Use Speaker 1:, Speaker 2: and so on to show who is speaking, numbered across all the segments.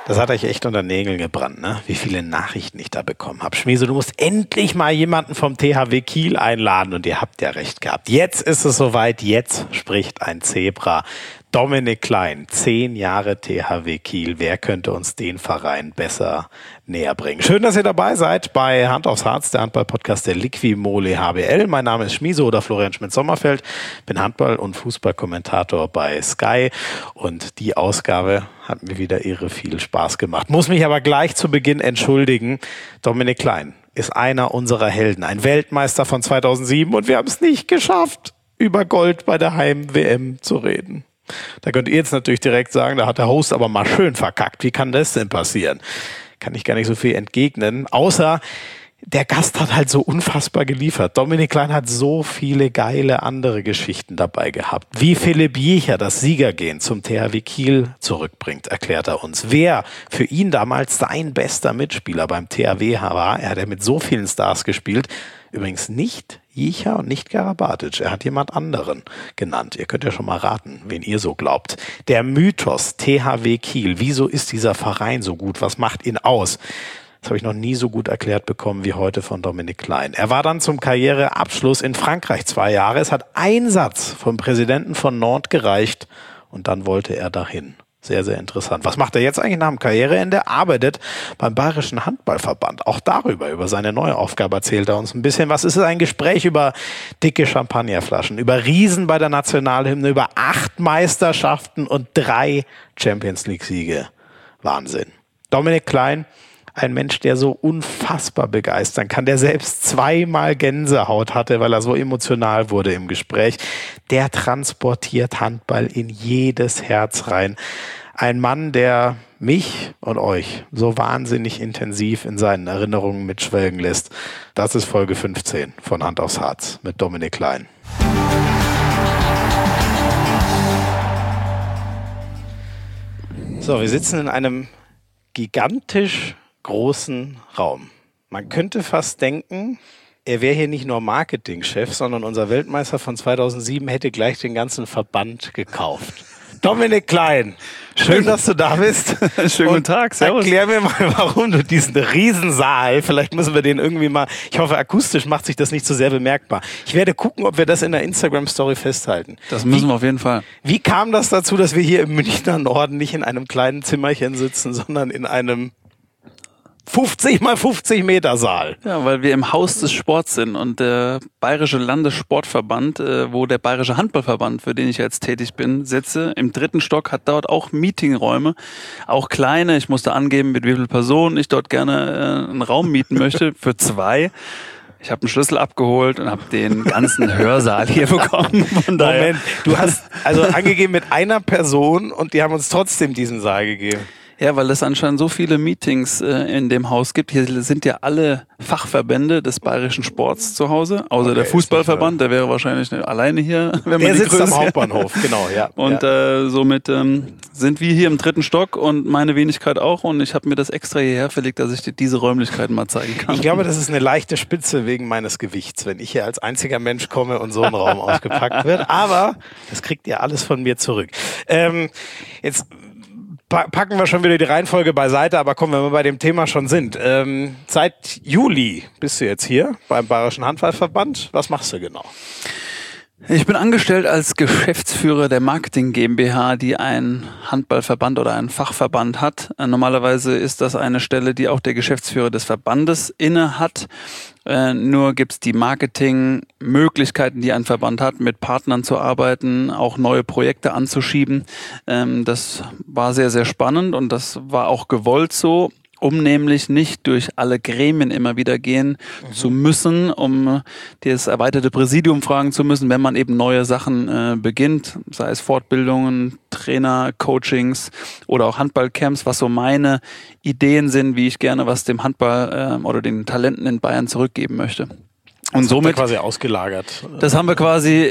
Speaker 1: Das hat euch echt unter Nägeln gebrannt, ne? Wie viele Nachrichten ich da bekommen habe. Schmieso, du musst endlich mal jemanden vom THW Kiel einladen und ihr habt ja recht gehabt. Jetzt ist es soweit, jetzt spricht ein Zebra. Dominik Klein, 10 Jahre THW Kiel. Wer könnte uns den Verein besser näher bringen? Schön, dass ihr dabei seid bei Hand aufs Harz, der Handball-Podcast der Liquimole HBL. Mein Name ist Schmieso oder Florian Schmidt-Sommerfeld. Bin Handball- und Fußballkommentator bei Sky. Und die Ausgabe hat mir wieder irre viel Spaß gemacht. Muss mich aber gleich zu Beginn entschuldigen. Dominik Klein ist einer unserer Helden, ein Weltmeister von 2007. Und wir haben es nicht geschafft, über Gold bei der Heim-WM zu reden. Da könnt ihr jetzt natürlich direkt sagen, da hat der Host aber mal schön verkackt. Wie kann das denn passieren? Kann ich gar nicht so viel entgegnen, außer der Gast hat halt so unfassbar geliefert. Dominik Klein hat so viele geile andere Geschichten dabei gehabt. Wie Philipp Jecher das Siegergehen zum THW Kiel zurückbringt, erklärt er uns. Wer für ihn damals sein bester Mitspieler beim THW war, er hat ja mit so vielen Stars gespielt, übrigens nicht Jecher und nicht Karabatic. Er hat jemand anderen genannt. Ihr könnt ja schon mal raten, wen ihr so glaubt. Der Mythos THW Kiel. Wieso ist dieser Verein so gut? Was macht ihn aus? Das habe ich noch nie so gut erklärt bekommen wie heute von Dominik Klein. Er war dann zum Karriereabschluss in Frankreich 2 Jahre. Es hat ein Satz vom Präsidenten von Nantes gereicht und dann wollte er dahin. Sehr, sehr interessant. Was macht er jetzt eigentlich nach dem Karriereende? Arbeitet beim Bayerischen Handballverband. Auch über seine neue Aufgabe erzählt er uns ein bisschen. Was ist es? Ein Gespräch über dicke Champagnerflaschen, über Riesen bei der Nationalhymne, über 8 Meisterschaften und 3 Champions-League-Siege. Wahnsinn. Dominik Klein, ein Mensch, der so unfassbar begeistern kann, der selbst 2-mal Gänsehaut hatte, weil er so emotional wurde im Gespräch. Der transportiert Handball in jedes Herz rein. Ein Mann, der mich und euch so wahnsinnig intensiv in seinen Erinnerungen mitschwelgen lässt. Das ist Folge 15 von Hand aufs Harz mit Dominik Klein. So, wir sitzen in einem gigantisch großen Raum. Man könnte fast denken, er wäre hier nicht nur Marketingchef, sondern unser Weltmeister von 2007 hätte gleich den ganzen Verband gekauft. Dominik Klein, schön, dass du da bist.
Speaker 2: Schönen guten Tag, servus.
Speaker 1: Erklär mir mal, warum du diesen Riesensaal, vielleicht müssen wir den irgendwie mal, ich hoffe akustisch macht sich das nicht so sehr bemerkbar. Ich werde gucken, ob wir das in der Instagram-Story festhalten.
Speaker 2: Das müssen wir auf jeden Fall.
Speaker 1: Wie kam das dazu, dass wir hier im Münchner Norden nicht in einem kleinen Zimmerchen sitzen, sondern in einem 50 mal 50 Meter Saal?
Speaker 2: Ja, weil wir im Haus des Sports sind und der Bayerische Landessportverband, wo der Bayerische Handballverband, für den ich jetzt tätig bin, sitze, im 3. Stock, hat dort auch Meetingräume, auch kleine. Ich musste angeben, mit wie vielen Personen ich dort gerne einen Raum mieten möchte, für 2. Ich habe einen Schlüssel abgeholt und habe den ganzen Hörsaal hier bekommen.
Speaker 1: Moment, du hast also angegeben mit einer Person und die haben uns trotzdem diesen Saal gegeben.
Speaker 2: Ja, weil es anscheinend so viele Meetings in dem Haus gibt. Hier sind ja alle Fachverbände des bayerischen Sports zu Hause, außer der Fußballverband, der wäre wahrscheinlich alleine hier. Wenn man
Speaker 1: der sitzt am Hauptbahnhof, genau, ja.
Speaker 2: Und somit sind wir hier im 3. Stock und meine Wenigkeit auch. Und ich habe mir das extra hierher verlegt, dass ich dir diese Räumlichkeiten mal zeigen kann.
Speaker 1: Ich glaube, das ist eine leichte Spitze wegen meines Gewichts, wenn ich hier als einziger Mensch komme und so ein Raum ausgepackt wird. Aber das kriegt ihr alles von mir zurück. Jetzt packen wir schon wieder die Reihenfolge beiseite, aber kommen, wenn wir bei dem Thema schon sind. Seit Juli bist du jetzt hier beim Bayerischen Handballverband. Was machst du genau?
Speaker 2: Ich bin angestellt als Geschäftsführer der Marketing GmbH, die einen Handballverband oder einen Fachverband hat. Normalerweise ist das eine Stelle, die auch der Geschäftsführer des Verbandes inne hat. Nur gibt's die Marketingmöglichkeiten, die ein Verband hat, mit Partnern zu arbeiten, auch neue Projekte anzuschieben. Das war sehr, sehr spannend und das war auch gewollt so, um nämlich nicht durch alle Gremien immer wieder gehen zu müssen, um das erweiterte Präsidium fragen zu müssen, wenn man eben neue Sachen beginnt, sei es Fortbildungen, Trainer, Coachings oder auch Handballcamps, was so meine Ideen sind, wie ich gerne was dem Handball oder den Talenten in Bayern zurückgeben möchte. Und somit
Speaker 1: quasi ausgelagert.
Speaker 2: Das haben wir quasi,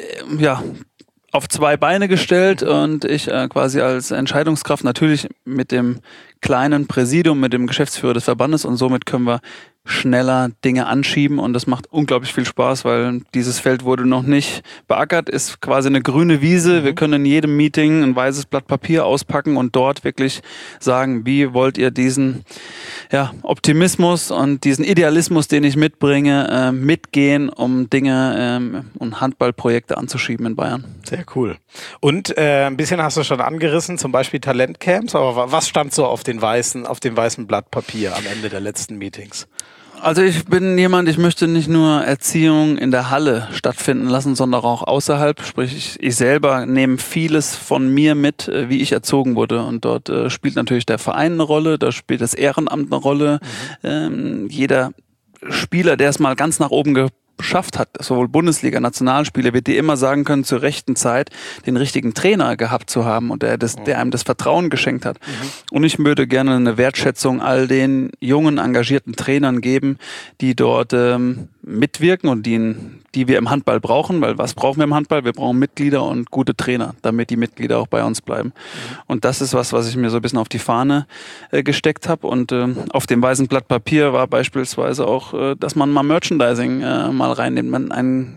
Speaker 2: auf 2 Beine gestellt und ich quasi als Entscheidungskraft natürlich mit dem kleinen Präsidium, mit dem Geschäftsführer des Verbandes und somit können wir schneller Dinge anschieben und das macht unglaublich viel Spaß, weil dieses Feld wurde noch nicht beackert, ist quasi eine grüne Wiese. Wir können in jedem Meeting ein weißes Blatt Papier auspacken und dort wirklich sagen, wie wollt ihr diesen Optimismus und diesen Idealismus, den ich mitbringe, mitgehen, um Dinge und Handballprojekte anzuschieben in Bayern.
Speaker 1: Sehr cool. Und ein bisschen hast du schon angerissen, zum Beispiel Talentcamps, aber was stand so auf dem weißen Blatt Papier am Ende der letzten Meetings?
Speaker 2: Also ich bin jemand, ich möchte nicht nur Erziehung in der Halle stattfinden lassen, sondern auch außerhalb. Sprich, ich selber nehme vieles von mir mit, wie ich erzogen wurde. Und dort spielt natürlich der Verein eine Rolle, da spielt das Ehrenamt eine Rolle. Jeder Spieler, der es mal ganz nach oben geschafft hat, sowohl Bundesliga, Nationalspiele, wird dir immer sagen können, zur rechten Zeit den richtigen Trainer gehabt zu haben und der einem das Vertrauen geschenkt hat. Und ich würde gerne eine Wertschätzung all den jungen, engagierten Trainern geben, die dort mitwirken und die wir im Handball brauchen, weil was brauchen wir im Handball? Wir brauchen Mitglieder und gute Trainer, damit die Mitglieder auch bei uns bleiben. Und das ist was ich mir so ein bisschen auf die Fahne gesteckt habe und auf dem weißen Blatt Papier war beispielsweise auch, dass man mal Merchandising mal reinnimmt, man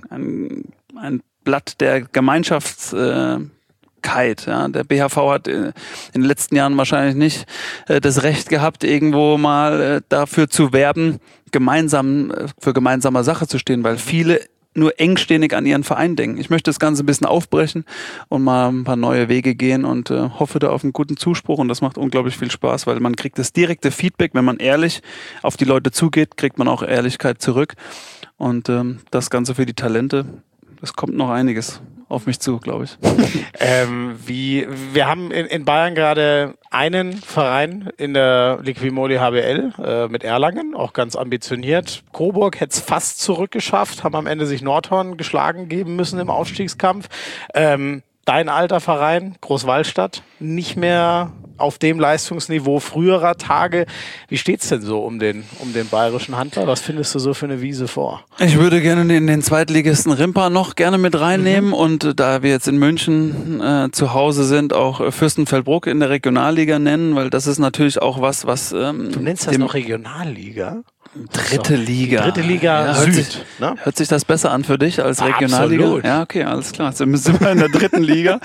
Speaker 2: ein Blatt der Gemeinschaftskeit. Ja. Der BHV hat in den letzten Jahren wahrscheinlich nicht das Recht gehabt, irgendwo mal dafür zu werben, für gemeinsame Sache zu stehen, weil viele nur engständig an ihren Verein denken. Ich möchte das Ganze ein bisschen aufbrechen und mal ein paar neue Wege gehen und hoffe da auf einen guten Zuspruch und das macht unglaublich viel Spaß, weil man kriegt das direkte Feedback, wenn man ehrlich auf die Leute zugeht, kriegt man auch Ehrlichkeit zurück und das Ganze für die Talente, es kommt noch einiges auf mich zu, glaube ich.
Speaker 1: Wir haben in Bayern gerade einen Verein in der Liquimoli HBL mit Erlangen, auch ganz ambitioniert. Coburg hätte es fast zurückgeschafft, haben am Ende sich Nordhorn geschlagen geben müssen im Aufstiegskampf. Dein alter Verein, Großwallstadt, nicht mehr auf dem Leistungsniveau früherer Tage. Wie steht's denn so um den bayerischen Handball? Was findest du so für eine Wiese vor?
Speaker 2: Ich würde gerne den Zweitligisten Rimpa noch gerne mit reinnehmen und da wir jetzt in München zu Hause sind, auch Fürstenfeldbruck in der Regionalliga nennen, weil das ist natürlich auch was
Speaker 1: du nennst das noch Regionalliga?
Speaker 2: Dritte Liga.
Speaker 1: Dritte Liga Süd.
Speaker 2: Hört sich das besser an für dich als Regionalliga?
Speaker 1: Absolut.
Speaker 2: Ja, okay, alles klar. Jetzt sind wir in der dritten Liga.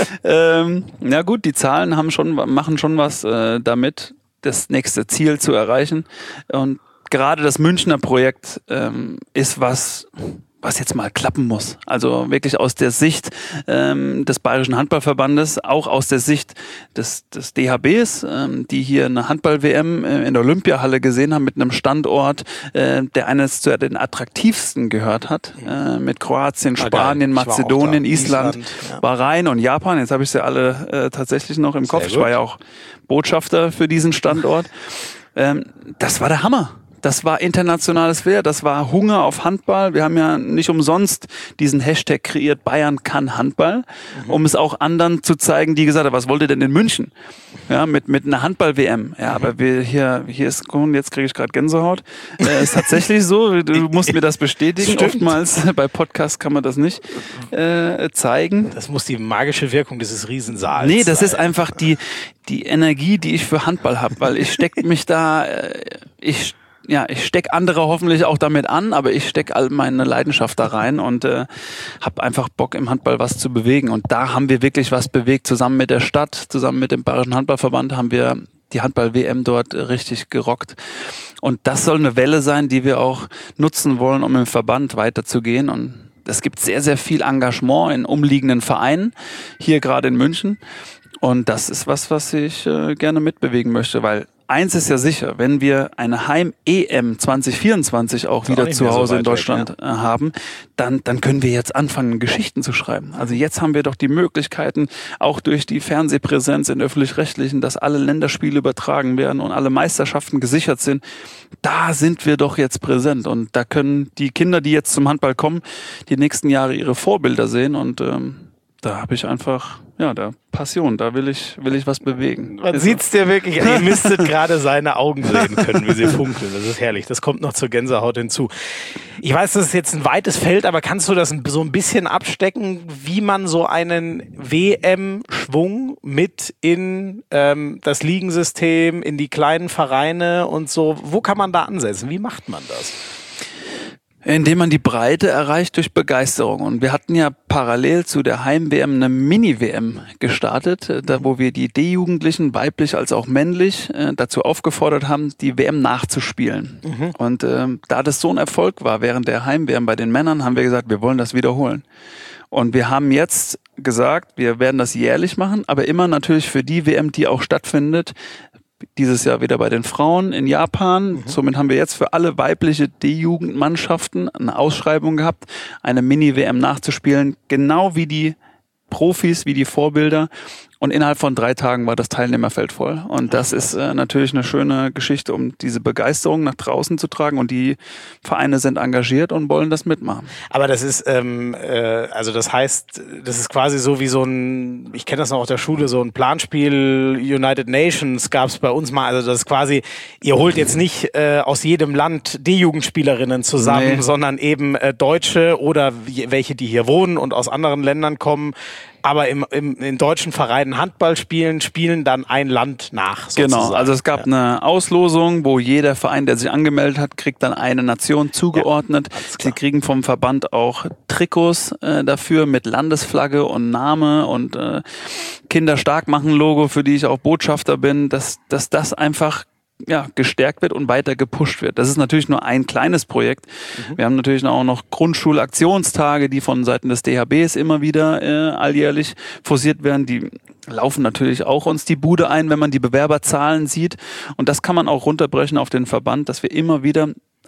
Speaker 2: Ja gut, die Zahlen machen schon was damit, das nächste Ziel zu erreichen. Und gerade das Münchner Projekt ist was jetzt mal klappen muss. Also wirklich aus der Sicht des Bayerischen Handballverbandes, auch aus der Sicht des DHBs, die hier eine Handball-WM in der Olympiahalle gesehen haben mit einem Standort, der eines zu den attraktivsten gehört hat, mit Kroatien, Spanien, Mazedonien, Island, Bahrain und Japan. Jetzt habe ich sie alle tatsächlich noch im Kopf. Ich war ja auch Botschafter für diesen Standort. Das war der Hammer. Das war internationales Flair, das war Hunger auf Handball. Wir haben ja nicht umsonst diesen Hashtag kreiert, Bayern kann Handball, um es auch anderen zu zeigen, die gesagt haben, was wollt ihr denn in München? Ja, mit einer Handball-WM. Ja, aber hier ist, jetzt kriege ich gerade Gänsehaut. Ist tatsächlich so, du musst mir das bestätigen.
Speaker 1: Stimmt.
Speaker 2: Oftmals bei Podcasts kann man das nicht zeigen.
Speaker 1: Das muss die magische Wirkung dieses Riesensaals
Speaker 2: Nee, das
Speaker 1: sein.
Speaker 2: ist einfach die Energie, die ich für Handball habe, weil ich stecke mich da, ich stecke andere hoffentlich auch damit an, aber ich stecke all meine Leidenschaft da rein und habe einfach Bock im Handball was zu bewegen. Und da haben wir wirklich was bewegt. Zusammen mit der Stadt, zusammen mit dem Bayerischen Handballverband haben wir die Handball-WM dort richtig gerockt. Und das soll eine Welle sein, die wir auch nutzen wollen, um im Verband weiterzugehen. Und es gibt sehr, sehr viel Engagement in umliegenden Vereinen, hier gerade in München. Und das ist was ich gerne mitbewegen möchte, weil eins ist ja sicher, wenn wir eine Heim-EM 2024 auch wieder zu Hause in Deutschland haben, dann können wir jetzt anfangen, Geschichten zu schreiben. Also jetzt haben wir doch die Möglichkeiten, auch durch die Fernsehpräsenz in Öffentlich-Rechtlichen, dass alle Länderspiele übertragen werden und alle Meisterschaften gesichert sind. Da sind wir doch jetzt präsent und da können die Kinder, die jetzt zum Handball kommen, die nächsten Jahre ihre Vorbilder sehen und da habe ich einfach, da Passion, da will ich was bewegen.
Speaker 1: Man sieht es dir wirklich, ihr müsstet gerade seine Augen sehen können, wie sie funkeln. Das ist herrlich, das kommt noch zur Gänsehaut hinzu. Ich weiß, das ist jetzt ein weites Feld, aber kannst du das so ein bisschen abstecken, wie man so einen WM-Schwung mit in das Ligensystem, in die kleinen Vereine und so, wo kann man da ansetzen? Wie macht man das?
Speaker 2: Indem man die Breite erreicht durch Begeisterung. Und wir hatten ja parallel zu der Heim-WM eine Mini-WM gestartet, da wo wir die D-Jugendlichen, weiblich als auch männlich, dazu aufgefordert haben, die WM nachzuspielen. Und da das so ein Erfolg war während der Heim-WM bei den Männern, haben wir gesagt, wir wollen das wiederholen. Und wir haben jetzt gesagt, wir werden das jährlich machen, aber immer natürlich für die WM, die auch stattfindet, dieses Jahr wieder bei den Frauen in Japan. Somit haben wir jetzt für alle weibliche D-Jugendmannschaften eine Ausschreibung gehabt, eine Mini-WM nachzuspielen, genau wie die Profis, wie die Vorbilder. Und innerhalb von 3 Tagen war das Teilnehmerfeld voll. Und das ist natürlich eine schöne Geschichte, um diese Begeisterung nach draußen zu tragen. Und die Vereine sind engagiert und wollen das mitmachen.
Speaker 1: Aber das ist, also das heißt, das ist quasi so wie so ein, ich kenne das noch aus der Schule, so ein Planspiel United Nations gab es bei uns mal. Also das ist quasi, ihr holt jetzt nicht aus jedem Land D-Jugendspielerinnen zusammen, sondern eben Deutsche oder welche, die hier wohnen und aus anderen Ländern kommen. Aber in deutschen Vereinen Handball spielen dann ein Land nach. Sozusagen.
Speaker 2: Genau, also es gab eine Auslosung, wo jeder Verein, der sich angemeldet hat, kriegt dann eine Nation zugeordnet. Sie kriegen vom Verband auch Trikots dafür mit Landesflagge und Name und Kinder-Stark-machen-Logo, für die ich auch Botschafter bin, dass das einfach gestärkt wird und weiter gepusht wird. Das ist natürlich nur ein kleines Projekt. Wir haben natürlich auch noch Grundschulaktionstage, die von Seiten des DHBs immer wieder alljährlich forciert werden. Die laufen natürlich auch uns die Bude ein, wenn man die Bewerberzahlen sieht. Und das kann man auch runterbrechen auf den Verband, dass wir immer wieder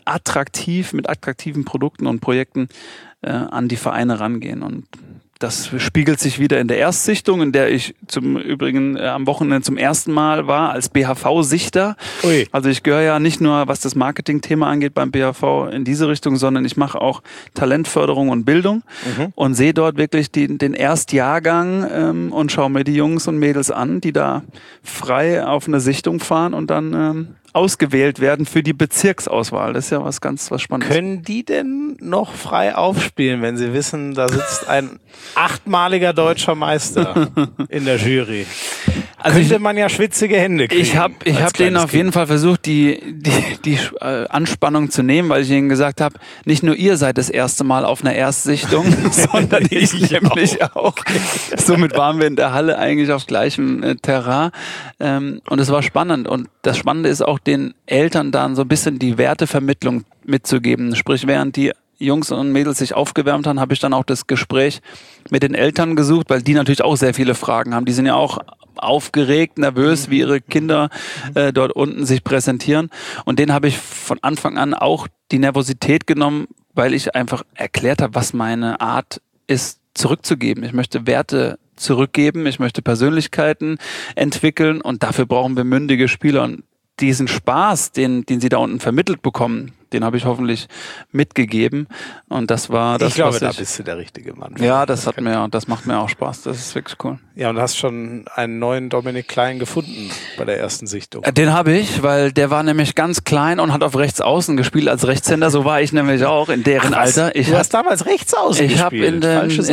Speaker 2: mit attraktiven Produkten und Projekten an die Vereine rangehen. Und das spiegelt sich wieder in der Erstsichtung, in der ich zum Übrigen am Wochenende zum ersten Mal war als BHV-Sichter.
Speaker 1: Ui.
Speaker 2: Also ich gehöre ja nicht nur, was das Marketing-Thema angeht beim BHV in diese Richtung, sondern ich mache auch Talentförderung und Bildung und sehe dort wirklich den Erstjahrgang und schaue mir die Jungs und Mädels an, die da frei auf eine Sichtung fahren und dann ausgewählt werden für die Bezirksauswahl. Das ist ja was Spannendes.
Speaker 1: Können die denn noch frei aufspielen, wenn sie wissen, da sitzt ein 8-maliger deutscher Meister in der Jury? Also könnte man ja schwitzige Hände kriegen.
Speaker 2: Ich hab denen auf jeden Fall versucht, die Anspannung zu nehmen, weil ich ihnen gesagt habe, nicht nur ihr seid das erste Mal auf einer Erstsichtung, sondern ich nämlich auch. Somit waren wir in der Halle eigentlich auf gleichem Terrain. Und es war spannend. Und das Spannende ist auch, den Eltern dann so ein bisschen die Wertevermittlung mitzugeben. Sprich, während die Jungs und Mädels sich aufgewärmt haben, habe ich dann auch das Gespräch mit den Eltern gesucht, weil die natürlich auch sehr viele Fragen haben. Die sind ja auch aufgeregt, nervös, wie ihre Kinder dort unten sich präsentieren. Und denen habe ich von Anfang an auch die Nervosität genommen, weil ich einfach erklärt habe, was meine Art ist, zurückzugeben. Ich möchte Werte zurückgeben, ich möchte Persönlichkeiten entwickeln und dafür brauchen wir mündige Spieler. Und diesen Spaß, den sie da unten vermittelt bekommen, den habe ich hoffentlich mitgegeben. Und das war das,
Speaker 1: ich glaube, da bist du der richtige Mann.
Speaker 2: Ja, das macht mir auch Spaß. Das ist wirklich cool.
Speaker 1: Ja, und du hast schon einen neuen Dominik Klein gefunden bei der ersten Sichtung.
Speaker 2: Den habe ich, weil der war nämlich ganz klein und hat auf rechts außen gespielt als Rechtshänder. So war ich nämlich auch in deren Alter.
Speaker 1: Du hast damals rechts außen gespielt.
Speaker 2: Ich habe in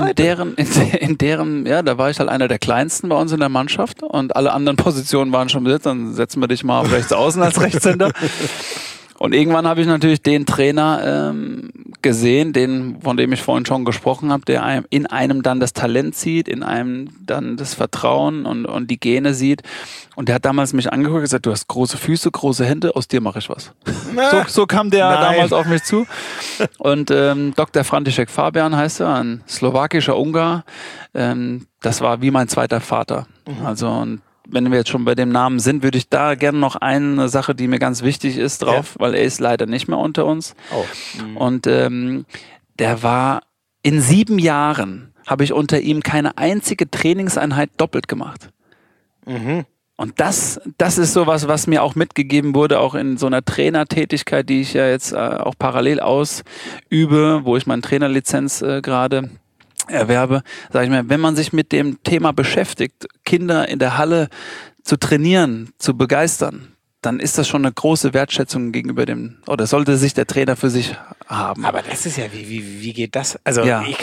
Speaker 2: deren, da war ich halt einer der kleinsten bei uns in der Mannschaft und alle anderen Positionen waren schon besetzt. Dann setzen wir dich mal auf rechts außen als Rechtshänder. Und irgendwann habe ich natürlich den Trainer gesehen, von dem ich vorhin schon gesprochen habe, der in einem dann das Talent sieht, in einem dann das Vertrauen und die Gene sieht. Und der hat damals mich angeguckt und gesagt, du hast große Füße, große Hände, aus dir mache ich was. So kam der damals auf mich zu. Und Dr. František Fabian heißt er, ein slowakischer Ungar. Das war wie mein zweiter Vater. Also und wenn wir jetzt schon bei dem Namen sind, würde ich da gerne noch eine Sache, die mir ganz wichtig ist, drauf, weil er ist leider nicht mehr unter uns. Oh. Und der war in 7 Jahren, habe ich unter ihm keine einzige Trainingseinheit doppelt gemacht. Und das ist sowas, was mir auch mitgegeben wurde, auch in so einer Trainertätigkeit, die ich ja jetzt auch parallel ausübe, wo ich meine Trainerlizenz gerade erwerbe, sage ich mal, wenn man sich mit dem Thema beschäftigt, Kinder in der Halle zu trainieren, zu begeistern, dann ist das schon eine große Wertschätzung gegenüber oder sollte sich der Trainer für sich haben.
Speaker 1: Aber das ist ja, wie geht das? Also
Speaker 2: ja,
Speaker 1: ich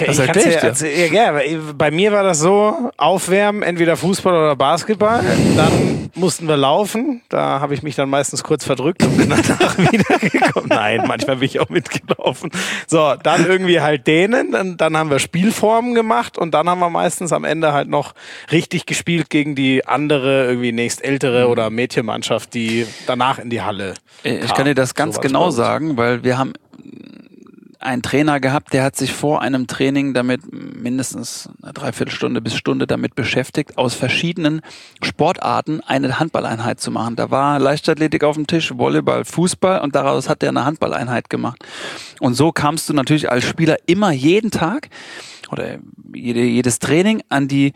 Speaker 1: bei mir war das so, aufwärmen, entweder Fußball oder Basketball, dann mussten wir laufen, da habe ich mich dann meistens kurz verdrückt und bin danach wiedergekommen. Nein, manchmal bin ich auch mitgelaufen. So, dann irgendwie halt dehnen, dann haben wir Spielformen gemacht und dann haben wir meistens am Ende halt noch richtig gespielt gegen die andere, irgendwie nächstältere oder Mädchenmannschaft, die danach in die Halle kam.
Speaker 2: Ich kann dir das ganz genau sagen, weil wir haben einen Trainer gehabt, der hat sich vor einem Training damit mindestens eine Dreiviertelstunde bis Stunde damit beschäftigt, aus verschiedenen Sportarten eine Handballeinheit zu machen. Da war Leichtathletik auf dem Tisch, Volleyball, Fußball und daraus hat er eine Handballeinheit gemacht. Und so kamst du natürlich als Spieler immer jeden Tag oder jedes Training an die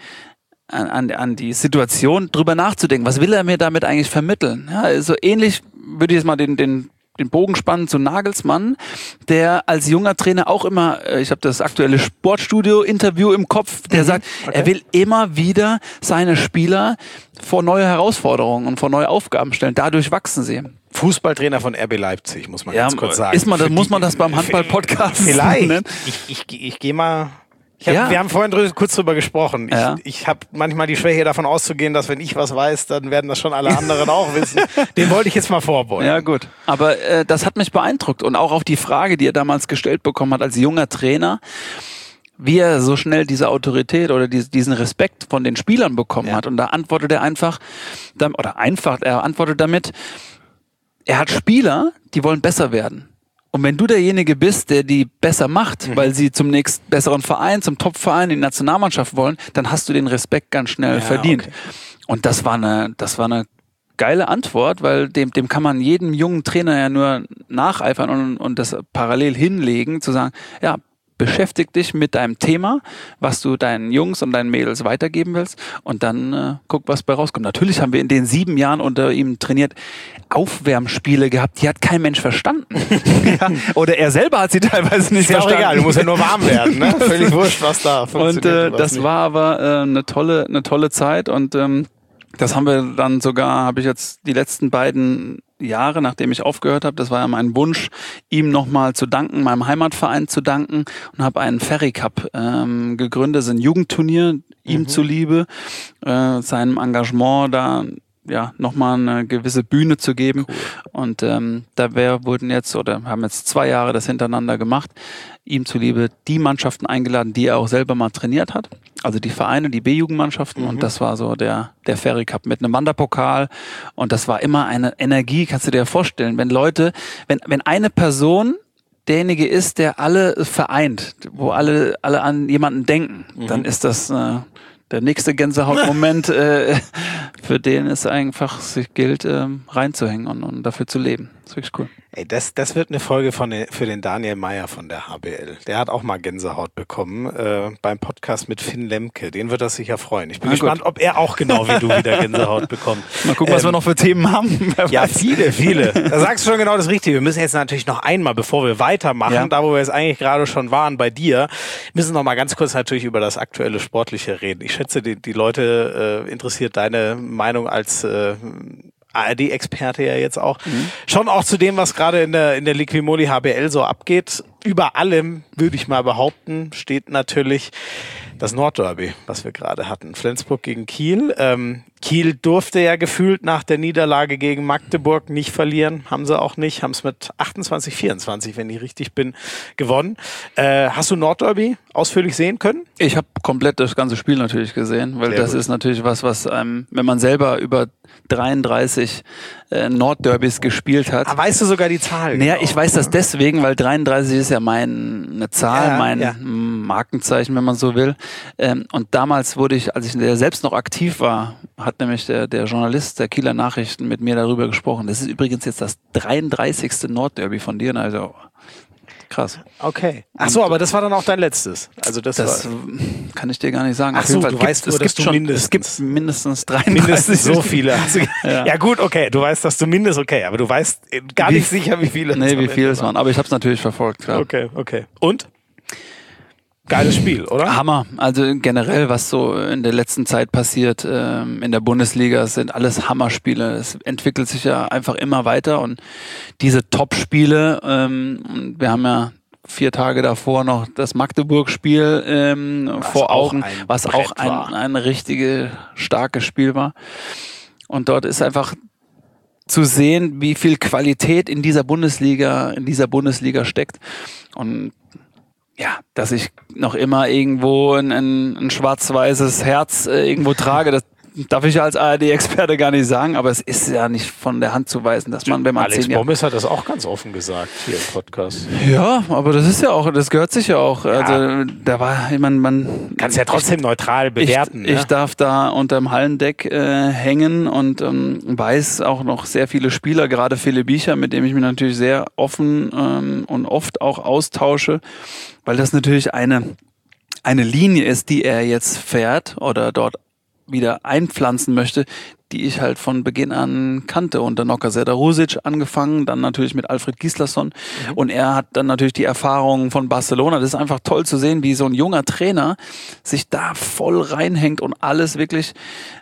Speaker 2: Situation drüber nachzudenken. Was will er mir damit eigentlich vermitteln? Ja, so ähnlich würde ich jetzt mal den Bogen spannen zu Nagelsmann, der als junger Trainer auch immer, ich habe das aktuelle Sportstudio-Interview im Kopf, der sagt, er will immer wieder seine Spieler vor neue Herausforderungen und vor neue Aufgaben stellen. Dadurch wachsen sie.
Speaker 1: Fußballtrainer von RB Leipzig, muss man ganz kurz sagen.
Speaker 2: Muss man das beim Handball-Podcast
Speaker 1: vielleicht
Speaker 2: nennen?
Speaker 1: Ich gehe mal... Wir haben vorhin kurz drüber gesprochen. Ich habe manchmal die Schwäche davon auszugehen, dass wenn ich was weiß, dann werden das schon alle anderen auch wissen. Den wollte ich jetzt mal vorbeugen.
Speaker 2: Ja gut, aber das hat mich beeindruckt und auch auf die Frage, die er damals gestellt bekommen hat als junger Trainer, wie er so schnell diese Autorität oder diesen Respekt von den Spielern bekommen hat. Und da antwortet er er antwortet damit, er hat Spieler, die wollen besser werden. Und wenn du derjenige bist, der die besser macht, weil sie zum nächsten besseren Verein, zum Top-Verein in die Nationalmannschaft wollen, dann hast du den Respekt ganz schnell verdient. Okay. Und das war eine geile Antwort, weil dem kann man jedem jungen Trainer ja nur nacheifern und das parallel hinlegen, zu sagen, ja, beschäftig dich mit deinem Thema, was du deinen Jungs und deinen Mädels weitergeben willst und dann guck, was bei rauskommt. Natürlich haben wir in den 7 Jahren unter ihm trainiert Aufwärmspiele gehabt, die hat kein Mensch verstanden. Ja, oder er selber hat sie teilweise nicht verstanden. Ist ja auch egal,
Speaker 1: du musst ja nur warm werden, ne? Völlig wurscht, was da funktioniert.
Speaker 2: Und das war aber eine tolle Zeit und das haben wir dann sogar, habe ich jetzt die letzten beiden Jahre, nachdem ich aufgehört habe, das war ja mein Wunsch, ihm nochmal zu danken, meinem Heimatverein zu danken und habe einen Ferry Cup gegründet, das ist ein Jugendturnier, ihm zuliebe, seinem Engagement da nochmal eine gewisse Bühne zu geben. Cool. Und haben jetzt 2 Jahre das hintereinander gemacht, ihm zuliebe die Mannschaften eingeladen, die er auch selber mal trainiert hat. Also die Vereine, die B-Jugendmannschaften und das war so der Ferry Cup mit einem Wanderpokal und das war immer eine Energie, kannst du dir vorstellen, wenn eine Person derjenige ist, der alle vereint, wo alle an jemanden denken, dann ist das der nächste Gänsehautmoment, für den es einfach sich gilt, reinzuhängen und dafür zu leben. Das ist wirklich cool.
Speaker 1: Ey, das wird eine Folge für den Daniel Meyer von der HBL. Der hat auch mal Gänsehaut bekommen beim Podcast mit Finn Lemke. Den wird das sicher freuen. Ich bin gespannt, ob er auch genau wie du wieder Gänsehaut bekommt.
Speaker 2: Mal gucken, was wir noch für Themen haben.
Speaker 1: Ja, viele. Da sagst du schon genau das Richtige. Wir müssen jetzt natürlich noch einmal, bevor wir weitermachen, da wo wir jetzt eigentlich gerade schon waren bei dir, müssen noch mal ganz kurz natürlich über das aktuelle Sportliche reden. Ich schätze, die Leute interessiert deine Meinung als ARD-Experte ja jetzt auch. Schon auch zu dem, was gerade in der Liquimoli HBL so abgeht. Über allem, würde ich mal behaupten, steht natürlich das Nordderby, was wir gerade hatten. Flensburg gegen Kiel. Kiel durfte ja gefühlt nach der Niederlage gegen Magdeburg nicht verlieren. Haben sie auch nicht. Haben es mit 28-24, wenn ich richtig bin, gewonnen. Hast du Nordderby ausführlich sehen können?
Speaker 2: Ich habe komplett das ganze Spiel natürlich gesehen, weil das ist natürlich was einem, wenn man selber über 33 Nordderbys gespielt hat.
Speaker 1: Weißt du sogar die Zahl?
Speaker 2: Naja, ich weiß das deswegen, weil 33 ist ja eine Zahl, mein Markenzeichen, wenn man so will. Und damals wurde ich, als ich selbst noch aktiv war, hat nämlich der Journalist der Kieler Nachrichten mit mir darüber gesprochen. Das ist übrigens jetzt das 33. Nordderby von dir, also krass.
Speaker 1: Okay. Ach so, aber das war dann auch dein letztes. Also das
Speaker 2: kann ich dir gar nicht sagen.
Speaker 1: Ach so, du weißt nur, dass du mindestens...
Speaker 2: Es gibt mindestens 33.
Speaker 1: Mindestens so viele. Ja gut, okay. Du weißt, dass du aber du weißt gar nicht sicher, wie viele.
Speaker 2: Nee, wie viele es waren. Aber ich habe es natürlich verfolgt, klar.
Speaker 1: Okay. Und? Geiles Spiel, oder?
Speaker 2: Hammer. Also generell, was so in der letzten Zeit passiert in der Bundesliga, sind alles Hammerspiele. Es entwickelt sich ja einfach immer weiter und diese Top-Spiele, wir haben ja 4 Tage davor noch das Magdeburg-Spiel vor Augen, was auch ein richtiges starkes Spiel war. Und dort ist einfach zu sehen, wie viel Qualität in dieser Bundesliga steckt. Und ja, dass ich noch immer irgendwo ein schwarz-weißes Herz irgendwo trage, das darf ich als ARD-Experte gar nicht sagen, aber es ist ja nicht von der Hand zu weisen, dass man, wenn man
Speaker 1: Alex Bommes hat das auch ganz offen gesagt hier im Podcast.
Speaker 2: Ja, aber das ist ja auch, das gehört sich ja auch. Ja. Also da war, man
Speaker 1: kannst ja trotzdem neutral bewerten.
Speaker 2: Ich darf da unterm Hallendeck hängen und weiß auch noch sehr viele Spieler, gerade Philipp Biecher, mit dem ich mich natürlich sehr offen und oft auch austausche, weil das natürlich eine Linie ist, die er jetzt fährt oder dort wieder einpflanzen möchte, die ich halt von Beginn an kannte. Unter Noka Serdar-Rusic angefangen, dann natürlich mit Alfred Gislason. Und er hat dann natürlich die Erfahrungen von Barcelona. Das ist einfach toll zu sehen, wie so ein junger Trainer sich da voll reinhängt und alles wirklich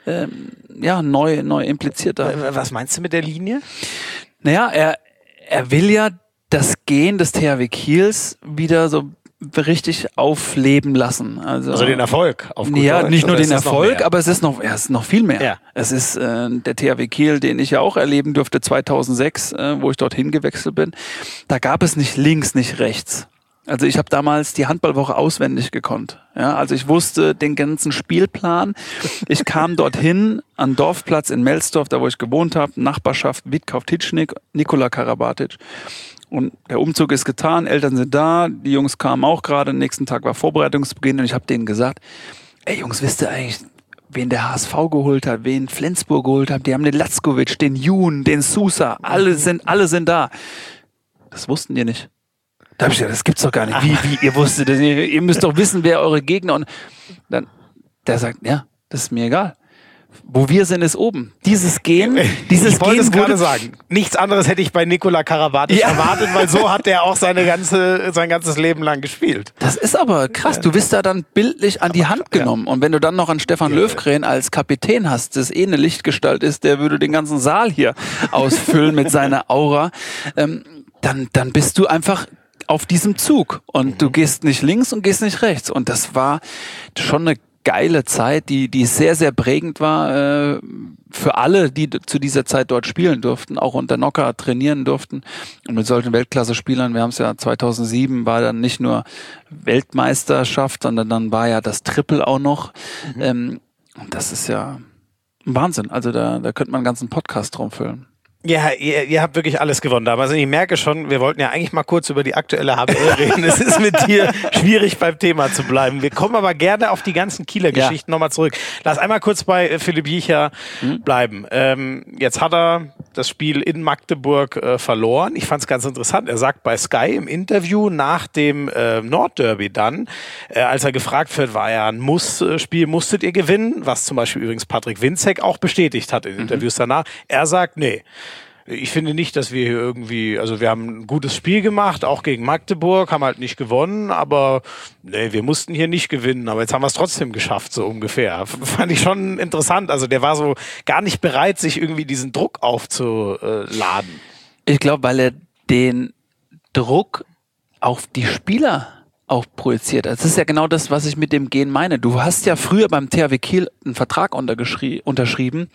Speaker 2: neu impliziert.
Speaker 1: Was meinst du mit der Linie?
Speaker 2: Naja, er will ja das Gehen des THW Kiels wieder so richtig aufleben lassen. Also
Speaker 1: den Erfolg. Auf gut
Speaker 2: ja,
Speaker 1: Deutsch,
Speaker 2: nicht nur den Erfolg, aber es ist noch viel mehr.
Speaker 1: Ja.
Speaker 2: Es ist der THW Kiel, den ich ja auch erleben durfte 2006, wo ich dorthin gewechselt bin. Da gab es nicht links, nicht rechts. Also ich habe damals die Handballwoche auswendig gekonnt. Ja, also ich wusste den ganzen Spielplan. Ich kam dorthin an Dorfplatz in Melsdorf, da wo ich gewohnt habe, Nachbarschaft Witkauf-Titschnik, Nikola Karabatic. Und der Umzug ist getan, Eltern sind da, die Jungs kamen auch gerade, nächsten Tag war Vorbereitungsbeginn und ich habe denen gesagt, ey Jungs, wisst ihr eigentlich, wen der HSV geholt hat, wen Flensburg geholt hat? Die haben den Latzkowitsch, den Jun, den Sousa, alle sind da. Das wussten die nicht. Da habe ich gesagt, das gibt's doch gar nicht. Wie ihr wusstet das? Ihr müsst doch wissen, wer eure Gegner und dann, der sagt, ja, das ist mir egal. Wo wir sind, ist oben. Dieses Gehen
Speaker 1: ich wollte es gerade sagen. Nichts anderes hätte ich bei Nikola Karabatic erwartet, weil so hat er auch sein ganzes Leben lang gespielt.
Speaker 2: Das ist aber krass. Du bist da dann bildlich an die Hand genommen. Und wenn du dann noch an Stefan Löfgren als Kapitän hast, das eine Lichtgestalt ist, der würde den ganzen Saal hier ausfüllen mit seiner Aura, dann bist du einfach auf diesem Zug. Und du gehst nicht links und gehst nicht rechts. Und das war schon eine geile Zeit, die sehr, sehr prägend war für alle, die zu dieser Zeit dort spielen durften, auch unter Noka trainieren durften und mit solchen Weltklasse-Spielern, wir haben es ja 2007, war dann nicht nur Weltmeisterschaft, sondern dann war ja das Triple auch noch und das ist ja ein Wahnsinn, also da könnte man einen ganzen Podcast drum füllen.
Speaker 1: Ja, ihr habt wirklich alles gewonnen damals. Also ich merke schon, wir wollten ja eigentlich mal kurz über die aktuelle HBL reden. Es ist mit dir schwierig beim Thema zu bleiben. Wir kommen aber gerne auf die ganzen Kieler Geschichten nochmal zurück. Lass einmal kurz bei Philipp Biecher bleiben. Jetzt hat er das Spiel in Magdeburg verloren. Ich fand es ganz interessant. Er sagt bei Sky im Interview nach dem Nordderby dann, als er gefragt wird, war ja ein Muss-Spiel, musstet ihr gewinnen? Was zum Beispiel übrigens Patrick Winzek auch bestätigt hat in Interviews danach. Er sagt, nee. Ich finde nicht, dass wir hier irgendwie, also wir haben ein gutes Spiel gemacht, auch gegen Magdeburg, haben halt nicht gewonnen, aber nee, wir mussten hier nicht gewinnen, aber jetzt haben wir es trotzdem geschafft, so ungefähr. Fand ich schon interessant, also der war so gar nicht bereit, sich irgendwie diesen Druck aufzuladen.
Speaker 2: Ich glaube, weil er den Druck auf die Spieler auch projiziert. Das ist ja genau das, was ich mit dem Gehen meine. Du hast ja früher beim THW Kiel einen Vertrag unterschrieben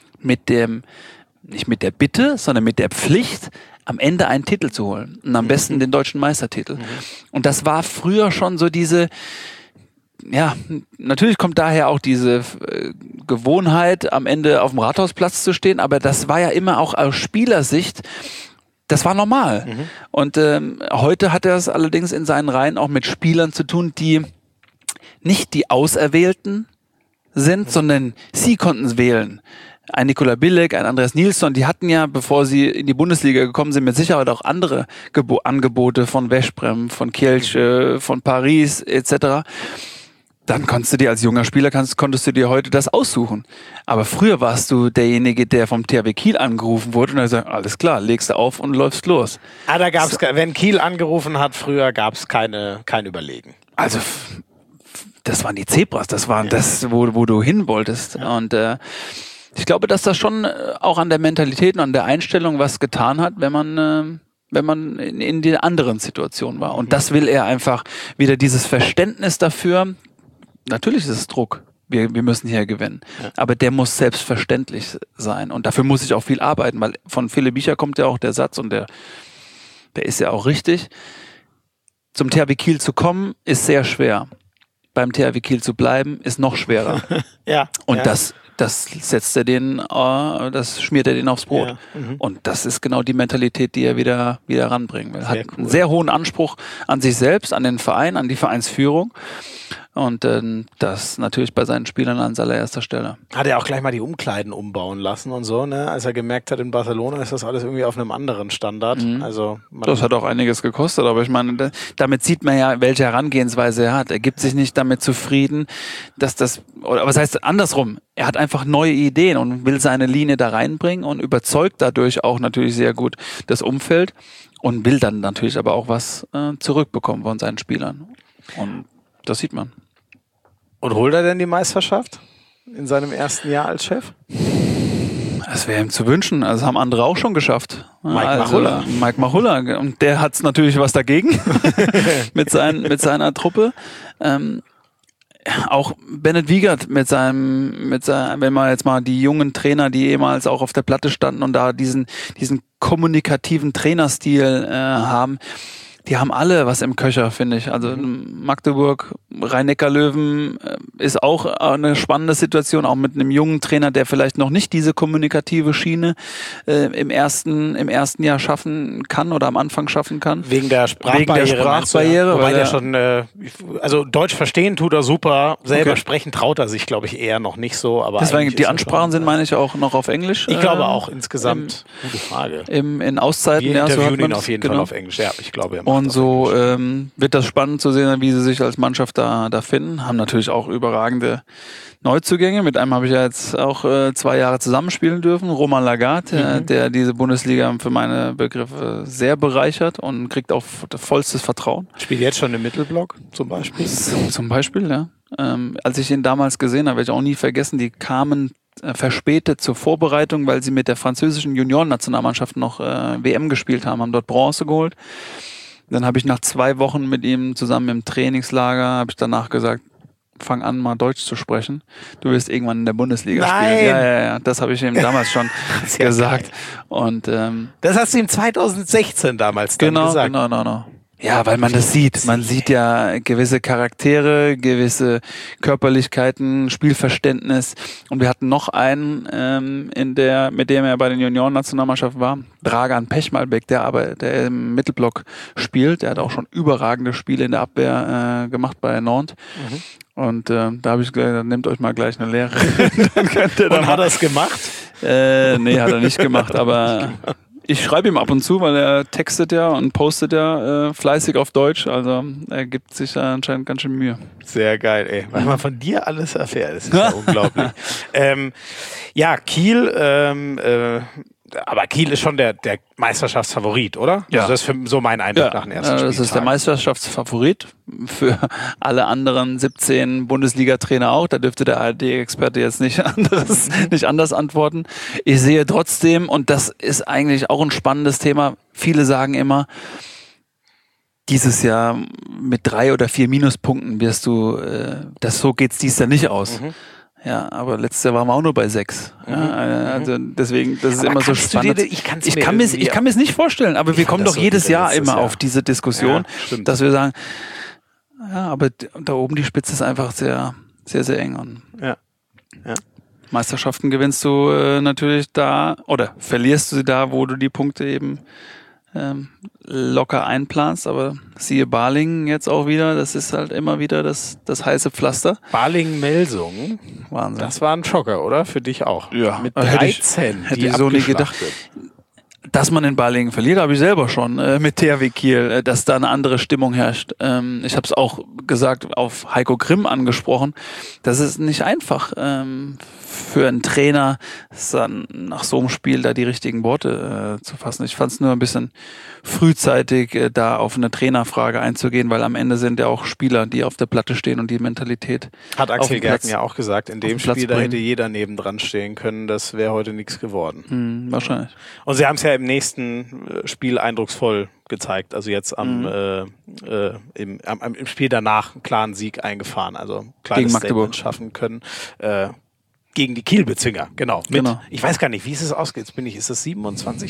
Speaker 2: nicht mit der Bitte, sondern mit der Pflicht, am Ende einen Titel zu holen. Und am besten den deutschen Meistertitel. Und das war früher schon so diese, ja, natürlich kommt daher auch diese Gewohnheit, am Ende auf dem Rathausplatz zu stehen, aber das war ja immer auch aus Spielersicht, das war normal. Und heute hat er es allerdings in seinen Reihen auch mit Spielern zu tun, die nicht die Auserwählten sind, sondern sie konnten es wählen. Ein Nikola Bilek, ein Andreas Nilsson, die hatten ja, bevor sie in die Bundesliga gekommen sind, mit Sicherheit auch andere Angebote von Veszprem, von Kielce, von Paris etc. Dann konntest du dir als junger Spieler, konntest du dir heute das aussuchen. Aber früher warst du derjenige, der vom THW Kiel angerufen wurde und er sagt, alles klar, legst du auf und läufst los.
Speaker 1: Da gab's, wenn Kiel angerufen hat, früher gab's kein Überlegen.
Speaker 2: Also das waren die Zebras, das waren das, wo du hin wolltest. Ja. Und ich glaube, dass das schon auch an der Mentalität und an der Einstellung was getan hat, wenn man in der anderen Situation war. Und das will er einfach wieder, dieses Verständnis dafür. Natürlich ist es Druck. Wir müssen hier gewinnen. Ja. Aber der muss selbstverständlich sein. Und dafür muss ich auch viel arbeiten, weil von Philipp Biecher kommt ja auch der Satz und der ist ja auch richtig. Zum THW Kiel zu kommen, ist sehr schwer. Beim THW Kiel zu bleiben, ist noch schwerer.
Speaker 1: Ja.
Speaker 2: Und das setzt er das schmiert er den aufs Brot. Ja. Und das ist genau die Mentalität, die er wieder ranbringen will. Er hat einen sehr hohen Anspruch an sich selbst, an den Verein, an die Vereinsführung. Und das natürlich bei seinen Spielern an allererster Stelle.
Speaker 1: Hat er auch gleich mal die Umkleiden umbauen lassen und so, ne? Als er gemerkt hat, in Barcelona ist das alles irgendwie auf einem anderen Standard. Also
Speaker 2: das hat auch einiges gekostet, aber ich meine, damit sieht man ja, welche Herangehensweise er hat. Er gibt sich nicht damit zufrieden, dass oder was heißt andersrum? Er hat einfach neue Ideen und will seine Linie da reinbringen und überzeugt dadurch auch natürlich sehr gut das Umfeld und will dann natürlich aber auch was zurückbekommen von seinen Spielern. Und das sieht man.
Speaker 1: Und holt er denn die Meisterschaft in seinem ersten Jahr als Chef?
Speaker 2: Das wäre ihm zu wünschen. Also haben andere auch schon geschafft.
Speaker 1: Mike
Speaker 2: Machulla. Und der hat natürlich was dagegen mit seiner Truppe. Auch Bennett Wiegert mit seinem, wenn man jetzt mal die jungen Trainer, die ehemals auch auf der Platte standen und da diesen kommunikativen Trainerstil haben, die haben alle was im Köcher, finde ich. Also Magdeburg, Rhein-Neckar-Löwen ist auch eine spannende Situation, auch mit einem jungen Trainer, der vielleicht noch nicht diese kommunikative Schiene im ersten Jahr schaffen kann oder am Anfang schaffen kann.
Speaker 1: Wegen der Sprachbarriere. Wobei der schon, also Deutsch verstehen tut er super, selber sprechen traut er sich, glaube ich, eher noch nicht so. Aber
Speaker 2: deswegen, die Ansprachen sind, meine ich, auch noch auf Englisch.
Speaker 1: Ich glaube auch, insgesamt. Gute Frage.
Speaker 2: In Auszeiten.
Speaker 1: Wir interviewen ihn auf jeden Fall auf Englisch, ja, ich glaube,
Speaker 2: und so wird das spannend zu sehen, wie sie sich als Mannschaft da finden. Haben natürlich auch überragende Neuzugänge. Mit einem habe ich ja jetzt auch 2 Jahre zusammenspielen dürfen. Roman Lagarde, der diese Bundesliga für meine Begriffe sehr bereichert und kriegt auch vollstes Vertrauen.
Speaker 1: Spielt jetzt schon im Mittelblock zum Beispiel?
Speaker 2: Zum Beispiel, ja. Als ich ihn damals gesehen habe, werde ich auch nie vergessen, die kamen verspätet zur Vorbereitung, weil sie mit der französischen Juniorennationalmannschaft noch WM gespielt haben dort Bronze geholt. Dann habe ich nach 2 Wochen mit ihm zusammen im Trainingslager, habe ich danach gesagt, fang an, mal Deutsch zu sprechen. Du wirst irgendwann in der Bundesliga spielen. Ja. Das habe ich ihm damals schon gesagt. Und
Speaker 1: das hast du ihm 2016 damals dann gesagt.
Speaker 2: Genau. Ja, weil man das sieht. Man sieht ja gewisse Charaktere, gewisse Körperlichkeiten, Spielverständnis. Und wir hatten noch einen, mit dem er bei den Junioren-Nationalmannschaften war, Dragan Pechmalbek, der im Mittelblock spielt. Der hat auch schon überragende Spiele in der Abwehr gemacht bei Nantes. Und da habe ich gesagt, nehmt euch mal gleich eine Lehre.
Speaker 1: Dann könnt ihr und hat er es gemacht?
Speaker 2: Nee, hat er nicht gemacht, aber ich schreibe ihm ab und zu, weil er textet ja und postet ja fleißig auf Deutsch. Also er gibt sich da anscheinend ganz schön Mühe.
Speaker 1: Sehr geil, ey. Was man von dir alles erfährt, das ist ja unglaublich. Ja, Kiel, aber Kiel ist schon der Meisterschaftsfavorit, oder?
Speaker 2: Ja.
Speaker 1: Also das ist so mein Eindruck nach dem ersten Spieltag.
Speaker 2: Das ist der Meisterschaftsfavorit für alle anderen 17 Bundesliga-Trainer auch. Da dürfte der ARD-Experte jetzt nicht anders antworten. Ich sehe trotzdem, und das ist eigentlich auch ein spannendes Thema, viele sagen immer, dieses Jahr mit 3 oder 4 Minuspunkten wirst du, so geht's dieses Jahr nicht aus. Ja, aber letztes Jahr waren wir auch nur bei 6. Ja, also deswegen, das ist aber immer so spannend. Ich kann mir es nicht vorstellen, aber wir kommen doch jedes Jahr immer auf diese Diskussion, dass wir sagen, ja, aber da oben die Spitze ist einfach sehr, sehr, sehr eng. Und Meisterschaften gewinnst du natürlich da oder verlierst du sie da, wo du die Punkte eben locker einplanst, aber siehe Balingen jetzt auch wieder, das ist halt immer wieder das heiße Pflaster.
Speaker 1: Balingen-Melsungen, Wahnsinn. Das war ein Schocker, oder? Für dich auch.
Speaker 2: Ja.
Speaker 1: Mit 13,
Speaker 2: hätte ich so nie gedacht. Dass man in Balingen verliert, habe ich selber schon mit THW Kiel, dass da eine andere Stimmung herrscht. Ich habe es auch gesagt, auf Heiko Grimm angesprochen. Das ist nicht einfach für einen Trainer, dann nach so einem Spiel da die richtigen Worte zu fassen. Ich fand es nur ein bisschen frühzeitig, da auf eine Trainerfrage einzugehen, weil am Ende sind ja auch Spieler, die auf der Platte stehen und die Mentalität.
Speaker 1: Hat Axel Gerken ja auch gesagt, in dem Spiel, da hätte jeder nebendran stehen können, das wäre heute nichts geworden.
Speaker 2: Wahrscheinlich.
Speaker 1: Und sie haben es ja im nächsten Spiel eindrucksvoll gezeigt, also jetzt im Spiel danach einen klaren Sieg eingefahren, also ein kleines Statement schaffen können. Gegen die Kielbezwinger, genau. Ich weiß gar nicht, wie ist es ausgeht. Ist es 27,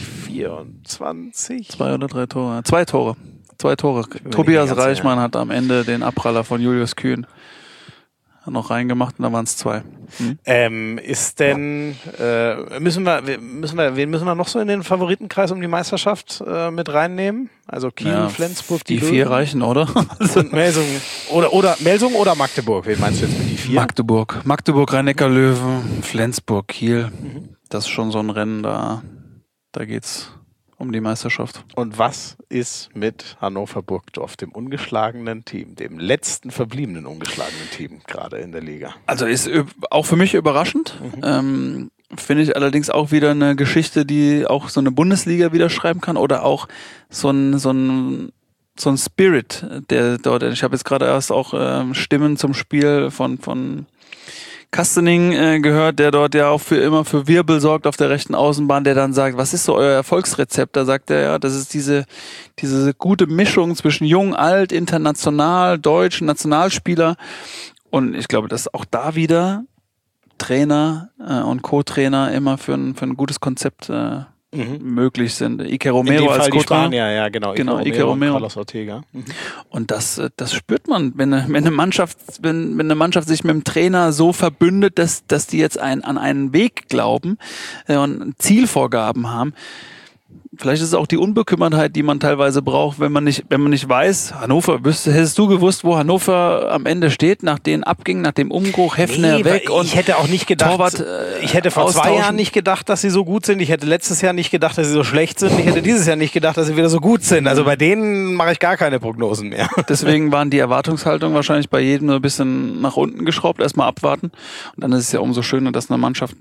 Speaker 1: 24?
Speaker 2: 2 oder 3 Tore. 2 Tore. 2 Tore. Tobias Reichmann hat am Ende den Abpraller von Julius Kühn noch reingemacht und da waren es 2.
Speaker 1: Ist denn, wen müssen wir noch so in den Favoritenkreis um die Meisterschaft mit reinnehmen? Also Kiel, Flensburg,
Speaker 2: die 4 reichen, oder?
Speaker 1: Und Melsung oder Melsung oder Magdeburg? Wen meinst du jetzt mit die 4?
Speaker 2: Magdeburg, Rhein-Neckar-Löwen, Flensburg, Kiel. Das ist schon so ein Rennen, da geht's um die Meisterschaft.
Speaker 1: Und was ist mit Hannover Burgdorf, dem ungeschlagenen Team, dem letzten verbliebenen ungeschlagenen Team gerade in der Liga?
Speaker 2: Also ist auch für mich überraschend. Finde ich allerdings auch wieder eine Geschichte, die auch so eine Bundesliga wieder schreiben kann oder auch so ein Spirit, der dort. Ich habe jetzt gerade erst auch Stimmen zum Spiel von Kastening gehört, der dort ja auch immer für Wirbel sorgt auf der rechten Außenbahn, der dann sagt, was ist so euer Erfolgsrezept? Da sagt er, ja, das ist diese gute Mischung zwischen jung, alt, international, deutsch, Nationalspieler. Und ich glaube, dass auch da wieder Trainer und Co-Trainer immer für ein gutes Konzept möglich sind. Iker Romero als
Speaker 1: Co-Trainer. Ja, genau.
Speaker 2: Iker Romero.
Speaker 1: Carlos Ortega.
Speaker 2: Und das spürt man, wenn eine Mannschaft sich mit dem Trainer so verbündet, dass die jetzt an einen Weg glauben und Zielvorgaben haben. Vielleicht ist es auch die Unbekümmertheit, die man teilweise braucht, wenn man nicht weiß, hättest du gewusst, wo Hannover am Ende steht, nach dem Abging, nach dem Umbruch, Heffner weg und
Speaker 1: ich hätte auch nicht gedacht,
Speaker 2: Torwart,
Speaker 1: ich hätte vor 2 Jahren nicht gedacht, dass sie so gut sind, ich hätte letztes Jahr nicht gedacht, dass sie so schlecht sind, ich hätte dieses Jahr nicht gedacht, dass sie wieder so gut sind, also bei denen mache ich gar keine Prognosen mehr.
Speaker 2: Deswegen waren die Erwartungshaltungen wahrscheinlich bei jedem nur ein bisschen nach unten geschraubt, erstmal abwarten und dann ist es ja umso schöner, dass eine Mannschaft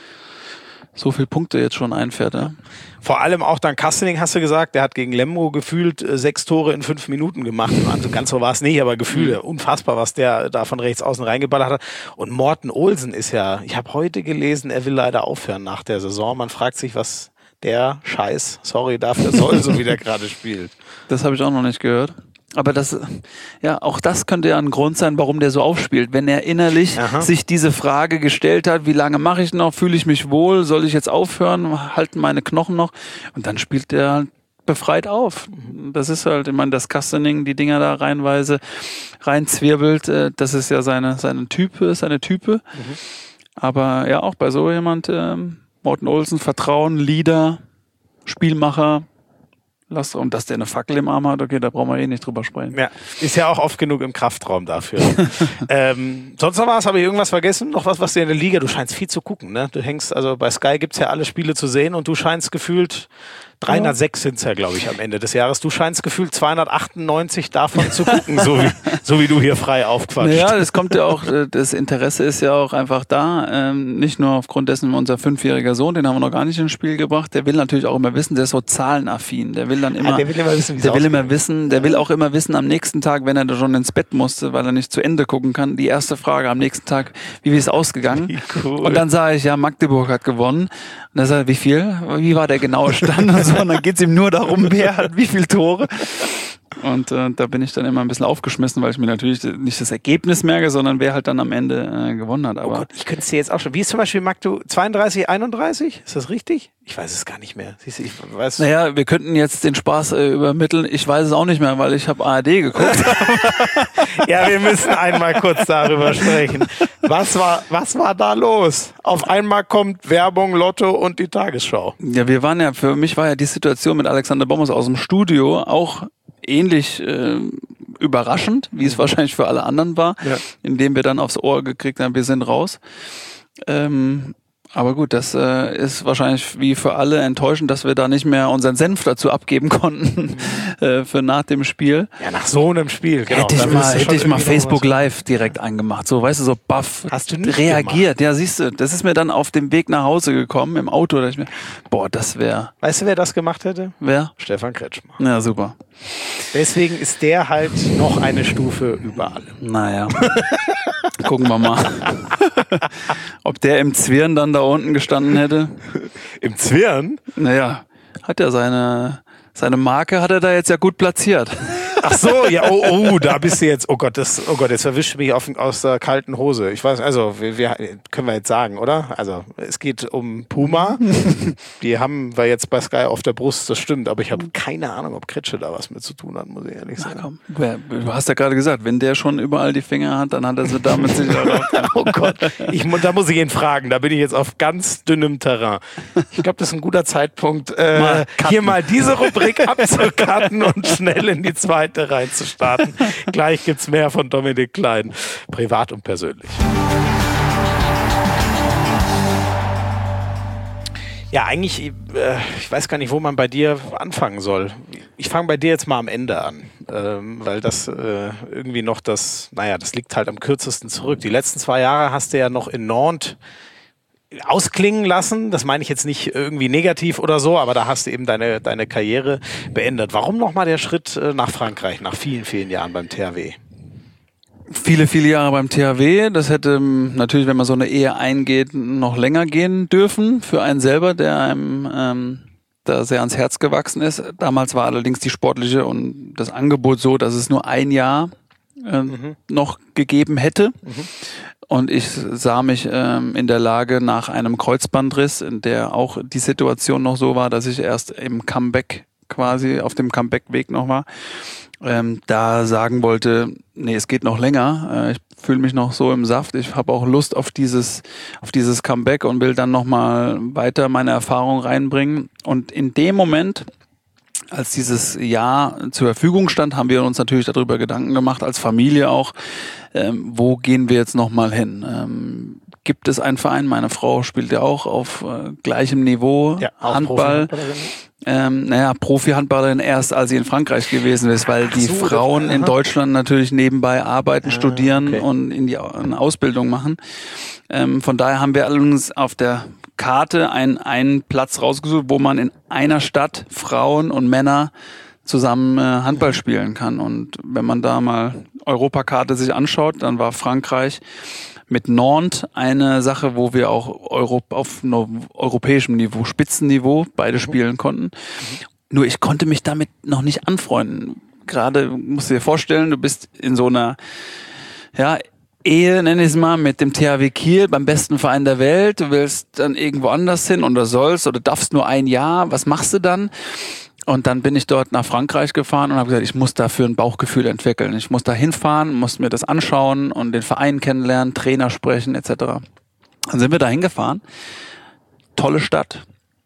Speaker 2: so viele Punkte jetzt schon einfährt. Ja?
Speaker 1: Vor allem auch dann Kastening, hast du gesagt, der hat gegen Lemgo gefühlt 6 Tore in 5 Minuten gemacht. Also ganz so war es nicht, aber Gefühle, unfassbar, was der da von rechts außen reingeballert hat. Und Morten Olsen ist ja, ich habe heute gelesen, er will leider aufhören nach der Saison. Man fragt sich, was der Scheiß, sorry dafür soll, so wie der gerade spielt.
Speaker 2: Das habe ich auch noch nicht gehört. Aber auch das könnte ja ein Grund sein, warum der so aufspielt. Wenn er innerlich sich diese Frage gestellt hat, wie lange mache ich noch, fühle ich mich wohl, soll ich jetzt aufhören, halten meine Knochen noch? Und dann spielt der halt befreit auf. Das ist halt, ich meine, das Kastening, die Dinger da reihenweise reinzwirbelt, das ist ja seine Type. Aber ja, auch bei so jemand, Morten Olsen, Vertrauen, Leader, Spielmacher, und dass der eine Fackel im Arm hat, okay, da brauchen wir eh nicht drüber sprechen.
Speaker 1: Ja, ist ja auch oft genug im Kraftraum dafür. Sonst noch was? Habe ich irgendwas vergessen? Noch was dir in der Liga? Du scheinst viel zu gucken, ne? Du hängst, also bei Sky gibt's ja alle Spiele zu sehen und du scheinst gefühlt 306 sind es ja, glaube ich, am Ende des Jahres. Du scheinst gefühlt 298 davon zu gucken, so wie du hier frei aufquatscht.
Speaker 2: Ja, das kommt ja auch, das Interesse ist ja auch einfach da. Nicht nur aufgrund dessen, unser 5-jähriger Sohn, den haben wir noch gar nicht ins Spiel gebracht, der will natürlich auch immer wissen, der ist so zahlenaffin. Der will dann immer,
Speaker 1: der will immer wissen, wie
Speaker 2: der will auch immer wissen am nächsten Tag, wenn er da schon ins Bett musste, weil er nicht zu Ende gucken kann, die erste Frage am nächsten Tag, wie ist ausgegangen? Cool. Und dann sage ich, ja, Magdeburg hat gewonnen. Und dann sagt er, wie viel? Wie war der genaue Stand? Und dann geht es ihm nur darum, wer hat wie viele Tore. Und da bin ich dann immer ein bisschen aufgeschmissen, weil ich mir natürlich nicht das Ergebnis merke, sondern wer halt dann am Ende gewonnen hat. Aber
Speaker 1: oh Gott, ich könnte es dir jetzt auch schon. Wie ist zum Beispiel Magdeburg 32, 31? Ist das richtig? Ich weiß es gar nicht mehr. Siehst du, ich weiß.
Speaker 2: Naja, wir könnten jetzt den Spaß übermitteln. Ich weiß es auch nicht mehr, weil ich habe ARD geguckt.
Speaker 1: Ja, wir müssen einmal kurz darüber sprechen. Was war da los? Auf einmal kommt Werbung, Lotto und die Tagesschau.
Speaker 2: Ja, für mich war ja die Situation mit Alexander Bommers aus dem Studio auch ähnlich überraschend, wie es wahrscheinlich für alle anderen war, indem wir dann aufs Ohr gekriegt haben, wir sind raus. Aber gut, das ist wahrscheinlich wie für alle enttäuschend, dass wir da nicht mehr unseren Senf dazu abgeben konnten für nach dem Spiel.
Speaker 1: Ja, nach so einem Spiel, genau.
Speaker 2: Hätte ich mal Facebook Live direkt angemacht. So, weißt du, so baff.
Speaker 1: Hast du nicht
Speaker 2: reagiert.
Speaker 1: gemacht?
Speaker 2: Ja, siehst du, das ist mir dann auf dem Weg nach Hause gekommen, im Auto. Da dachte ich mir, boah, das wäre...
Speaker 1: Weißt du, wer das gemacht hätte?
Speaker 2: Wer?
Speaker 1: Stefan Kretschmer.
Speaker 2: Ja, super.
Speaker 1: Deswegen ist der halt noch eine Stufe über alle.
Speaker 2: Naja. Gucken wir mal. Ob der im Zwirn dann da unten gestanden hätte.
Speaker 1: Im Zwirn?
Speaker 2: Naja, hat er seine Marke hat er da jetzt ja gut platziert.
Speaker 1: Ach so, ja, da bist du jetzt, oh Gott, jetzt erwischt mich aus der kalten Hose. Ich weiß, also, können wir jetzt sagen, oder? Also, es geht um Puma. Die haben wir jetzt bei Sky auf der Brust, das stimmt, aber ich habe keine Ahnung, ob Kretsche da was mit zu tun hat, muss ich ehrlich sagen.
Speaker 2: Du hast ja gerade gesagt, wenn der schon überall die Finger hat, dann hat er sie damit sicher auch.
Speaker 1: Oh Gott, da muss ich ihn fragen, da bin ich jetzt auf ganz dünnem Terrain. Ich glaube, das ist ein guter Zeitpunkt, hier mal diese Rubrik abzucutten und schnell in die zweite reinzustarten. Gleich gibt's mehr von Dominik Klein, privat und persönlich. Ja, eigentlich, ich weiß gar nicht, wo man bei dir anfangen soll. Ich fange bei dir jetzt mal am Ende an, weil das irgendwie noch das liegt halt am kürzesten zurück. Die letzten 2 Jahre hast du ja noch in Nantes ausklingen lassen. Das meine ich jetzt nicht irgendwie negativ oder so, aber da hast du eben deine Karriere beendet. Warum nochmal der Schritt nach Frankreich, nach vielen, vielen Jahren beim THW?
Speaker 2: Viele, viele Jahre beim THW. Das hätte natürlich, wenn man so eine Ehe eingeht, noch länger gehen dürfen für einen selber, der einem da sehr ans Herz gewachsen ist. Damals war allerdings die sportliche und das Angebot so, dass es nur ein Jahr noch gegeben hätte. Und ich sah mich in der Lage nach einem Kreuzbandriss, in der auch die Situation noch so war, dass ich erst im Comeback quasi auf dem Comeback-Weg noch war, da sagen wollte, nee, es geht noch länger. Ich fühle mich noch so im Saft. Ich habe auch Lust auf dieses Comeback und will dann nochmal weiter meine Erfahrung reinbringen. Und in dem Moment, als dieses Jahr zur Verfügung stand, haben wir uns natürlich darüber Gedanken gemacht, als Familie auch, wo gehen wir jetzt nochmal hin? Gibt es einen Verein? Meine Frau spielt ja auch auf gleichem Niveau Handball. Profi-Handballerin erst, als sie in Frankreich gewesen ist, weil die Frauen in Deutschland natürlich nebenbei arbeiten, studieren und eine Ausbildung machen. Von daher haben wir uns auf der Karte einen Platz rausgesucht, wo man in einer Stadt Frauen und Männer zusammen Handball spielen kann. Und wenn man da mal Europakarte sich anschaut, dann war Frankreich mit Nantes eine Sache, wo wir auch auf europäischem Niveau, Spitzenniveau beide spielen konnten. Nur ich konnte mich damit noch nicht anfreunden. Gerade, musst du dir vorstellen, du bist in so einer Ehe, nenne ich es mal, mit dem THW Kiel, beim besten Verein der Welt. Du willst dann irgendwo anders hin oder sollst oder darfst nur ein Jahr. Was machst du dann? Und dann bin ich dort nach Frankreich gefahren und habe gesagt, ich muss dafür ein Bauchgefühl entwickeln. Ich muss da hinfahren, muss mir das anschauen und den Verein kennenlernen, Trainer sprechen etc. Dann sind wir da hingefahren. Tolle Stadt.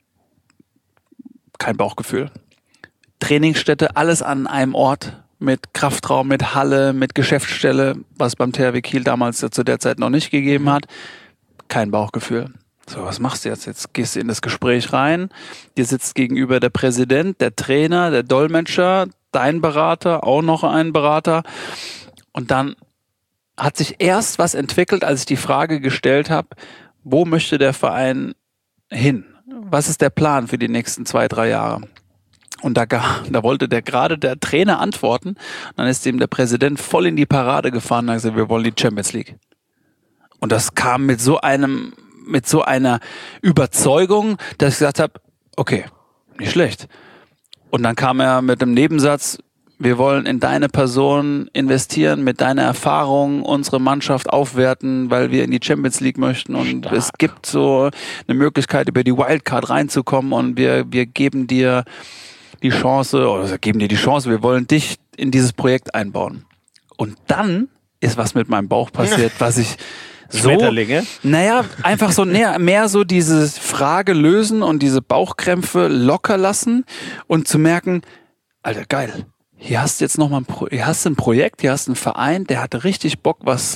Speaker 2: Kein Bauchgefühl. Trainingsstätte, alles an einem Ort. Mit Kraftraum, mit Halle, mit Geschäftsstelle, was beim THW Kiel damals zu der Zeit noch nicht gegeben hat. Kein Bauchgefühl. So, was machst du jetzt? Jetzt gehst du in das Gespräch rein, dir sitzt gegenüber der Präsident, der Trainer, der Dolmetscher, dein Berater, auch noch ein Berater. Und dann hat sich erst was entwickelt, als ich die Frage gestellt habe, wo möchte der Verein hin? Was ist der Plan für die nächsten 2-3 Jahre? Und da wollte der Trainer antworten. Und dann ist ihm der Präsident voll in die Parade gefahren und hat gesagt, wir wollen die Champions League. Und das kam mit so einer Überzeugung, dass ich gesagt habe, okay, nicht schlecht. Und dann kam er mit dem Nebensatz, wir wollen in deine Person investieren, mit deiner Erfahrung unsere Mannschaft aufwerten, weil wir in die Champions League möchten. Und es gibt so eine Möglichkeit, über die Wildcard reinzukommen und wir geben dir die Chance, wir wollen dich in dieses Projekt einbauen. Und dann ist was mit meinem Bauch passiert, was ich
Speaker 1: Schmetterlinge?
Speaker 2: Einfach so mehr so diese Frage lösen und diese Bauchkrämpfe locker lassen und zu merken, Alter, geil. Hier hast du jetzt nochmal ein Projekt, hier hast du einen Verein, der hatte richtig Bock, was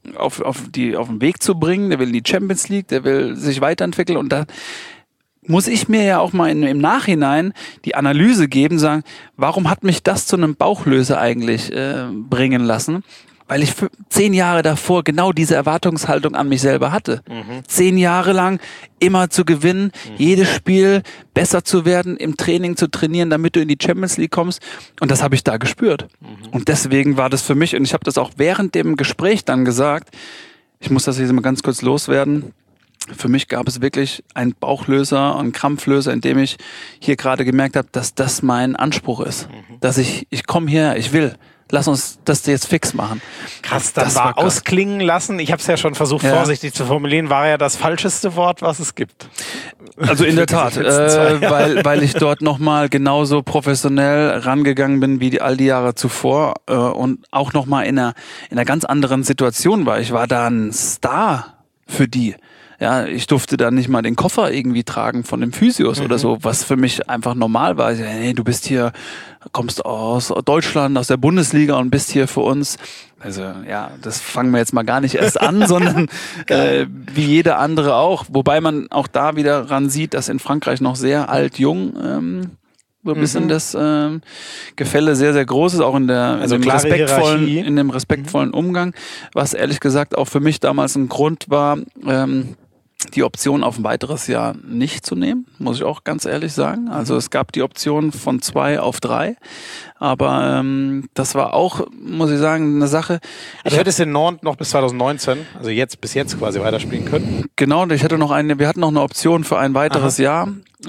Speaker 2: auf den Weg zu bringen, der will in die Champions League, der will sich weiterentwickeln und da muss ich mir ja auch mal im Nachhinein die Analyse geben, sagen, warum hat mich das zu einem Bauchlöser eigentlich bringen lassen? Weil ich 10 Jahre davor genau diese Erwartungshaltung an mich selber hatte. 10 Jahre lang immer zu gewinnen, jedes Spiel besser zu werden, im Training zu trainieren, damit du in die Champions League kommst. Und das habe ich da gespürt. Und deswegen war das für mich, und ich habe das auch während dem Gespräch dann gesagt, ich muss das jetzt mal ganz kurz loswerden, für mich gab es wirklich einen Bauchlöser und einen Krampflöser, in dem ich hier gerade gemerkt habe, dass das mein Anspruch ist. Dass ich komme her, ich will. Lass uns das jetzt fix machen.
Speaker 1: Krass, das war ausklingen lassen. Ich habe es ja schon versucht, vorsichtig zu formulieren. War ja das falscheste Wort, was es gibt.
Speaker 2: Also in der Tat, weil ich dort nochmal genauso professionell rangegangen bin wie all die Jahre zuvor und auch nochmal in einer ganz anderen Situation war. Ich war da ein Star für die. Ja, ich durfte da nicht mal den Koffer irgendwie tragen von dem Physios oder so, was für mich einfach normal war. Ich, hey, du bist hier, kommst aus Deutschland, aus der Bundesliga und bist hier für uns. Also ja, das fangen wir jetzt mal gar nicht erst an, sondern wie jeder andere auch. Wobei man auch da wieder ran sieht, dass in Frankreich noch sehr alt-jung so ein bisschen das Gefälle sehr, sehr groß ist, auch in dem respektvollen Umgang, was ehrlich gesagt auch für mich damals ein Grund war, die Option auf ein weiteres Jahr nicht zu nehmen, muss ich auch ganz ehrlich sagen. Also es gab die Option von 2 auf 3, aber das war auch, muss ich sagen, eine Sache.
Speaker 1: Also hättest du in Nantes noch bis 2019, also bis jetzt quasi weiterspielen können?
Speaker 2: Genau, wir hatten noch eine Option für ein weiteres Jahr.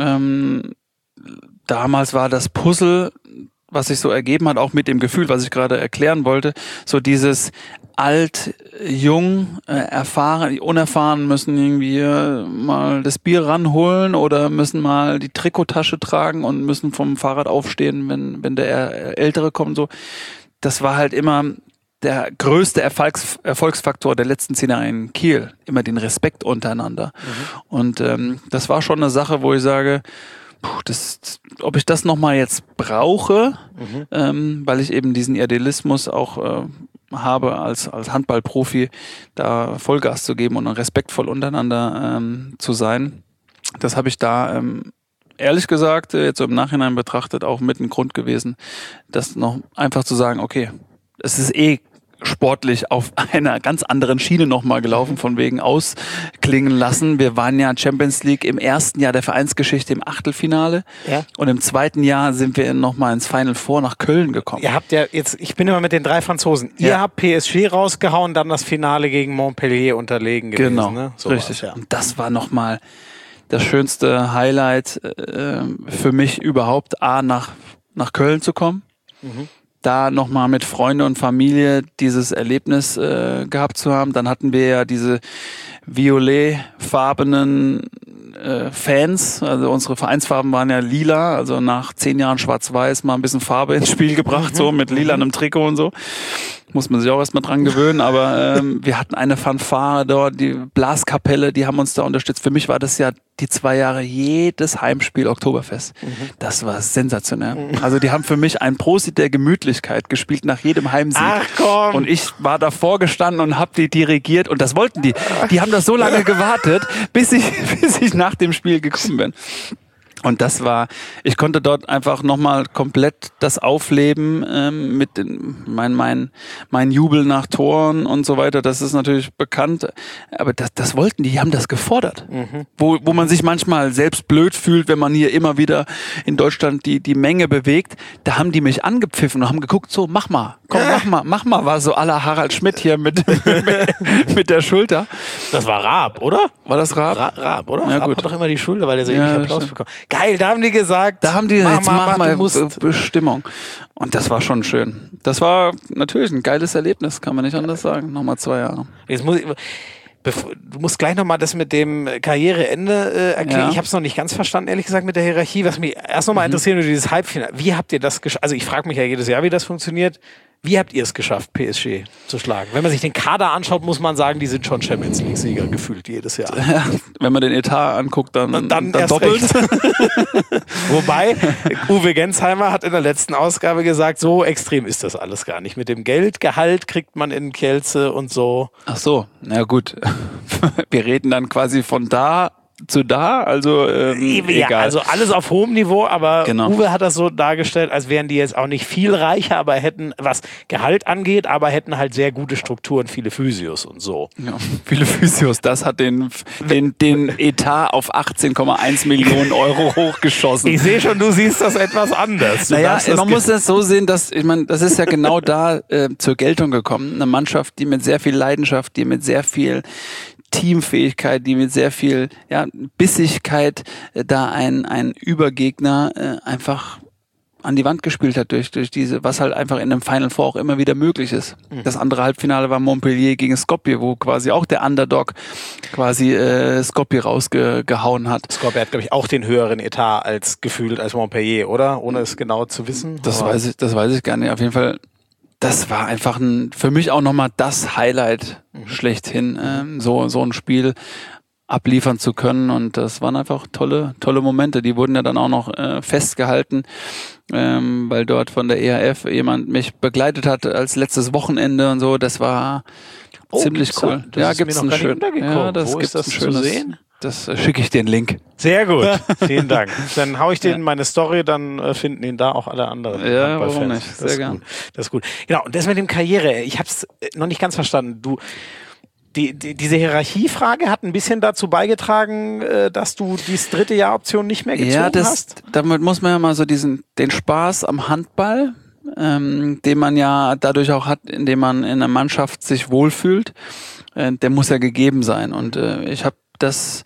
Speaker 2: Damals war das Puzzle, was sich so ergeben hat, auch mit dem Gefühl, was ich gerade erklären wollte, so dieses alt, jung, erfahren, die Unerfahren müssen irgendwie mal das Bier ranholen oder müssen mal die Trikottasche tragen und müssen vom Fahrrad aufstehen, wenn der Ältere kommt. So, das war halt immer der größte Erfolgsfaktor der letzten 10 Jahre in Kiel, immer den Respekt untereinander. Und das war schon eine Sache, wo ich sage, ob ich das nochmal jetzt brauche, weil ich eben diesen Idealismus auch habe, als Handballprofi da Vollgas zu geben und respektvoll untereinander zu sein. Das habe ich da ehrlich gesagt, jetzt so im Nachhinein betrachtet, auch mit ein Grund gewesen, das noch einfach zu sagen, okay, es ist sportlich auf einer ganz anderen Schiene nochmal gelaufen, von wegen ausklingen lassen. Wir waren ja Champions League im ersten Jahr der Vereinsgeschichte im Achtelfinale und im zweiten Jahr sind wir nochmal ins Final Four nach Köln gekommen.
Speaker 1: Ihr habt ja jetzt, ich bin immer mit den 3 Franzosen, ihr habt PSG rausgehauen, dann das Finale gegen Montpellier unterlegen gewesen.
Speaker 2: Genau,
Speaker 1: ne? So
Speaker 2: richtig. Und das war nochmal das schönste Highlight für mich überhaupt, nach Köln zu kommen. Da nochmal mit Freunde und Familie dieses Erlebnis gehabt zu haben. Dann hatten wir ja diese violetfarbenen Fans, also unsere Vereinsfarben waren ja lila, also nach 10 Jahren Schwarz-Weiß mal ein bisschen Farbe ins Spiel gebracht, so mit lilanem Trikot und so. Muss man sich auch erstmal dran gewöhnen, aber wir hatten eine Fanfare dort, die Blaskapelle, die haben uns da unterstützt. Für mich war das ja die 2 Jahre jedes Heimspiel Oktoberfest. Das war sensationell. Also die haben für mich ein Prosit der Gemütlichkeit gespielt nach jedem Heimsieg.
Speaker 1: Ach komm!
Speaker 2: Und ich war davor gestanden und habe die dirigiert und das wollten die. Die haben das so lange gewartet, bis ich nach dem Spiel gekommen bin. Und das war, ich konnte dort einfach nochmal komplett das aufleben mit mein Jubel nach Toren und so weiter. Das ist natürlich bekannt, aber das wollten die haben das gefordert. Wo man sich manchmal selbst blöd fühlt, wenn man hier immer wieder in Deutschland die Menge bewegt. Da haben die mich angepfiffen und haben geguckt, so mach mal, komm, mach mal, war so à la Harald Schmidt hier mit der Schulter.
Speaker 1: Das war Raab, oder?
Speaker 2: War das Raab?
Speaker 1: Raab, oder?
Speaker 2: Ja,
Speaker 1: Raab
Speaker 2: gut.
Speaker 1: hat doch immer die Schulter, weil der so ewig Applaus bekommt. Geil, da haben die gesagt,
Speaker 2: mach mal
Speaker 1: du musst.
Speaker 2: Bestimmung. Und das war schon schön. Das war natürlich ein geiles Erlebnis, kann man nicht anders sagen. Nochmal 2 Jahre.
Speaker 1: Jetzt du musst gleich nochmal das mit dem Karriereende erklären.
Speaker 2: Ja.
Speaker 1: Ich habe es noch nicht ganz verstanden, ehrlich gesagt, mit der Hierarchie. Was mich erst nochmal interessiert, dieses Halbfinale. Wie habt ihr das also ich frage mich ja jedes Jahr, wie das funktioniert. Wie habt ihr es geschafft, PSG zu schlagen? Wenn man sich den Kader anschaut, muss man sagen, die sind schon Champions League-Sieger gefühlt jedes Jahr.
Speaker 2: Ja, wenn man den Etat anguckt, dann doppelt.
Speaker 1: Wobei, Uwe Gensheimer hat in der letzten Ausgabe gesagt, so extrem ist das alles gar nicht. Mit dem Geldgehalt kriegt man in Kielce und so.
Speaker 2: Ach so, na gut. Wir reden dann quasi von da zu da, also egal.
Speaker 1: Also alles auf hohem Niveau, aber
Speaker 2: genau.
Speaker 1: Uwe hat das so dargestellt, als wären die jetzt auch nicht viel reicher, aber hätten, was Gehalt angeht, aber hätten halt sehr gute Strukturen, viele Physios und so.
Speaker 2: Ja, viele Physios, das hat den Etat auf 18,1 Millionen Euro hochgeschossen.
Speaker 1: Ich sehe schon, du siehst das etwas anders.
Speaker 2: Naja, man muss das so sehen, dass, ich meine, das ist ja genau da zur Geltung gekommen. Eine Mannschaft, die mit sehr viel Leidenschaft, die mit sehr viel Teamfähigkeit, die mit sehr viel Bissigkeit da ein Übergegner einfach an die Wand gespielt hat durch diese, was halt einfach in einem Final Four auch immer wieder möglich ist. Das andere Halbfinale war Montpellier gegen Skopje, wo quasi auch der Underdog quasi Skopje rausgehauen hat.
Speaker 1: Skopje hat, glaube ich, auch den höheren Etat als Montpellier, oder? Ohne es genau zu wissen.
Speaker 2: Das weiß ich gar nicht. Auf jeden Fall, das war einfach für mich auch nochmal das Highlight schlechthin, so ein Spiel abliefern zu können, und das waren einfach tolle Momente. Die wurden ja dann auch noch festgehalten, weil dort von der EHF jemand mich begleitet hat als letztes Wochenende und so. Das war ziemlich cool.
Speaker 1: Ja, gibt's ein schönes.
Speaker 2: Ja, das gibt's ein schönes zu sehen. Das schicke ich dir einen Link.
Speaker 1: Sehr gut, vielen Dank. Dann haue ich den in meine Story, dann finden ihn da auch alle anderen.
Speaker 2: Ja, warum nicht?
Speaker 1: Sehr gern. Das ist gut. Genau, und das mit dem Karriere, ich habe es noch nicht ganz verstanden. Diese Hierarchiefrage hat ein bisschen dazu beigetragen, dass du die dritte Jahr-Option nicht mehr gezogen hast?
Speaker 2: Damit muss man ja mal so den Spaß am Handball, den man ja dadurch auch hat, indem man in einer Mannschaft sich wohlfühlt, der muss ja gegeben sein. Und ich habe das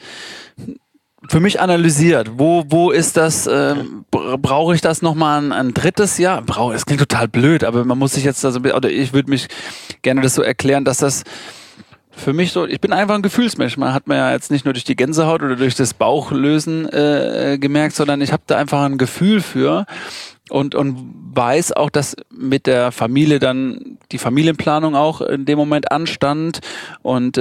Speaker 2: für mich analysiert. Wo ist das? Brauche ich das nochmal ein drittes Jahr? Das klingt total blöd, aber man muss sich jetzt, oder ich würde mich gerne das so erklären, dass das für mich so, ich bin einfach ein Gefühlsmensch. Man hat mir ja jetzt nicht nur durch die Gänsehaut oder durch das Bauchlösen gemerkt, sondern ich habe da einfach ein Gefühl für und weiß auch, dass mit der Familie dann die Familienplanung auch in dem Moment anstand und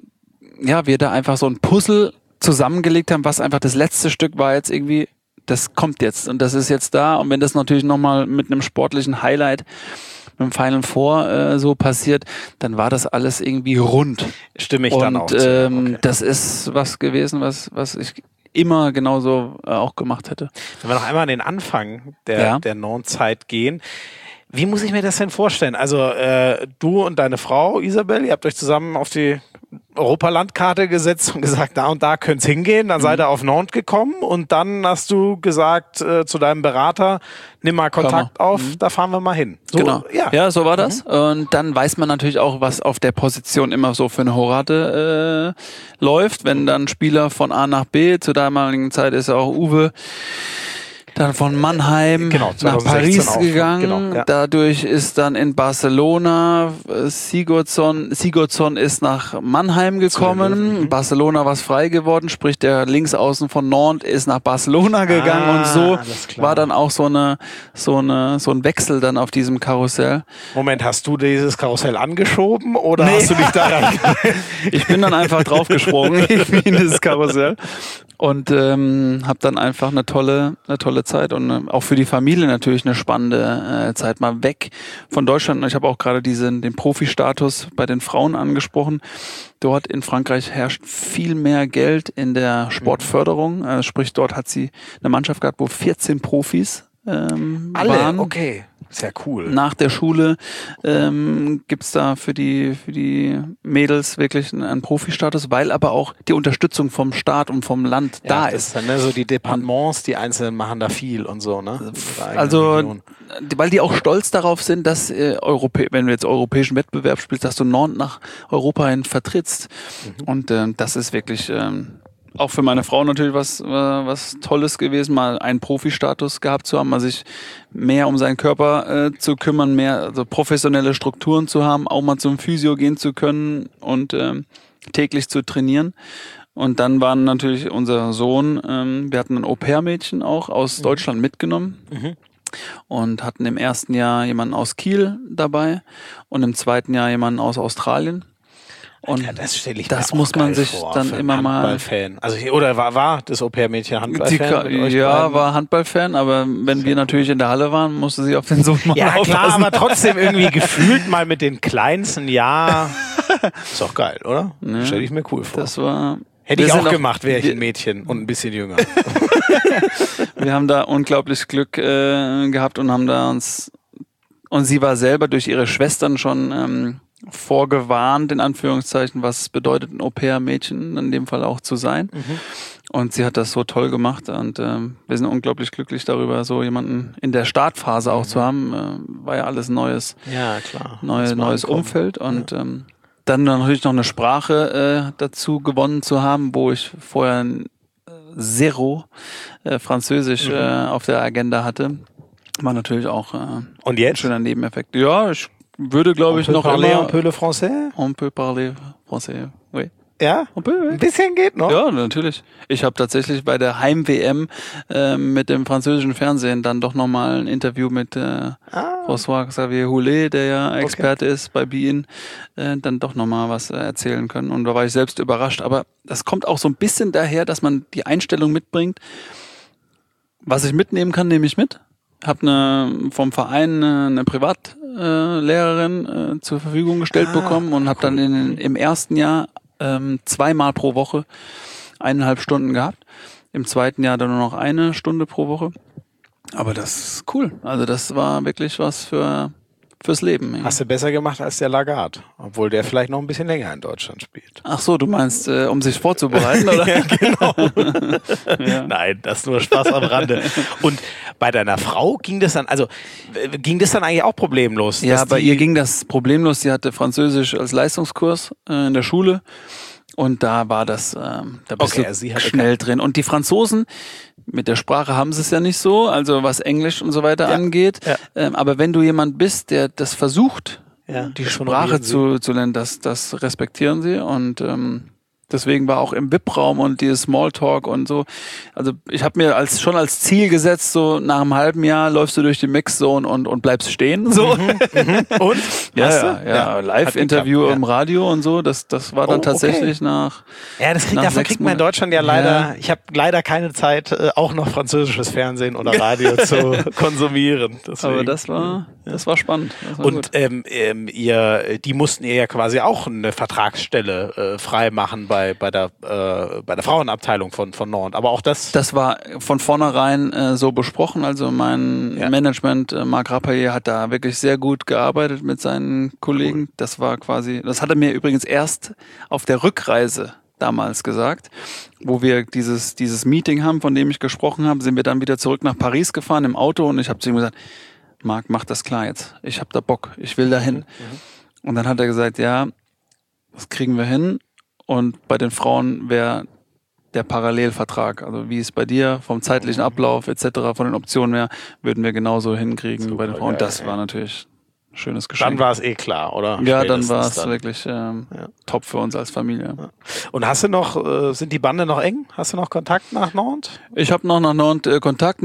Speaker 2: wir da einfach so ein Puzzle zusammengelegt haben, was einfach das letzte Stück war jetzt irgendwie, das kommt jetzt und das ist jetzt da, und wenn das natürlich nochmal mit einem sportlichen Highlight mit dem Final Four so passiert, dann war das alles irgendwie rund.
Speaker 1: Stimme ich dann auch zu. Okay.
Speaker 2: Das ist was gewesen, was ich immer genauso auch gemacht hätte.
Speaker 1: Wenn wir noch einmal an den Anfang der Non-Zeit gehen, wie muss ich mir das denn vorstellen? Also du und deine Frau Isabel, ihr habt euch zusammen auf die Europalandkarte gesetzt und gesagt, da und da könnte es hingehen. Dann seid ihr auf Nantes gekommen und dann hast du gesagt zu deinem Berater, nimm mal Kontakt auf, da fahren wir mal hin. So,
Speaker 2: genau. Ja, so war das. Und dann weiß man natürlich auch, was auf der Position immer so für eine Horate läuft. Wenn dann Spieler von A nach B, zur damaligen Zeit ist auch Uwe dann von Mannheim nach Paris gegangen. Dadurch ist dann in Barcelona Sigurdsson ist nach Mannheim gekommen. Barcelona war frei geworden, sprich der Linksaußen von Nantes ist nach Barcelona gegangen und so war dann auch so ein Wechsel dann auf diesem Karussell.
Speaker 1: Moment, hast du dieses Karussell angeschoben oder hast du dich daran?
Speaker 2: Ich bin dann einfach draufgesprungen in dieses Karussell. Und habe dann einfach eine tolle Zeit und auch für die Familie natürlich eine spannende Zeit, mal weg von Deutschland. Ich habe auch gerade den Profi-Status bei den Frauen angesprochen. Dort in Frankreich herrscht viel mehr Geld in der Sportförderung. Sprich, dort hat sie eine Mannschaft gehabt, wo 14 Profis waren.
Speaker 1: Okay. Sehr cool.
Speaker 2: Nach der Schule gibt's da für die Mädels wirklich einen Profi-Status, weil aber auch die Unterstützung vom Staat und vom Land da ist.
Speaker 1: Dann, ne, so die Departements, die Einzelnen machen da viel und so, ne?
Speaker 2: Also, weil die auch stolz darauf sind, dass wenn du jetzt europäischen Wettbewerb spielst, dass du Nantes nach Europa hin vertrittst. Und das ist wirklich auch für meine Frau natürlich was Tolles gewesen, mal einen Profi-Status gehabt zu haben, mal sich mehr um seinen Körper zu kümmern, also professionelle Strukturen zu haben, auch mal zum Physio gehen zu können und täglich zu trainieren. Und dann waren natürlich unser Sohn, wir hatten ein Au-pair-Mädchen auch aus Deutschland mitgenommen. und hatten im ersten Jahr jemanden aus Kiel dabei und im zweiten Jahr jemanden aus Australien. Und
Speaker 1: ja, das stelle ich
Speaker 2: das
Speaker 1: mir
Speaker 2: muss
Speaker 1: auch
Speaker 2: man
Speaker 1: geil
Speaker 2: sich
Speaker 1: vor,
Speaker 2: dann
Speaker 1: für
Speaker 2: immer
Speaker 1: einen
Speaker 2: mal.
Speaker 1: Handballfan. Also oder war das Au-pair-Mädchen Handballfan? mit euch
Speaker 2: Ja,
Speaker 1: beiden?
Speaker 2: war Handballfan, aber wenn wir natürlich in der Halle waren, musste sie auf den Sohn mal
Speaker 1: Ja, klar,
Speaker 2: aufpassen.
Speaker 1: aber trotzdem irgendwie gefühlt mal mit den Kleinsten, ja. Ist doch geil, oder?
Speaker 2: Ja.
Speaker 1: Stelle ich mir cool vor.
Speaker 2: Das war.
Speaker 1: Hätte ich
Speaker 2: wir
Speaker 1: auch
Speaker 2: sind
Speaker 1: gemacht, wäre ich
Speaker 2: wir-
Speaker 1: ein Mädchen und ein bisschen jünger.
Speaker 2: Wir haben da unglaublich Glück gehabt und haben da uns. Und sie war selber durch ihre Schwestern schon vorgewarnt, in Anführungszeichen, was es bedeutet, ein Au-pair-Mädchen in dem Fall auch zu sein. Und sie hat das so toll gemacht und wir sind unglaublich glücklich darüber, so jemanden in der Startphase auch zu haben. War ja alles Neues.
Speaker 1: Ja, klar.
Speaker 2: Neues Umfeld und dann natürlich noch eine Sprache dazu gewonnen zu haben, wo ich vorher zero Französisch auf der Agenda hatte. War natürlich auch
Speaker 1: Und
Speaker 2: ein
Speaker 1: jetzt?
Speaker 2: schöner Nebeneffekt. Ja, ich würde, glaube ich, noch immer...
Speaker 1: un peu le français?
Speaker 2: On peut parler français, oui.
Speaker 1: Ja?
Speaker 2: On peut, oui.
Speaker 1: Ein bisschen geht noch.
Speaker 2: Ja, natürlich. Ich habe tatsächlich bei der Heim-WM mit dem französischen Fernsehen dann doch nochmal ein Interview mit François-Xavier Houlet, der ja Experte ist bei Bein, dann doch nochmal was erzählen können. Und da war ich selbst überrascht. Aber das kommt auch so ein bisschen daher, dass man die Einstellung mitbringt. Was ich mitnehmen kann, nehme ich mit. Habe vom Verein eine Privatlehrerin zur Verfügung gestellt bekommen und habe dann im ersten Jahr 2-mal pro Woche 1,5 Stunden gehabt. Im zweiten Jahr dann nur noch 1 Stunde pro Woche. Aber das ist cool. Also das war wirklich was fürs Leben.
Speaker 1: Hast du besser gemacht als der Lagarde, obwohl der vielleicht noch ein bisschen länger in Deutschland spielt.
Speaker 2: Ach so, du meinst, um sich vorzubereiten, oder?
Speaker 1: Ja, genau.
Speaker 2: Ja.
Speaker 1: Nein, das ist nur Spaß am Rande. Und bei deiner Frau ging das dann eigentlich auch problemlos?
Speaker 2: Ja,
Speaker 1: dass
Speaker 2: bei
Speaker 1: die-
Speaker 2: ihr ging das problemlos. Sie hatte Französisch als Leistungskurs in der Schule und da war das da bist
Speaker 1: Okay,
Speaker 2: du
Speaker 1: also sie hatte
Speaker 2: schnell drin. Und die Franzosen, mit der Sprache haben sie es ja nicht so, also was Englisch und so weiter angeht.
Speaker 1: Ja.
Speaker 2: Aber wenn du jemand bist, der das versucht,
Speaker 1: Ja,
Speaker 2: die
Speaker 1: das
Speaker 2: Sprache
Speaker 1: honorieren
Speaker 2: zu lernen, das respektieren sie und deswegen war auch im VIP-Raum und dieses Smalltalk und so. Also ich habe mir schon als Ziel gesetzt, so nach einem halben Jahr läufst du durch die Mixzone und bleibst stehen. So.
Speaker 1: Und? Hast du?
Speaker 2: Ja,
Speaker 1: Hat
Speaker 2: Live-Interview
Speaker 1: geklappt,
Speaker 2: im Radio und so. Das war dann
Speaker 1: Oh,
Speaker 2: tatsächlich nach.
Speaker 1: Ja,
Speaker 2: Nach
Speaker 1: davon
Speaker 2: 6
Speaker 1: kriegt man in
Speaker 2: Monaten.
Speaker 1: Deutschland ja leider, ich habe leider keine Zeit, auch noch französisches Fernsehen oder Radio zu konsumieren. Deswegen.
Speaker 2: Aber das war spannend. Das war
Speaker 1: Und die mussten ihr ja quasi auch eine Vertragsstelle freimachen bei der Frauenabteilung von Nantes. Aber auch das.
Speaker 2: Das war von vornherein so besprochen. Also mein Management, Marc Rappaillet, hat da wirklich sehr gut gearbeitet mit seinen Kollegen. Das war quasi, das hat er mir übrigens erst auf der Rückreise damals gesagt, wo wir dieses Meeting haben, von dem ich gesprochen habe, sind wir dann wieder zurück nach Paris gefahren im Auto und ich habe zu ihm gesagt, Marc, mach das klar jetzt. Ich habe da Bock, ich will da hin. Und dann hat er gesagt, ja, das kriegen wir hin. Und bei den Frauen wäre der Parallelvertrag, also wie es bei dir vom zeitlichen Ablauf etc., von den Optionen her, würden wir genauso hinkriegen bei den Frauen. Und das war natürlich ein schönes Geschenk.
Speaker 1: Dann war es klar, oder?
Speaker 2: Ja, dann
Speaker 1: Spätestens
Speaker 2: war es
Speaker 1: dann.
Speaker 2: wirklich top für uns als Familie.
Speaker 1: Und hast du noch, sind die Bande noch eng? Hast du noch Kontakt nach Nantes?
Speaker 2: Ich habe noch nach Nantes Kontakt.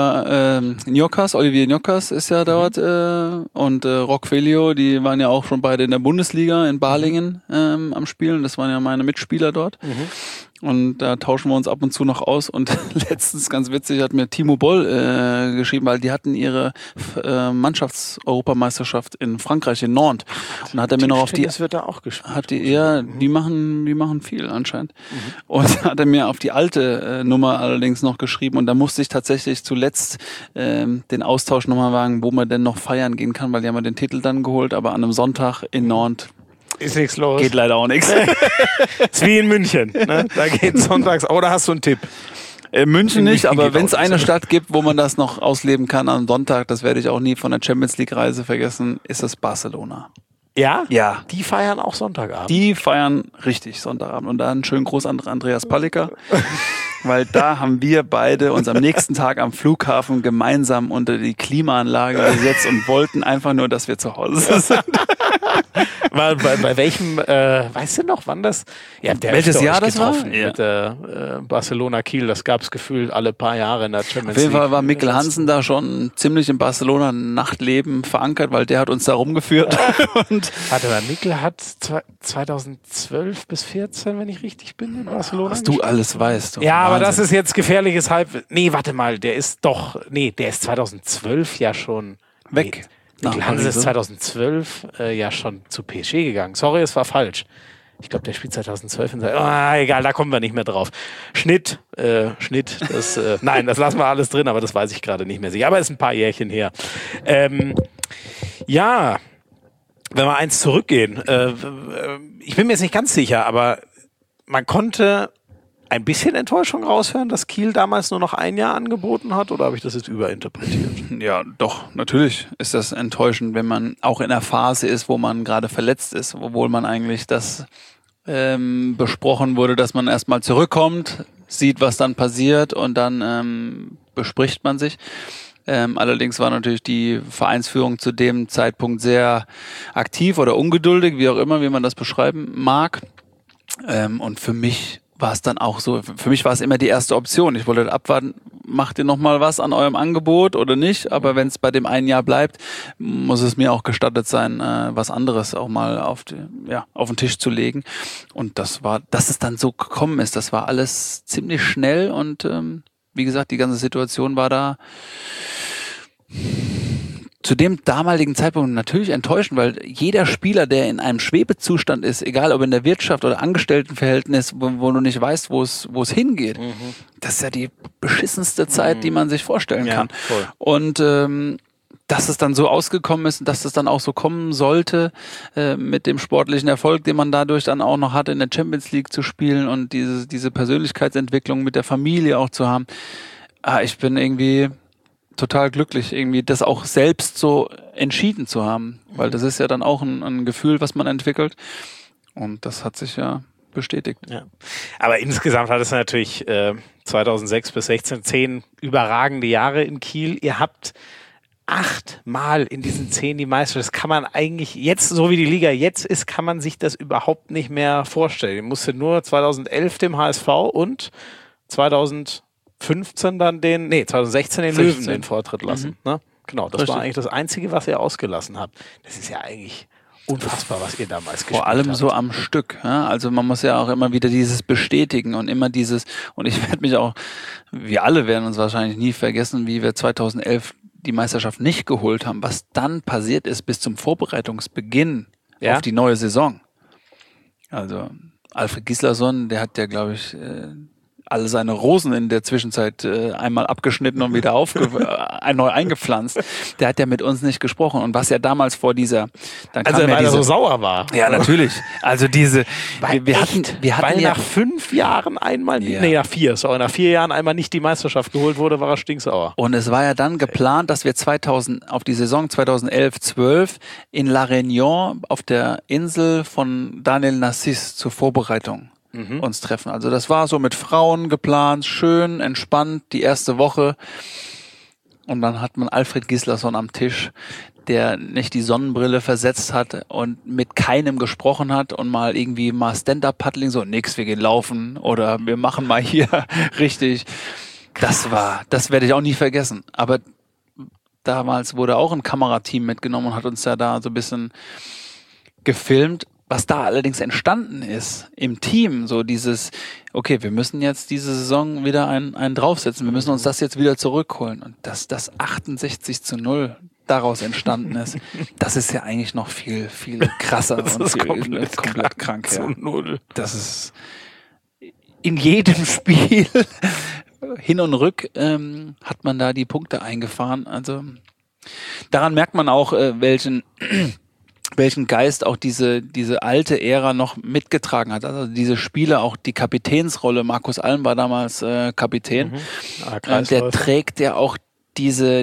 Speaker 2: Olivier Njokas ist ja dort und Rock Felio, die waren ja auch schon beide in der Bundesliga in Balingen am Spielen. Das waren ja meine Mitspieler dort. Und da tauschen wir uns ab und zu noch aus. Und letztens, ganz witzig, hat mir Timo Boll geschrieben, weil die hatten ihre Mannschaftseuropameisterschaft in Frankreich, in Nantes. Und da hat er mir noch auf die...
Speaker 1: Das wird da auch gespielt.
Speaker 2: die machen viel anscheinend. Und hat er mir auf die alte Nummer allerdings noch geschrieben. Und da musste ich tatsächlich zuletzt den Austausch nochmal wagen, wo man denn noch feiern gehen kann, weil die haben ja den Titel dann geholt. Aber an einem Sonntag in Nantes
Speaker 1: Ist nichts los.
Speaker 2: geht leider auch nichts.
Speaker 1: Ist wie in München. Ne? Da geht sonntags. Oder hast du einen Tipp?
Speaker 2: München nicht, aber
Speaker 1: geht
Speaker 2: wenn es
Speaker 1: auch nicht.
Speaker 2: eine Stadt gibt, wo man das noch ausleben kann am Sonntag, das werde ich auch nie von der Champions League Reise vergessen, ist es Barcelona.
Speaker 1: Ja?
Speaker 2: Ja.
Speaker 1: Die feiern auch Sonntagabend.
Speaker 2: Die feiern richtig Sonntagabend. Und da einen schönen Gruß an Andreas Palliker. weil da haben wir beide uns am nächsten Tag am Flughafen gemeinsam unter die Klimaanlage gesetzt und wollten einfach nur, dass wir zu Hause sind.
Speaker 1: Bei welchem, weißt du noch, wann das? Ja,
Speaker 2: welches Jahr das war?
Speaker 1: Mit Barcelona Kiel, das gab es gefühlt alle paar Jahre in der Champions League.
Speaker 2: Auf jeden Fall war Mikkel Hansen da schon ziemlich im Barcelona-Nachtleben verankert, weil der hat uns da rumgeführt. Und
Speaker 1: warte mal, Mikkel hat 2012 bis 14, wenn ich richtig bin, in Barcelona.
Speaker 2: Was du alles weißt.
Speaker 1: Ja, aber das ist jetzt gefährliches Nee, warte mal, der ist 2012 ja schon
Speaker 2: weg.
Speaker 1: Mikkel Hansen ist 2012 ja schon zu PSG gegangen. Sorry, es war falsch. Ich glaube, der spielt 2012 und sagt, egal, da kommen wir nicht mehr drauf. Schnitt, nein, das lassen wir alles drin, aber das weiß ich gerade nicht mehr sicher. Aber es ist ein paar Jährchen her. Ja, wenn wir eins zurückgehen, ich bin mir jetzt nicht ganz sicher, aber man konnte ein bisschen Enttäuschung raushören, dass Kiel damals nur noch ein Jahr angeboten hat, oder habe ich das jetzt überinterpretiert?
Speaker 2: Ja, doch, natürlich ist das enttäuschend, wenn man auch in einer Phase ist, wo man gerade verletzt ist, obwohl man eigentlich das besprochen wurde, dass man erstmal zurückkommt, sieht, was dann passiert und dann bespricht man sich. Allerdings war natürlich die Vereinsführung zu dem Zeitpunkt sehr aktiv oder ungeduldig, wie auch immer, wie man das beschreiben mag. Und für mich war es dann auch so, für mich war es immer die erste Option. Ich wollte abwarten, macht ihr nochmal was an eurem Angebot oder nicht? Aber wenn es bei dem einen Jahr bleibt, muss es mir auch gestattet sein, was anderes auch mal auf den Tisch zu legen. Und dass es dann so gekommen ist, das war alles ziemlich schnell und wie gesagt, die ganze Situation war da zu dem damaligen Zeitpunkt natürlich enttäuschend, weil jeder Spieler, der in einem Schwebezustand ist, egal ob in der Wirtschaft oder Angestelltenverhältnis, wo du nicht weißt, wo es hingeht, das ist ja die beschissenste Zeit, die man sich vorstellen kann.
Speaker 1: Voll.
Speaker 2: Und dass es dann so ausgekommen ist, dass es dann auch so kommen sollte, mit dem sportlichen Erfolg, den man dadurch dann auch noch hatte, in der Champions League zu spielen und diese Persönlichkeitsentwicklung mit der Familie auch zu haben. Ich bin irgendwie total glücklich, irgendwie das auch selbst so entschieden zu haben, weil das ist ja dann auch ein Gefühl, was man entwickelt und das hat sich ja bestätigt.
Speaker 1: Ja. Aber insgesamt hat es natürlich 2006 bis 16 10 überragende Jahre in Kiel. Ihr habt 8 Mal in diesen 10 die Meisterschaft. Das kann man eigentlich jetzt, so wie die Liga jetzt ist, kann man sich das überhaupt nicht mehr vorstellen. Ihr musstet nur 2011 dem HSV und 2015 dann 2016 den Löwen den Vortritt lassen. Ne? Genau, das war eigentlich das Einzige, was ihr ausgelassen habt. Das ist ja eigentlich unfassbar, was ihr damals gespielt habt.
Speaker 2: Vor allem so am Stück. Ja? Also man muss ja auch immer wieder dieses bestätigen und immer dieses, und ich werde mich auch, wir alle werden uns wahrscheinlich nie vergessen, wie wir 2011 die Meisterschaft nicht geholt haben, was dann passiert ist bis zum Vorbereitungsbeginn auf die neue Saison. Also Alfred Gislason, der hat ja, glaube ich, alle seine Rosen in der Zwischenzeit einmal abgeschnitten und wieder neu eingepflanzt. Der hat ja mit uns nicht gesprochen. Und was ja damals vor dieser...
Speaker 1: weil er so sauer war.
Speaker 2: Ja, natürlich. Also wir hatten
Speaker 1: weil nach 5 Jahren einmal, nach 4 Jahren einmal nicht die Meisterschaft geholt wurde, war er stinksauer.
Speaker 2: Und es war ja dann geplant, dass wir auf die Saison 2011-12 in La Réunion auf der Insel von Daniel Nassis zur Vorbereitung uns treffen. Also das war so mit Frauen geplant, schön, entspannt, die erste Woche. Und dann hat man Alfred Gislason am Tisch, der nicht die Sonnenbrille versetzt hat und mit keinem gesprochen hat und mal Stand-Up-Paddling, so nix, wir gehen laufen oder wir machen mal hier richtig. Das werde ich auch nie vergessen. Aber damals wurde auch ein Kamerateam mitgenommen und hat uns ja da so ein bisschen gefilmt. Was da allerdings entstanden ist im Team, so dieses, okay, wir müssen jetzt diese Saison wieder einen draufsetzen, wir müssen uns das jetzt wieder zurückholen. Und dass das 68-0 daraus entstanden ist, das ist ja eigentlich noch viel, viel krasser und viel komplett krank. Ja. Das ist in jedem Spiel hin und rück hat man da die Punkte eingefahren. Also daran merkt man auch, welchen Geist auch diese alte Ära noch mitgetragen hat. Also diese Spieler, auch die Kapitänsrolle, Markus Alm war damals Kapitän, der trägt ja auch diese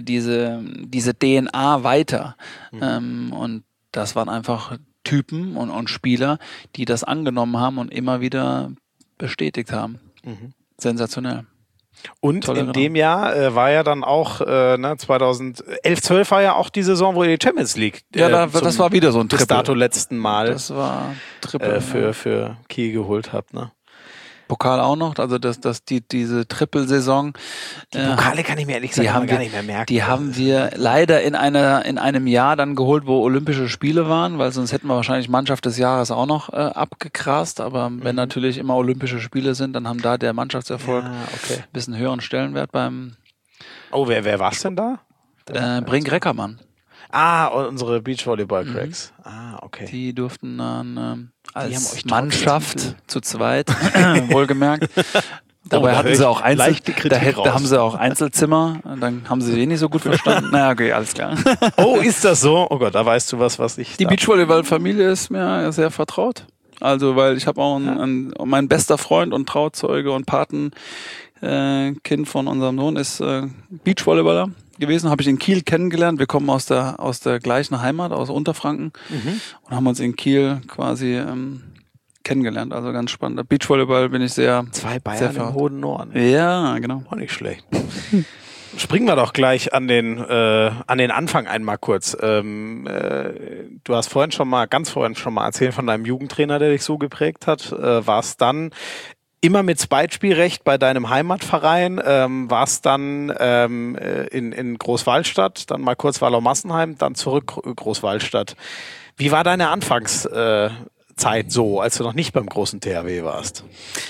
Speaker 2: DNA weiter. Und das waren einfach Typen und Spieler, die das angenommen haben und immer wieder bestätigt haben. sensationell.
Speaker 1: Und
Speaker 2: Tolle
Speaker 1: in dem Jahr war ja dann auch 2011, 12 war ja auch die Saison, wo ihr die Champions League
Speaker 2: das war wieder so ein
Speaker 1: bis
Speaker 2: Triple.
Speaker 1: dato letzten Mal
Speaker 2: Das war Triple
Speaker 1: für Kiel geholt habt, ne?
Speaker 2: Pokal auch noch, also diese Triple-Saison.
Speaker 1: Die Pokale kann ich mir ehrlich gesagt gar nicht mehr merken.
Speaker 2: Die haben wir leider in einem Jahr dann geholt, wo Olympische Spiele waren, weil sonst hätten wir wahrscheinlich Mannschaft des Jahres auch noch abgegrast. Aber wenn natürlich immer Olympische Spiele sind, dann haben da der Mannschaftserfolg ein bisschen höheren Stellenwert beim.
Speaker 1: Oh, wer war's denn da?
Speaker 2: Brink Reckermann.
Speaker 1: Unsere Beachvolleyball-Cracks. Okay.
Speaker 2: Die durften dann als
Speaker 1: Mannschaft
Speaker 2: zu zweit, wohlgemerkt. Dabei hatten sie auch da haben sie auch Einzelzimmer, dann haben sie nicht so gut verstanden. Naja, okay, alles klar.
Speaker 1: Oh, ist das so? Oh Gott, da weißt du was ich.
Speaker 2: Die Beachvolleyball-Familie ist mir sehr vertraut. Also, weil ich habe auch mein bester Freund und Trauzeuge und Patenkind von unserem Sohn ist Beachvolleyballer gewesen, habe ich in Kiel kennengelernt. Wir kommen aus der gleichen Heimat, aus Unterfranken und haben uns in Kiel quasi kennengelernt. Also ganz spannend. Beachvolleyball bin ich sehr...
Speaker 1: 2 Bayern im hohen Norden.
Speaker 2: Ja, genau.
Speaker 1: Auch nicht schlecht. Springen wir doch gleich an den Anfang einmal kurz. Du hast ganz vorhin schon mal erzählt von deinem Jugendtrainer, der dich so geprägt hat. Warst dann immer mit Zweitspielrecht bei deinem Heimatverein, warst dann in Großwallstadt, dann mal kurz Wallau-Massenheim, dann zurück Großwallstadt. Wie war deine Anfangszeit so, als du noch nicht beim großen THW warst?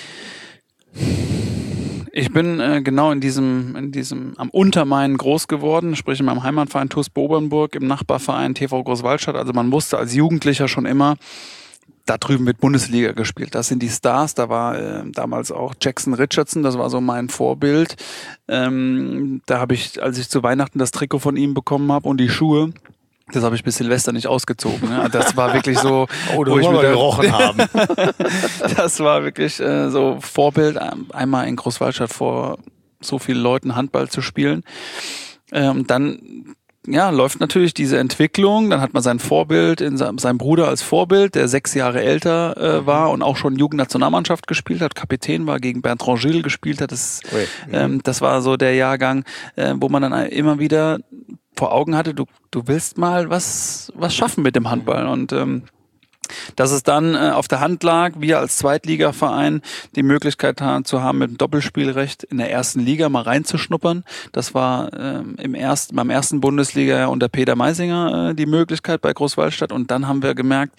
Speaker 2: Ich bin genau in diesem am Untermain groß geworden, sprich in meinem Heimatverein TuS Bobernburg, im Nachbarverein TV Großwallstadt. Also man wusste als Jugendlicher schon immer, da drüben wird Bundesliga gespielt. Das sind die Stars. Da war damals auch Jackson Richardson, das war so mein Vorbild. Da habe ich, als ich zu Weihnachten das Trikot von ihm bekommen habe und die Schuhe, das habe ich bis Silvester nicht ausgezogen. Ne? Das war wirklich so,
Speaker 1: wo ich wieder gerochen haben.
Speaker 2: Das war wirklich so Vorbild, einmal in Großwallstadt vor so vielen Leuten Handball zu spielen. Dann läuft natürlich diese Entwicklung. Dann hat man sein Vorbild, sein Bruder als Vorbild, der 6 Jahre älter war und auch schon Jugendnationalmannschaft gespielt hat, Kapitän war, gegen Bertrand Gilles gespielt hat. Das war so der Jahrgang, wo man dann immer wieder vor Augen hatte, du willst mal was schaffen mit dem Handball. Und dass es dann auf der Hand lag, wir als Zweitligaverein die Möglichkeit zu haben, mit dem Doppelspielrecht in der ersten Liga mal reinzuschnuppern. Das war beim ersten Bundesliga unter Peter Meisinger die Möglichkeit bei Großwallstadt. Und dann haben wir gemerkt,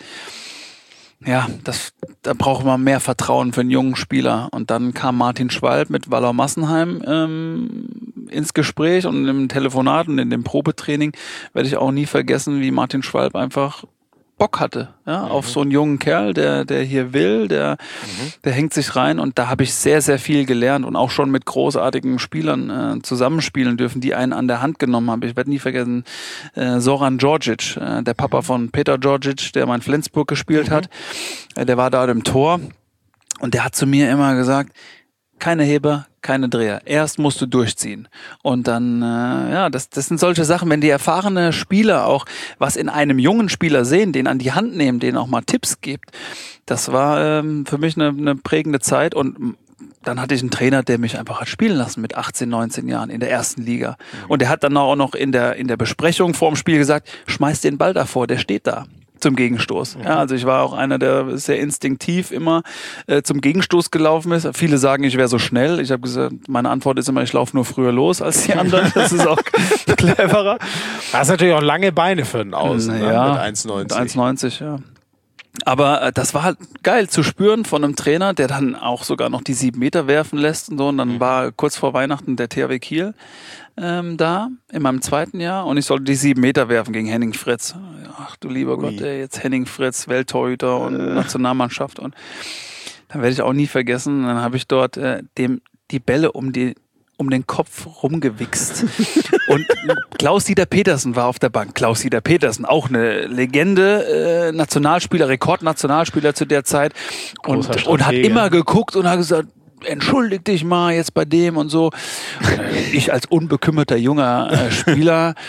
Speaker 2: da brauchen wir mehr Vertrauen für einen jungen Spieler. Und dann kam Martin Schwalb mit Wallau-Massenheim ins Gespräch und im Telefonat und in dem Probetraining werde ich auch nie vergessen, wie Martin Schwalb einfach Bock hatte, auf so einen jungen Kerl, der hier will, der hängt sich rein, und da habe ich sehr, sehr viel gelernt und auch schon mit großartigen Spielern zusammenspielen dürfen, die einen an der Hand genommen haben. Ich werde nie vergessen, Zoran Djordjic, der Papa von Peter Djordjic, der mal in Flensburg gespielt hat, der war da im Tor und der hat zu mir immer gesagt, keine Heber, keine Dreher. Erst musst du durchziehen. Und dann, das sind solche Sachen, wenn die erfahrene Spieler auch was in einem jungen Spieler sehen, den an die Hand nehmen, den auch mal Tipps gibt. Das war für mich eine prägende Zeit. Und dann hatte ich einen Trainer, der mich einfach hat spielen lassen mit 18, 19 Jahren in der ersten Liga. Und der hat dann auch noch in der Besprechung vor dem Spiel gesagt, schmeiß den Ball davor, der steht da. Zum Gegenstoß. Ja, also ich war auch einer, der sehr instinktiv immer zum Gegenstoß gelaufen ist. Viele sagen, ich wäre so schnell. Ich habe gesagt, meine Antwort ist immer, ich laufe nur früher los als die anderen. Das ist auch cleverer.
Speaker 1: Das ist natürlich auch lange Beine für einen Außen, mit 1,90.
Speaker 2: Mit 1,90, ja. Aber das war halt geil zu spüren von einem Trainer, der dann auch sogar noch die 7 Meter werfen lässt und so. Und dann war kurz vor Weihnachten der THW Kiel da, in meinem 2. Jahr. Und ich sollte die 7 Meter werfen gegen Henning Fritz. Ach du lieber Gott, jetzt Henning Fritz, Welttorhüter und Nationalmannschaft. Und dann werde ich auch nie vergessen. Dann habe ich dort die Bälle um den Kopf rumgewichst. Und Klaus-Dieter Petersen war auf der Bank. Klaus-Dieter Petersen, auch eine Legende, Nationalspieler, Rekordnationalspieler zu der Zeit. Und hat immer geguckt und hat gesagt, entschuldig dich mal jetzt bei dem und so. Ich als unbekümmerter junger Spieler,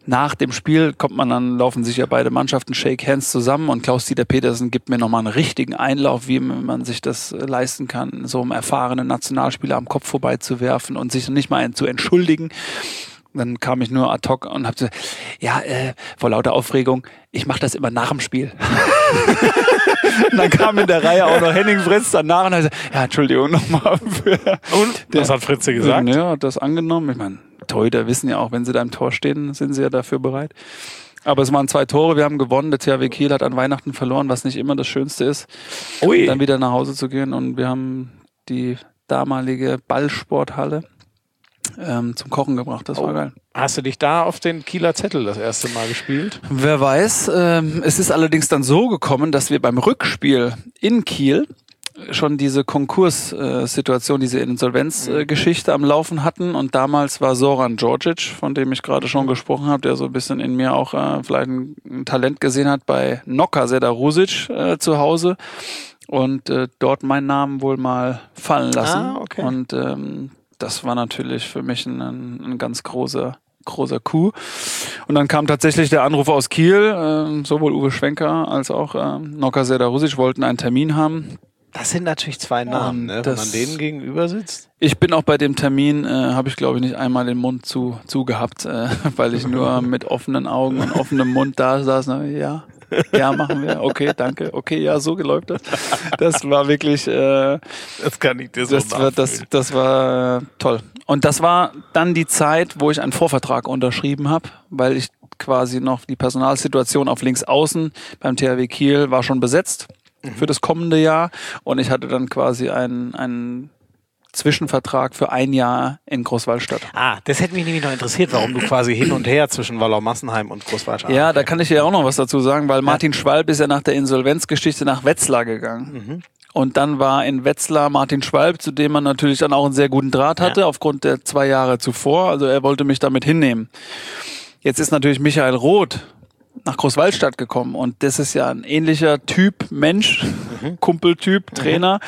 Speaker 2: nach dem Spiel laufen sich ja beide Mannschaften Shake Hands zusammen und Klaus-Dieter Petersen gibt mir nochmal einen richtigen Einlauf, wie man sich das leisten kann, so einem erfahrenen Nationalspieler am Kopf vorbeizuwerfen und sich nicht mal zu entschuldigen. Dann kam ich nur ad hoc und habe vor lauter Aufregung, ich mache das immer nach dem Spiel. Und dann kam in der Reihe auch noch Henning Fritz danach und hat gesagt, ja, Entschuldigung nochmal.
Speaker 1: Und? Was hat Fritze gesagt?
Speaker 2: Ja, hat das angenommen. Ich meine, Torhüter wissen ja auch, wenn sie da im Tor stehen, sind sie ja dafür bereit. Aber es waren 2 Tore, wir haben gewonnen. Der THW Kiel hat an Weihnachten verloren, was nicht immer das Schönste ist.
Speaker 1: Ui.
Speaker 2: Dann wieder nach Hause zu gehen und wir haben die damalige Ballsporthalle zum Kochen gebracht. Das war geil.
Speaker 1: Hast du dich da auf den Kieler Zettel das erste Mal gespielt?
Speaker 2: Wer weiß. Es ist allerdings dann so gekommen, dass wir beim Rückspiel in Kiel schon diese Konkurssituation, diese Insolvenzgeschichte am Laufen hatten. Und damals war Zoran Djordjic, von dem ich gerade schon gesprochen habe, der so ein bisschen in mir auch vielleicht ein Talent gesehen hat, bei Noka Sedarusic zu Hause. Und dort meinen Namen wohl mal fallen lassen.
Speaker 1: Ah, okay.
Speaker 2: Und das war natürlich für mich ein ganz großer Coup. Und dann kam tatsächlich der Anruf aus Kiel, sowohl Uwe Schwenker als auch Noka Sedarusic wollten einen Termin haben.
Speaker 1: Das sind natürlich 2 Namen, ne? Wenn man denen gegenüber sitzt.
Speaker 2: Ich bin auch bei dem Termin, habe ich glaube ich nicht einmal den Mund zu gehabt, weil ich nur mit offenen Augen und offenem Mund da saß. Ja, machen wir. Okay, danke. Okay, ja, so läuft das. Das war wirklich... das
Speaker 1: kann ich dir so nachfühlen.
Speaker 2: Das war toll. Und das war dann die Zeit, wo ich einen Vorvertrag unterschrieben habe, weil ich quasi noch die Personalsituation auf links außen beim THW Kiel war schon besetzt für das kommende Jahr. Und ich hatte dann quasi einen Zwischenvertrag für 1 Jahr in Großwallstadt.
Speaker 1: Das hätte mich nämlich noch interessiert, warum du quasi hin und her zwischen Wallau-Massenheim und Großwallstadt.
Speaker 2: Ja, da kann ich ja auch noch was dazu sagen, weil Martin Schwalb ist ja nach der Insolvenzgeschichte nach Wetzlar gegangen. Und dann war in Wetzlar Martin Schwalb, zu dem man natürlich dann auch einen sehr guten Draht hatte, aufgrund der 2 Jahre zuvor. Also er wollte mich damit hinnehmen. Jetzt ist natürlich Michael Roth nach Großwallstadt gekommen und das ist ja ein ähnlicher Typ Mensch, Kumpeltyp, Trainer.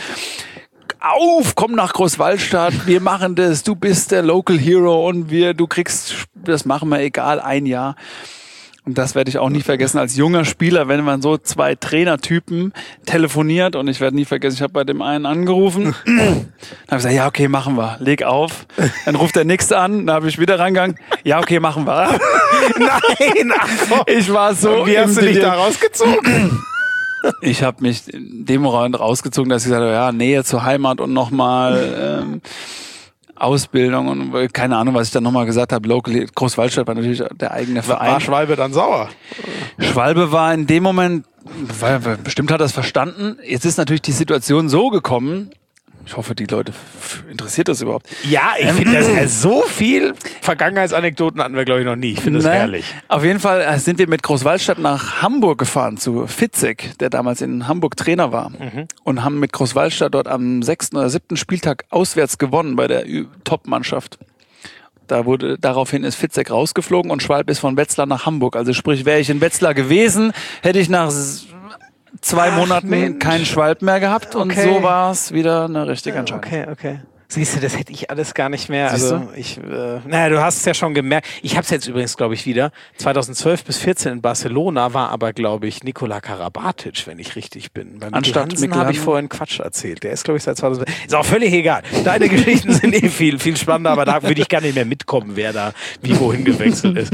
Speaker 2: Komm nach Großwallstadt, wir machen das, du bist der Local Hero und das machen wir, egal, 1 Jahr. Und das werde ich auch nie vergessen als junger Spieler, wenn man so 2 Trainertypen telefoniert und ich werde nie vergessen, ich habe bei dem einen angerufen, dann habe ich gesagt, ja okay, machen wir, leg auf. Dann ruft der Nächste an, dann habe ich wieder reingegangen, ja okay, machen wir.
Speaker 1: Nein,
Speaker 2: ich war so...
Speaker 1: Und wie hast du dich da rausgezogen?
Speaker 2: Ich habe mich in dem Moment rausgezogen, dass ich gesagt habe, ja, Nähe zur Heimat und nochmal Ausbildung und keine Ahnung, was ich dann nochmal gesagt habe. Local Großwallstadt war natürlich der eigene Verein.
Speaker 1: War Schwalbe dann sauer?
Speaker 2: Schwalbe war in dem Moment, weil bestimmt hat er es verstanden. Jetzt ist natürlich die Situation so gekommen, ich hoffe, die Leute interessiert das überhaupt.
Speaker 1: Ja, ich finde das so viel Vergangenheitsanekdoten hatten wir, glaube ich, noch nie. Ich finde das herrlich.
Speaker 2: Auf jeden Fall sind wir mit Großwallstadt nach Hamburg gefahren zu Fitzek, der damals in Hamburg Trainer war. Und haben mit Großwallstadt dort am 6. oder 7. Spieltag auswärts gewonnen bei der Top-Mannschaft. Daraufhin ist Fitzek rausgeflogen und Schwalb ist von Wetzlar nach Hamburg. Also sprich, wäre ich in Wetzlar gewesen, hätte ich nach 2 Monaten keinen Schwalb mehr gehabt und so war es wieder eine richtige Entscheidung.
Speaker 1: Okay. Siehst du, das hätte ich alles gar nicht mehr. Also du hast es ja schon gemerkt. Ich habe es jetzt übrigens, glaube ich, wieder. 2012 bis 14 in Barcelona war aber, glaube ich, Nikola Karabatic, wenn ich richtig bin. Bei
Speaker 2: Anstatt Mikkel
Speaker 1: habe ich vorhin Quatsch erzählt. Der ist, glaube ich, seit 2012. Ist auch völlig egal. Deine Geschichten sind viel, viel spannender, aber da würde ich gar nicht mehr mitkommen, wer da wie wohin gewechselt ist.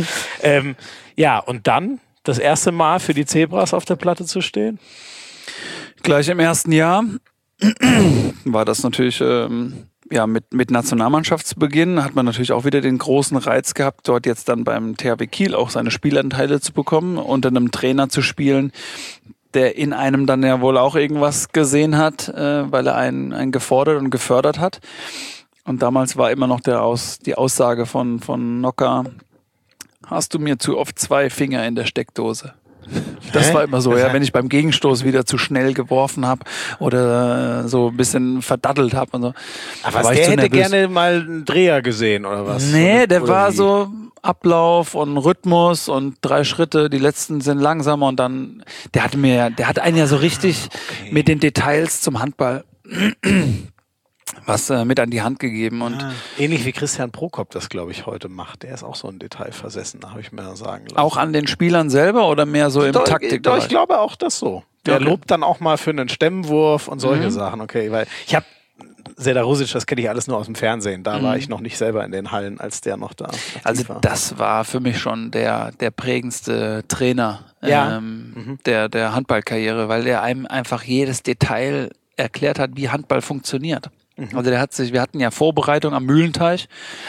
Speaker 1: Und dann das erste Mal für die Zebras auf der Platte zu stehen?
Speaker 2: Gleich im ersten Jahr war das natürlich mit Nationalmannschaftsbeginn hat man natürlich auch wieder den großen Reiz gehabt, dort jetzt dann beim THW Kiel auch seine Spielanteile zu bekommen, unter einem Trainer zu spielen, der in einem dann ja wohl auch irgendwas gesehen hat, weil er einen gefordert und gefördert hat. Und damals war immer noch die Aussage von Noka: Hast du mir zu oft 2 Finger in der Steckdose? Das war immer so, wenn ich beim Gegenstoß wieder zu schnell geworfen habe oder so ein bisschen verdattelt habe und so.
Speaker 1: Aber der hätte gerne mal einen Dreher gesehen oder was?
Speaker 2: Nee, der war so Ablauf und Rhythmus und 3 Schritte, die letzten sind langsamer und dann, der hat einen ja so richtig mit den Details zum Handball was mit an die Hand gegeben. Und
Speaker 1: ähnlich wie Christian Prokop das, glaube ich, heute macht. Der ist auch so ein Detail versessen, habe ich mir sagen lassen.
Speaker 2: Auch an den Spielern selber oder mehr so im Taktikbereich?
Speaker 1: Ich glaube auch das so. Der lobt dann auch mal für einen Stemmenwurf und solche Sachen. Okay, weil ich habe Sedarusic, das kenne ich alles nur aus dem Fernsehen. Da war ich noch nicht selber in den Hallen, als der noch da
Speaker 2: Also war. Das war für mich schon der prägendste Trainer der Handballkarriere, weil der einem einfach jedes Detail erklärt hat, wie Handball funktioniert. Also wir hatten ja Vorbereitung am Mühlenteich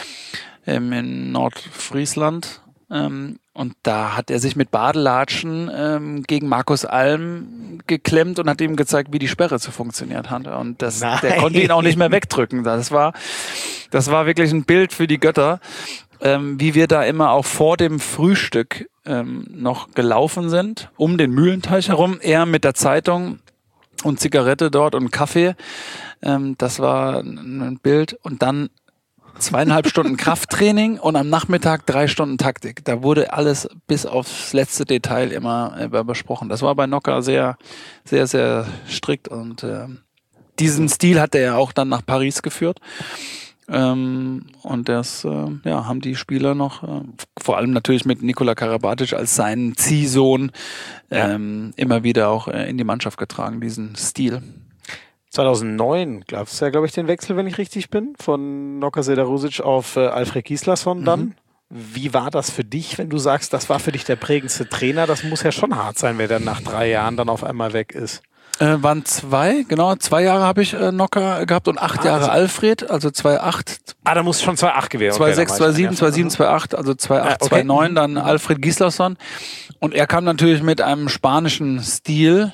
Speaker 2: in Nordfriesland und da hat er sich mit Badelatschen gegen Markus Alm geklemmt und hat ihm gezeigt, wie die Sperre zu funktioniert hat. Und der konnte ihn auch nicht mehr wegdrücken. Das war wirklich ein Bild für die Götter, wie wir da immer auch vor dem Frühstück noch gelaufen sind, um den Mühlenteich herum, er mit der Zeitung und Zigarette dort und Kaffee. Das war ein Bild. Und dann 2,5 Stunden Krafttraining und am Nachmittag 3 Stunden Taktik. Da wurde alles bis aufs letzte Detail immer besprochen. Das war bei Nocker sehr, sehr, sehr strikt. Und diesen Stil hat er ja auch dann nach Paris geführt. Und das haben die Spieler noch, vor allem natürlich mit Nikola Karabatic als seinen Ziehsohn, immer wieder auch in die Mannschaft getragen, diesen Stil.
Speaker 1: 2009 gab es ja, glaube ich, den Wechsel, wenn ich richtig bin, von Nocker Sedarusic auf Alfred Gislason dann. Wie war das für dich, wenn du sagst, das war für dich der prägendste Trainer? Das muss ja schon hart sein, wer dann nach 3 Jahren dann auf einmal weg ist.
Speaker 2: Waren 2 Jahre habe ich Nocker gehabt und 8 Jahre Alfred, also 2008.
Speaker 1: Da muss schon 2008 gewesen.
Speaker 2: 2006, 2007, 2007, 2008, also 2008, 2009 dann Alfred Gislason. Und er kam natürlich mit einem spanischen Stil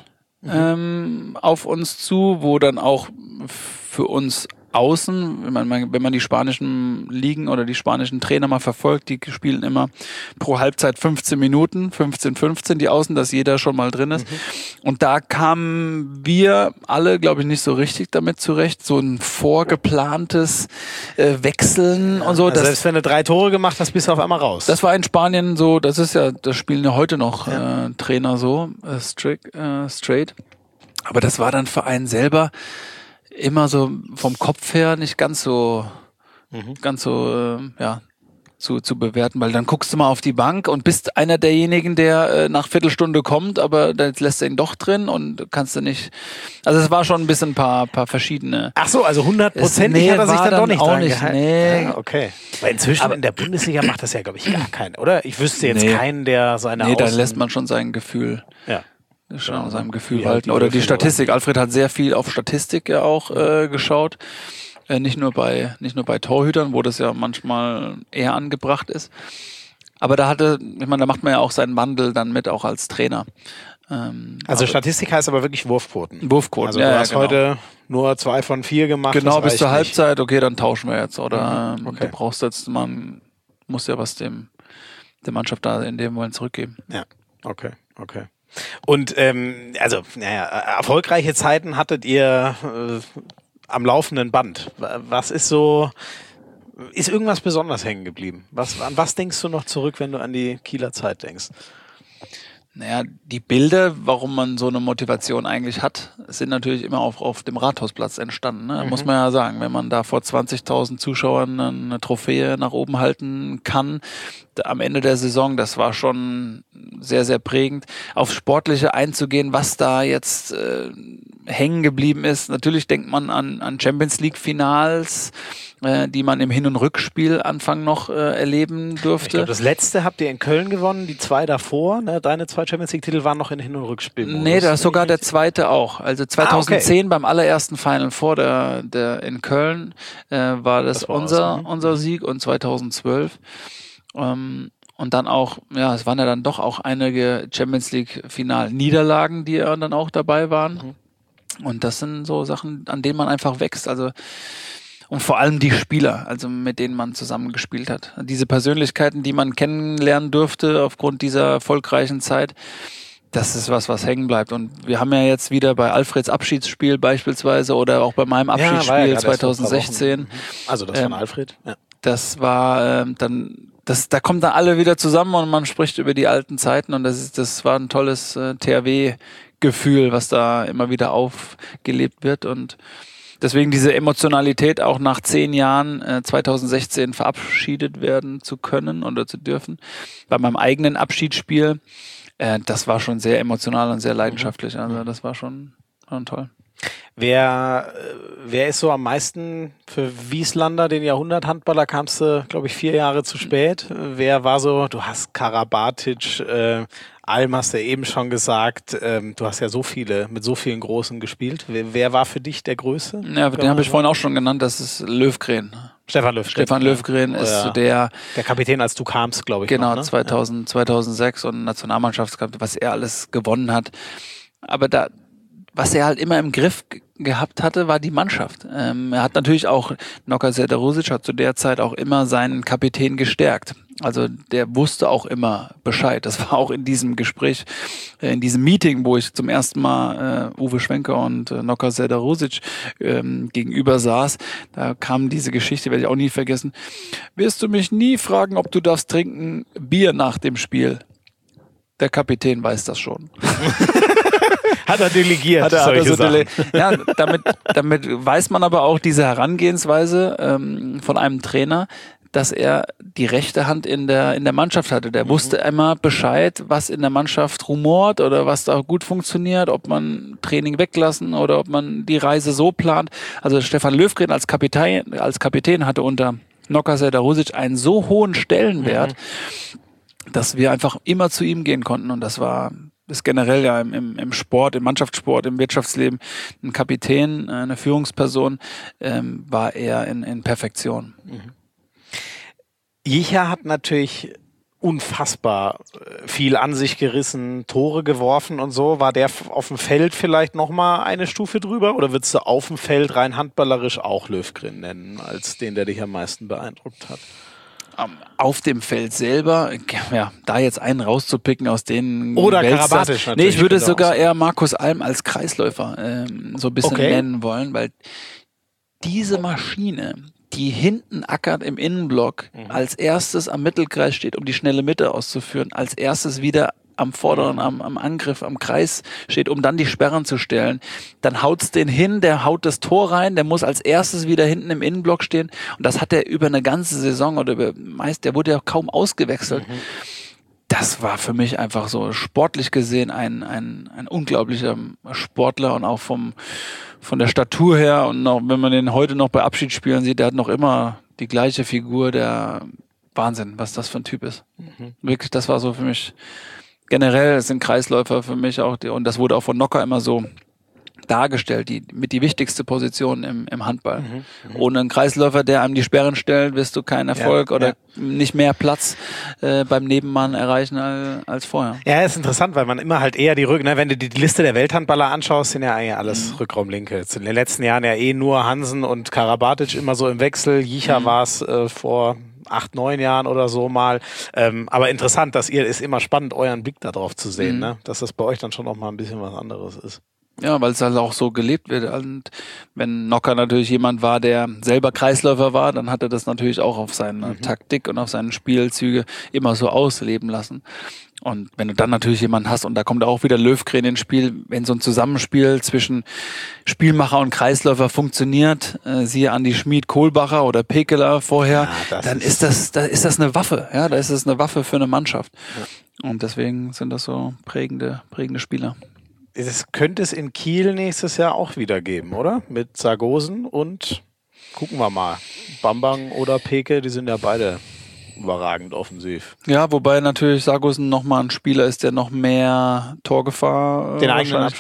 Speaker 2: auf uns zu, wo dann auch für uns außen, wenn man die spanischen Ligen oder die spanischen Trainer mal verfolgt, die spielen immer pro Halbzeit 15 Minuten, 15, die Außen, dass jeder schon mal drin ist. Und da kamen wir alle, glaube ich, nicht so richtig damit zurecht, so ein vorgeplantes Wechseln und so.
Speaker 1: Also selbst wenn du 3 Tore gemacht hast, bist du auf einmal raus.
Speaker 2: Das war in Spanien so, das spielen ja heute noch Trainer so, straight. Aber das war dann für einen selber immer so vom Kopf her nicht ganz so zu bewerten, weil dann guckst du mal auf die Bank und bist einer derjenigen, der nach Viertelstunde kommt, aber dann lässt er ihn doch drin und kannst du nicht. Also es war schon ein bisschen ein paar verschiedene.
Speaker 1: Ach so, also 100% hat er sich dann doch nicht dran gehalten.
Speaker 2: Nee.
Speaker 1: Ja, okay. Weil inzwischen in der Bundesliga macht das ja, glaube ich, gar keinen, oder? Ich wüsste jetzt keinen, der seine
Speaker 2: da lässt man schon sein Gefühl.
Speaker 1: Ja.
Speaker 2: Schon an seinem Gefühl halten. Oder die Statistik. Alfred hat sehr viel auf Statistik ja auch geschaut. Nicht nur bei Torhütern, wo das ja manchmal eher angebracht ist. Aber da macht man ja auch seinen Wandel dann mit, auch als Trainer.
Speaker 1: Also Statistik heißt aber wirklich Wurfquoten.
Speaker 2: Wurfquoten,
Speaker 1: also du hast heute nur 2 von 4 gemacht.
Speaker 2: Genau, bis zur Halbzeit, okay, dann tauschen wir jetzt. Oder
Speaker 1: okay.
Speaker 2: Du brauchst jetzt, man muss ja was der Mannschaft da in dem Moment zurückgeben.
Speaker 1: Ja, okay. Und erfolgreiche Zeiten hattet ihr am laufenden Band. Was ist irgendwas besonders hängen geblieben? An was denkst du noch zurück, wenn du an die Kieler Zeit denkst?
Speaker 2: Naja, die Bilder, warum man so eine Motivation eigentlich hat, sind natürlich immer auf dem Rathausplatz entstanden. Ne? Muss man ja sagen, wenn man da vor 20.000 Zuschauern eine Trophäe nach oben halten kann, am Ende der Saison, das war schon sehr, sehr prägend. Aufs Sportliche einzugehen, was da jetzt hängen geblieben ist. Natürlich denkt man an Champions League Finals, die man im Hin- und Rückspiel Anfang noch erleben durfte. Ich
Speaker 1: glaube, das letzte habt ihr in Köln gewonnen, die 2 davor. Ne? Deine 2 Champions League-Titel waren noch in Hin- und Rückspiel.
Speaker 2: Nee, da ist sogar der zweite auch. Also 2010 beim allerersten Final Four der in Köln war das unser Sieg und 2012. Und dann auch, es waren ja dann doch auch einige Champions League Final-Niederlagen, die ja dann auch dabei waren. Und das sind so Sachen, an denen man einfach wächst. Also und vor allem die Spieler, also mit denen man zusammen gespielt hat. Diese Persönlichkeiten, die man kennenlernen durfte aufgrund dieser erfolgreichen Zeit, das ist was hängen bleibt. Und wir haben ja jetzt wieder bei Alfreds Abschiedsspiel beispielsweise oder auch bei meinem Abschiedsspiel 2016.
Speaker 1: Also das von Alfred? Ja.
Speaker 2: Das war da kommen dann alle wieder zusammen und man spricht über die alten Zeiten und das war ein tolles THW-Gefühl, was da immer wieder aufgelebt wird und deswegen diese Emotionalität auch nach 10 Jahren 2016 verabschiedet werden zu können oder zu dürfen. Bei meinem eigenen Abschiedsspiel, das war schon sehr emotional und sehr leidenschaftlich. Also das war schon toll.
Speaker 1: Wer ist so am meisten für Wieslander, den Jahrhunderthandballer, kamst du, glaube ich, 4 Jahre zu spät. Wer war so, du hast Karabatic, Alm hast du eben schon gesagt, du hast ja mit so vielen Großen gespielt. Wer war für dich der Größte?
Speaker 2: Ja, den habe ich vorhin auch schon genannt, das ist Löfgren.
Speaker 1: Stefan Löfgren.
Speaker 2: Stefan Löfgren ist so der
Speaker 1: Kapitän, als du kamst, glaube ich.
Speaker 2: Genau,
Speaker 1: noch, ne?
Speaker 2: 2006 und Nationalmannschaftskampf, was er alles gewonnen hat. Aber was er halt immer im Griff gehabt hatte, war die Mannschaft. Er hat natürlich auch, Noka Sederusic hat zu der Zeit auch immer seinen Kapitän gestärkt. Also der wusste auch immer Bescheid. Das war auch in diesem Gespräch, in diesem Meeting, wo ich zum ersten Mal Uwe Schwenker und Noka Sederusic gegenüber saß. Da kam diese Geschichte, werde ich auch nie vergessen. Wirst du mich nie fragen, ob du darfst trinken Bier nach dem Spiel? Der Kapitän weiß das schon.
Speaker 1: Hat er delegiert.
Speaker 2: Hat er so ja, damit weiß man aber auch diese Herangehensweise von einem Trainer, dass er die rechte Hand in der Mannschaft hatte. Der wusste immer Bescheid, was in der Mannschaft rumort oder was da gut funktioniert, ob man Training weglassen oder ob man die Reise so plant. Also Stefan Löfgren als Kapitän hatte unter Noka Sederusic einen so hohen Stellenwert, dass wir einfach immer zu ihm gehen konnten. Und das ist generell ja im Sport, im Mannschaftssport, im Wirtschaftsleben ein Kapitän, eine Führungsperson, war er in Perfektion.
Speaker 1: Jicha hat natürlich unfassbar viel an sich gerissen, Tore geworfen und so. War der auf dem Feld vielleicht nochmal eine Stufe drüber? Oder würdest du auf dem Feld rein handballerisch auch Löfgren nennen, als den, der dich am meisten beeindruckt hat?
Speaker 2: Auf dem Feld selber, ja, da jetzt einen rauszupicken aus denen.
Speaker 1: Oder Karabatic natürlich.
Speaker 2: Nee, ich würde sogar eher Markus Alm als Kreisläufer so ein bisschen nennen wollen, weil diese Maschine, die hinten ackert im Innenblock, als erstes am Mittelkreis steht, um die schnelle Mitte auszuführen, als erstes wieder am vorderen, am Angriff, am Kreis steht, um dann die Sperren zu stellen. Dann haut's den hin, der haut das Tor rein, der muss als erstes wieder hinten im Innenblock stehen. Und das hat er über eine ganze Saison oder der wurde ja kaum ausgewechselt. Das war für mich einfach so sportlich gesehen ein unglaublicher Sportler und auch von der Statur her und auch wenn man den heute noch bei Abschiedsspielen sieht, der hat noch immer die gleiche Figur, der Wahnsinn, was das für ein Typ ist. Wirklich, das war so für mich generell, sind Kreisläufer für mich auch, und das wurde auch von Noka immer so dargestellt, die wichtigste Position im Handball. Ohne einen Kreisläufer, der einem die Sperren stellt, wirst du keinen Erfolg oder nicht mehr Platz beim Nebenmann erreichen als vorher.
Speaker 1: Ja, ist interessant, weil man immer halt eher wenn du die Liste der Welthandballer anschaust, sind ja eigentlich alles Rückraumlinke. Jetzt in den letzten Jahren ja nur Hansen und Karabatic immer so im Wechsel. Jicha war es vor 8, 9 Jahren oder so mal. Aber interessant, ist immer spannend, euren Blick da drauf zu sehen, ne? Dass das bei euch dann schon noch mal ein bisschen was anderes ist.
Speaker 2: Ja, weil es halt auch so gelebt wird. Und wenn Noka natürlich jemand war, der selber Kreisläufer war, dann hat er das natürlich auch auf seine Taktik und auf seine Spielzüge immer so ausleben lassen. Und wenn du dann natürlich jemanden hast, und da kommt auch wieder Löfgren ins Spiel, wenn so ein Zusammenspiel zwischen Spielmacher und Kreisläufer funktioniert, siehe Andi Schmid, Kohlbacher oder Pekeler vorher, dann ist das eine Waffe. Ja, da ist es eine Waffe für eine Mannschaft. Ja. Und deswegen sind das so prägende Spieler.
Speaker 1: Das könnte es in Kiel nächstes Jahr auch wieder geben, oder? Mit Sargosen und gucken wir mal. Bambang oder Peke, die sind ja beide überragend offensiv.
Speaker 2: Ja, wobei natürlich Sargosen nochmal ein Spieler ist, der noch mehr Torgefahr,
Speaker 1: den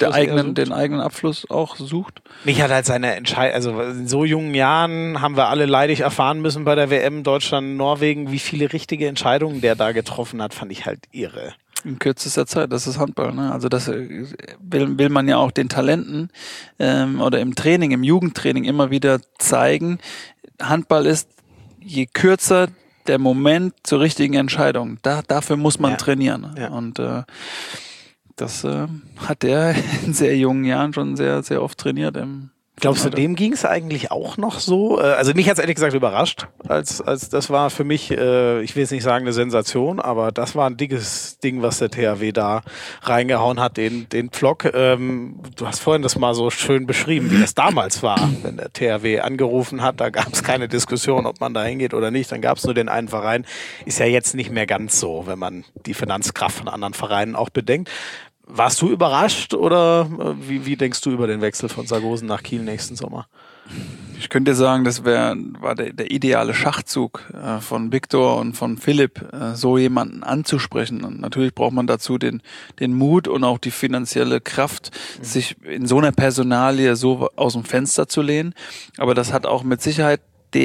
Speaker 1: eigenen
Speaker 2: Abschluss auch sucht.
Speaker 1: Mich hat halt seine Entscheidung, also in so jungen Jahren haben wir alle leidig erfahren müssen bei der WM Deutschland, Norwegen, wie viele richtige Entscheidungen der da getroffen hat, fand ich halt irre.
Speaker 2: In kürzester Zeit, das ist Handball, ne? Also das will man ja auch den Talenten oder im Training, im Jugendtraining immer wieder zeigen. Handball ist, je kürzer der Moment zur richtigen Entscheidung, dafür muss man trainieren. Ja. Und das hat er in sehr jungen Jahren schon sehr, sehr oft trainiert im
Speaker 1: Glaubst du, dem ging es eigentlich auch noch so? Also mich hat es ehrlich gesagt überrascht, als das war für mich, ich will jetzt nicht sagen eine Sensation, aber das war ein dickes Ding, was der THW da reingehauen hat, den Pflock. Du hast vorhin das mal so schön beschrieben, wie das damals war, wenn der THW angerufen hat, da gab es keine Diskussion, ob man da hingeht oder nicht, dann gab es nur den einen Verein. Ist ja jetzt nicht mehr ganz so, wenn man die Finanzkraft von anderen Vereinen auch bedenkt. Warst du überrascht oder wie denkst du über den Wechsel von Sargosen nach Kiel nächsten Sommer?
Speaker 2: Ich könnte dir sagen, das war der ideale Schachzug von Viktor und von Philipp, so jemanden anzusprechen. Und natürlich braucht man dazu den Mut und auch die finanzielle Kraft, sich in so einer Personalie so aus dem Fenster zu lehnen. Aber das hat auch mit Sicherheit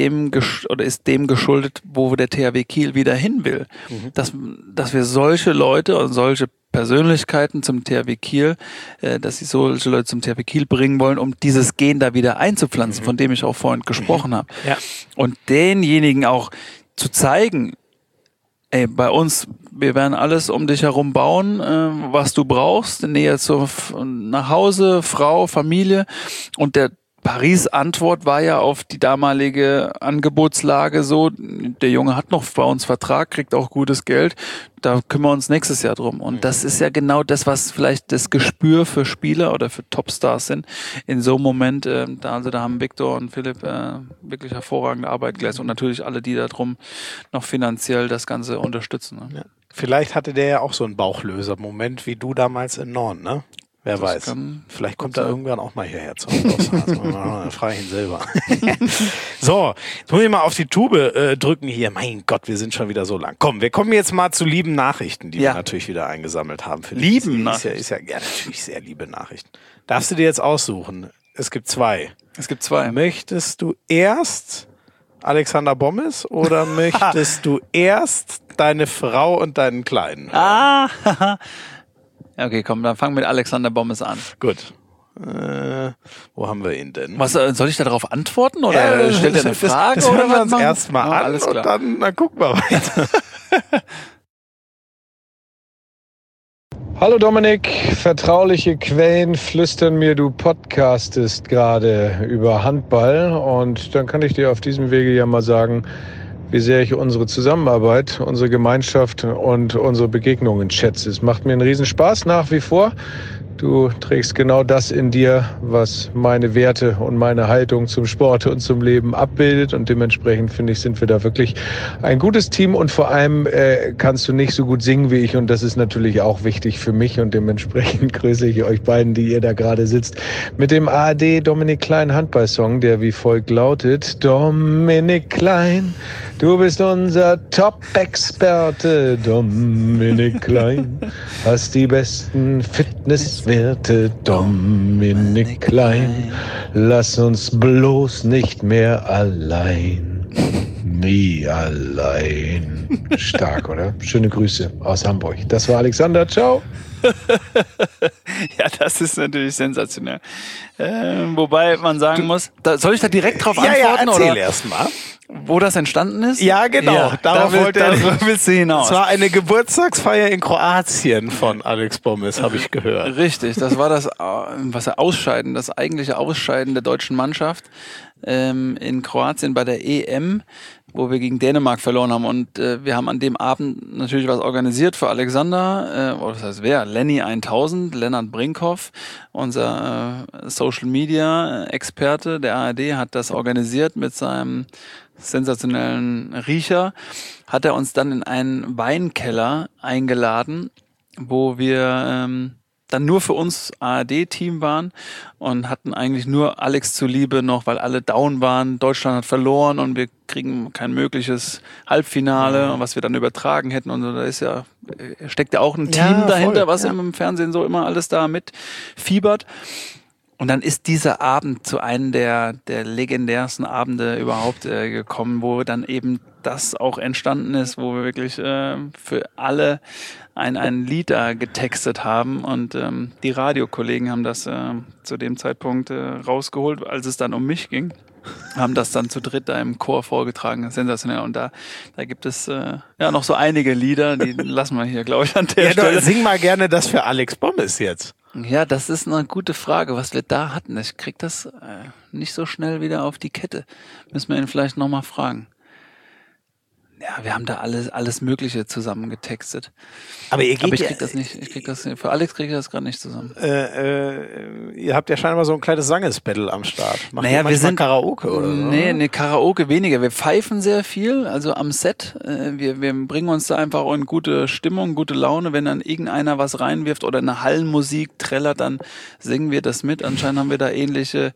Speaker 2: ist dem geschuldet, wo der THW Kiel wieder hin will. Dass wir solche Leute und solche Persönlichkeiten zum THW Kiel, dass sie solche Leute zum THW Kiel bringen wollen, um dieses Gen da wieder einzupflanzen, von dem ich auch vorhin gesprochen habe.
Speaker 1: Ja. Und
Speaker 2: denjenigen auch zu zeigen, bei uns, wir werden alles um dich herum bauen, was du brauchst, Nähe nach Hause, Frau, Familie, und der Paris-Antwort war ja auf die damalige Angebotslage so, der Junge hat noch bei uns Vertrag, kriegt auch gutes Geld, da kümmern wir uns nächstes Jahr drum. Und das ist ja genau das, was vielleicht das Gespür für Spieler oder für Topstars sind. In so einem Moment, da haben Viktor und Philipp wirklich hervorragende Arbeit geleistet und natürlich alle, die da drum noch finanziell das Ganze unterstützen. Ne?
Speaker 1: Ja. Vielleicht hatte der ja auch so einen Bauchlöser-Moment wie du damals in Norden, ne? Wer das weiß. Vielleicht kommt er irgendwann auch mal hierher zu uns. Dann frage ich ihn selber. So, jetzt muss ich mal auf die Tube drücken hier. Mein Gott, wir sind schon wieder so lang. Komm, wir kommen jetzt mal zu lieben Nachrichten, die wir natürlich wieder eingesammelt haben.
Speaker 2: Lieben Nachrichten?
Speaker 1: Ist ja natürlich sehr liebe Nachrichten. Darfst du dir jetzt aussuchen? Es gibt zwei. Möchtest du erst Alexander Bommes oder möchtest du erst deine Frau und deinen Kleinen?
Speaker 2: Okay, komm, dann fangen wir mit Alexander Bommes an.
Speaker 1: Gut. Wo haben wir ihn denn?
Speaker 2: Was, soll ich da darauf antworten? Oder stellt er eine Frage?
Speaker 1: Das hören wir uns erstmal an
Speaker 2: alles klar.
Speaker 1: Und dann gucken wir weiter.
Speaker 3: Hallo Dominik, vertrauliche Quellen flüstern mir, du podcastest gerade über Handball. Und dann kann ich dir auf diesem Wege ja mal sagen, wie sehr ich unsere Zusammenarbeit, unsere Gemeinschaft und unsere Begegnungen schätze. Es macht mir einen Riesenspaß nach wie vor. Du trägst genau das in dir, was meine Werte und meine Haltung zum Sport und zum Leben abbildet. Und dementsprechend, finde ich, sind wir da wirklich ein gutes Team. Und vor allem kannst du nicht so gut singen wie ich. Und das ist natürlich auch wichtig für mich. Und dementsprechend grüße ich euch beiden, die ihr da gerade sitzt, mit dem ARD Dominik Klein Handball-Song, der wie folgt lautet: Dominik Klein, du bist unser Top-Experte. Dominik Klein, hast die besten Fitnesswerte. Dominik Klein, lass uns bloß nicht mehr allein. Nie allein. Stark, oder? Schöne Grüße aus Hamburg. Das war Alexander. Ciao.
Speaker 2: Ja, das ist natürlich sensationell. Wobei man sagen muss, soll ich da direkt drauf antworten?
Speaker 1: Ja, erzähl
Speaker 2: oder?
Speaker 1: Erst mal.
Speaker 2: Wo das entstanden ist?
Speaker 1: Ja, genau.
Speaker 2: Ja, darauf willst du hinaus.
Speaker 1: Es war eine Geburtstagsfeier in Kroatien von Alex Bommes, habe ich gehört.
Speaker 2: Richtig, das war das eigentliche Ausscheiden der deutschen Mannschaft in Kroatien bei der EM, wo wir gegen Dänemark verloren haben. Und wir haben an dem Abend natürlich was organisiert für Alexander, oder das heißt wer? Lenny 1000, Lennart Brinkhoff, unser Social Media Experte der ARD, hat das organisiert mit seinem sensationellen Riecher, hat er uns dann in einen Weinkeller eingeladen, wo wir dann nur für uns ARD-Team waren und hatten eigentlich nur Alex zuliebe noch, weil alle down waren. Deutschland hat verloren und wir kriegen kein mögliches Halbfinale, was wir dann übertragen hätten. Und da steckt ja auch ein Team dahinter, was im Fernsehen so immer alles da mitfiebert. Und dann ist dieser Abend zu einem der legendärsten Abende überhaupt gekommen, wo dann eben das auch entstanden ist, wo wir wirklich für alle ein Lied da getextet haben. Und die Radiokollegen haben das zu dem Zeitpunkt rausgeholt, als es dann um mich ging. Haben das dann zu dritt da im Chor vorgetragen. Sensationell. Und da gibt es noch so einige Lieder, die lassen wir hier, glaube ich, an der Stelle.
Speaker 1: Sing mal gerne das für Alex Bommes jetzt.
Speaker 2: Ja, das ist eine gute Frage, was wir da hatten. Ich krieg das nicht so schnell wieder auf die Kette. Müssen wir ihn vielleicht nochmal fragen. Ja, wir haben da alles Mögliche zusammen getextet.
Speaker 1: Aber ihr
Speaker 2: Aber
Speaker 1: geht
Speaker 2: ich krieg das nicht. Für Alex kriege ich das gerade nicht zusammen.
Speaker 1: ihr habt ja scheinbar so ein kleines Sangesbattle am Start. Macht ihr
Speaker 2: Naja, wir
Speaker 1: manchmal
Speaker 2: sind
Speaker 1: Karaoke oder so?
Speaker 2: Nee, Karaoke weniger. Wir pfeifen sehr viel, also am Set. Wir bringen uns da einfach auch in gute Stimmung, gute Laune. Wenn dann irgendeiner was reinwirft oder eine Hallenmusik trällert, dann singen wir das mit. Anscheinend haben wir da ähnliche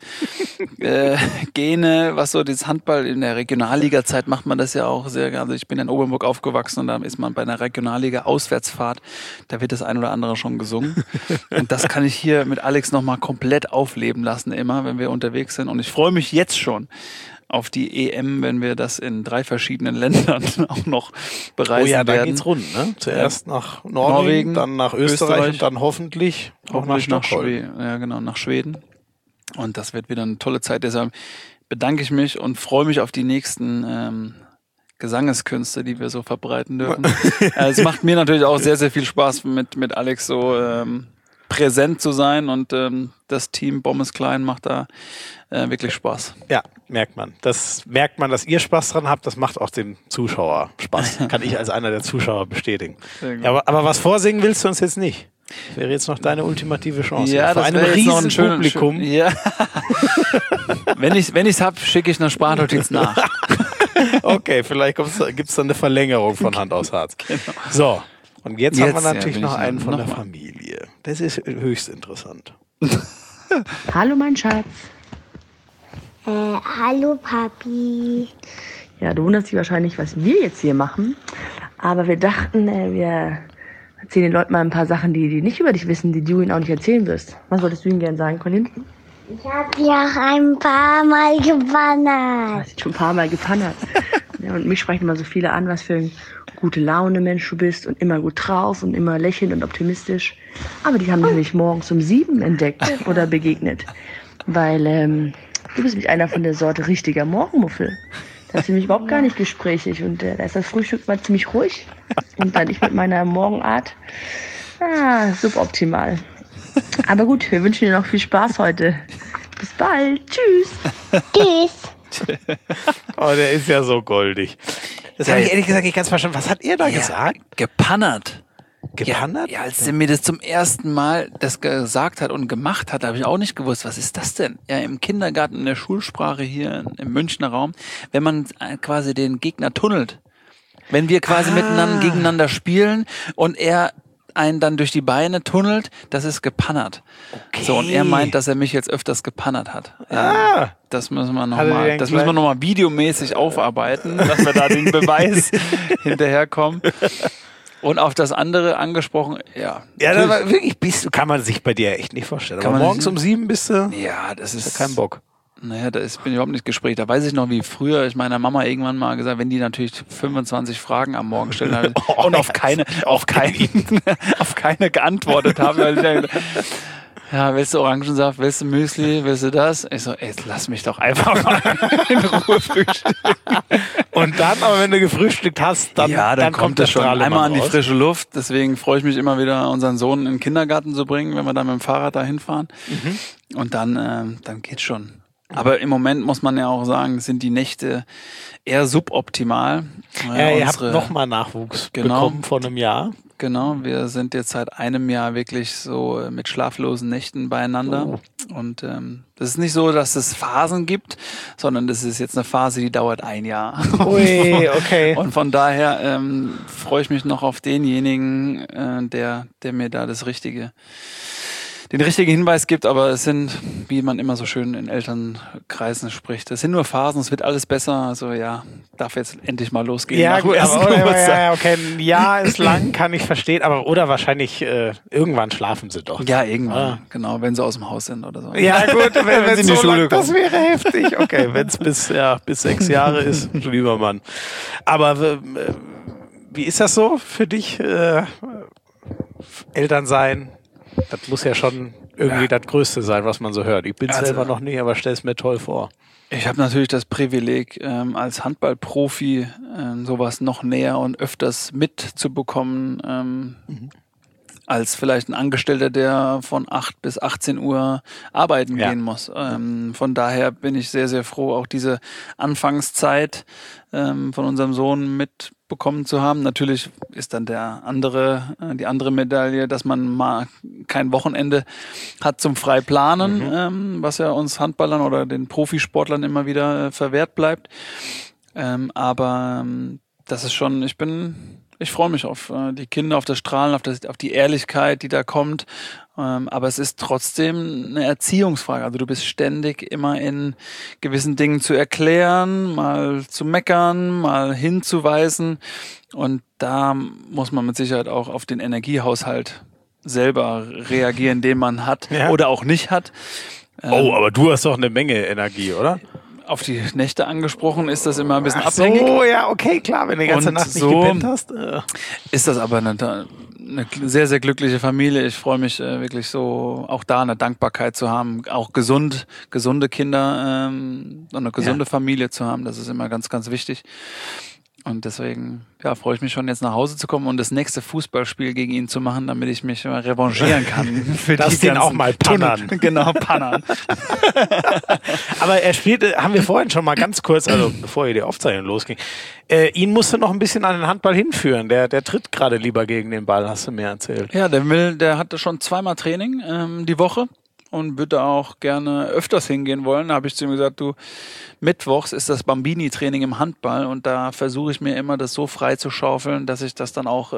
Speaker 2: Gene, was so das Handball in der Regionalliga-Zeit macht man das ja auch sehr gerne. Also ich bin in Obernburg aufgewachsen und da ist man bei einer Regionalliga-Auswärtsfahrt, da wird das ein oder andere schon gesungen. Und das kann ich hier mit Alex nochmal komplett aufleben lassen, immer, wenn wir unterwegs sind. Und ich freue mich jetzt schon auf die EM, wenn wir das in 3 verschiedenen Ländern auch noch bereisen werden.
Speaker 1: Oh ja, da geht's rund, ne? Zuerst nach Norwegen, dann nach Österreich und dann hoffentlich auch nach Stockholm.
Speaker 2: Nach Schweden. Und das wird wieder eine tolle Zeit. Deshalb bedanke ich mich und freue mich auf die nächsten Gesangeskünste, die wir so verbreiten dürfen. Es macht mir natürlich auch sehr, sehr viel Spaß, mit Alex so präsent zu sein und das Team Bommes Klein macht da wirklich Spaß.
Speaker 1: Ja, merkt man. Das merkt man, dass ihr Spaß dran habt. Das macht auch dem Zuschauer Spaß. Kann ich als einer der Zuschauer bestätigen. Ja, aber was vorsingen willst du uns jetzt nicht? Das wäre jetzt noch deine ultimative Chance.
Speaker 2: Ja,
Speaker 1: vor
Speaker 2: das
Speaker 1: einem riesen
Speaker 2: noch ein
Speaker 1: Publikum.
Speaker 2: Ja. Wenn ich's hab, schicke ich eine Sprachnotiz nach.
Speaker 1: Okay, vielleicht gibt's dann eine Verlängerung von Hand aus Harz. Genau. So, und jetzt haben wir natürlich noch einen von der Familie. Das ist höchst interessant.
Speaker 4: Hallo, mein Schatz.
Speaker 5: Hallo, Papi.
Speaker 4: Ja, du wunderst dich wahrscheinlich, was wir jetzt hier machen. Aber wir dachten, wir erzählen den Leuten mal ein paar Sachen, die nicht über dich wissen, die du ihnen auch nicht erzählen wirst. Was wolltest du ihnen gerne sagen, Colin?
Speaker 5: Ich habe ja ein paar Mal
Speaker 4: Du
Speaker 5: gewandert.
Speaker 4: hast schon ein paar Mal gepannert. Ja, und mich sprechen immer so viele an, was für ein gute Laune Mensch du bist und immer gut drauf und immer lächelnd und optimistisch. Aber die haben dich nicht morgens um 7 entdeckt oder begegnet. Weil du bist nämlich einer von der Sorte richtiger Morgenmuffel. Das ist nämlich überhaupt gar nicht gesprächig und da ist das Frühstück mal ziemlich ruhig. Und dann ich mit meiner Morgenart, suboptimal. Aber gut, wir wünschen dir noch viel Spaß heute. Bis bald. Tschüss.
Speaker 5: Tschüss.
Speaker 1: Oh, der ist ja so goldig. Das habe ich ehrlich gesagt nicht ganz verstanden. Was hat ihr da gesagt?
Speaker 2: Gepannert.
Speaker 1: Gepannert?
Speaker 2: Ja, als er mir das zum ersten Mal das gesagt hat und gemacht hat, habe ich auch nicht gewusst, was ist das denn? Ja, im Kindergarten, in der Schulsprache hier im Münchner Raum, wenn man quasi den Gegner tunnelt. Wenn wir quasi miteinander gegeneinander spielen und er einen dann durch die Beine tunnelt, das ist gepannert. Okay. So, und er meint, dass er mich jetzt öfters gepannert hat. Das müssen wir nochmal videomäßig aufarbeiten, dass wir da den Beweis hinterherkommen. Und auf das andere angesprochen, ja.
Speaker 1: Ja, das war wirklich, kann man sich bei dir echt nicht vorstellen. Aber morgens um 7 bist du?
Speaker 2: Ja, das ist
Speaker 1: kein Bock.
Speaker 2: Naja, bin ich überhaupt nicht Gespräch. Da weiß ich noch, wie früher, ich meiner Mama irgendwann mal gesagt, wenn die natürlich 25 Fragen am Morgen stellen und auf keine geantwortet haben. Weil ja, willst du Orangensaft, willst du Müsli, willst du das? Ich so, ey, lass mich doch einfach mal in Ruhe frühstücken.
Speaker 1: Und dann, aber wenn du gefrühstückt hast, dann kommt das schon
Speaker 2: einmal an die frische Luft. Deswegen freue ich mich immer wieder, unseren Sohn in den Kindergarten zu bringen, wenn wir dann mit dem Fahrrad da hinfahren. Mhm. Und dann geht's schon. Aber im Moment muss man ja auch sagen, sind die Nächte eher suboptimal.
Speaker 1: Ja, ihr habt nochmal Nachwuchs bekommen vor einem Jahr.
Speaker 2: Genau, wir sind jetzt seit einem Jahr wirklich so mit schlaflosen Nächten beieinander. Oh. Und das ist nicht so, dass es Phasen gibt, sondern das ist jetzt eine Phase, die dauert 1 Jahr.
Speaker 1: Ui, okay.
Speaker 2: Und von daher freue ich mich noch auf denjenigen, der mir da den richtigen Hinweis gibt, aber es sind, wie man immer so schön in Elternkreisen spricht, es sind nur Phasen, es wird alles besser, also ja, darf jetzt endlich mal losgehen.
Speaker 1: Ja, gut, okay, ein Jahr ist lang, kann ich verstehen, aber oder wahrscheinlich irgendwann schlafen sie doch.
Speaker 2: Ja, irgendwann, genau, wenn sie aus dem Haus sind oder so.
Speaker 1: Ja gut, wenn sie in die Schule kommen. Das wäre heftig, okay, wenn es bis 6 Jahre ist, lieber Mann. Aber wie ist das so für dich, Eltern sein? Das muss ja schon irgendwie das Größte sein, was man so hört. Ich bin es selber noch nicht, aber stell es mir toll vor.
Speaker 2: Ich habe natürlich das Privileg, als Handballprofi sowas noch näher und öfters mitzubekommen. als vielleicht ein Angestellter, der von 8 bis 18 Uhr arbeiten gehen muss. Von daher bin ich sehr, sehr froh, auch diese Anfangszeit von unserem Sohn mitbekommen zu haben. Natürlich ist dann die andere Medaille, dass man mal kein Wochenende hat zum frei planen, was ja uns Handballern oder den Profisportlern immer wieder verwehrt bleibt. Aber das ist schon, ich freue mich auf die Kinder, auf das Strahlen, auf die Ehrlichkeit, die da kommt. Aber es ist trotzdem eine Erziehungsfrage. Also du bist ständig immer in gewissen Dingen zu erklären, mal zu meckern, mal hinzuweisen. Und da muss man mit Sicherheit auch auf den Energiehaushalt selber reagieren, den man hat oder auch nicht hat.
Speaker 1: Aber du hast doch eine Menge Energie, oder?
Speaker 2: Auf die Nächte angesprochen ist das immer ein bisschen abhängig.
Speaker 1: Oh ja, okay, klar, wenn du die ganze Nacht nicht gepennt hast.
Speaker 2: Ist das aber eine sehr, sehr glückliche Familie. Ich freue mich wirklich so, auch da eine Dankbarkeit zu haben, auch gesunde Kinder und eine gesunde Familie zu haben. Das ist immer ganz, ganz wichtig. Und deswegen freue ich mich schon, jetzt nach Hause zu kommen und das nächste Fußballspiel gegen ihn zu machen, damit ich mich mal revanchieren kann.
Speaker 1: Dass den auch mal pannern.
Speaker 2: Genau, pannern.
Speaker 1: Aber er spielte, haben wir vorhin schon mal ganz kurz, also bevor hier die Aufzeichnung losging, ihn musste noch ein bisschen an den Handball hinführen. Der tritt gerade lieber gegen den Ball, hast du mir erzählt.
Speaker 2: Ja, der hatte schon 2-mal Training die Woche. Und würde auch gerne öfters hingehen wollen. Da habe ich zu ihm gesagt, du, mittwochs ist das Bambini-Training im Handball und da versuche ich mir immer, das so frei zu schaufeln, dass ich das dann auch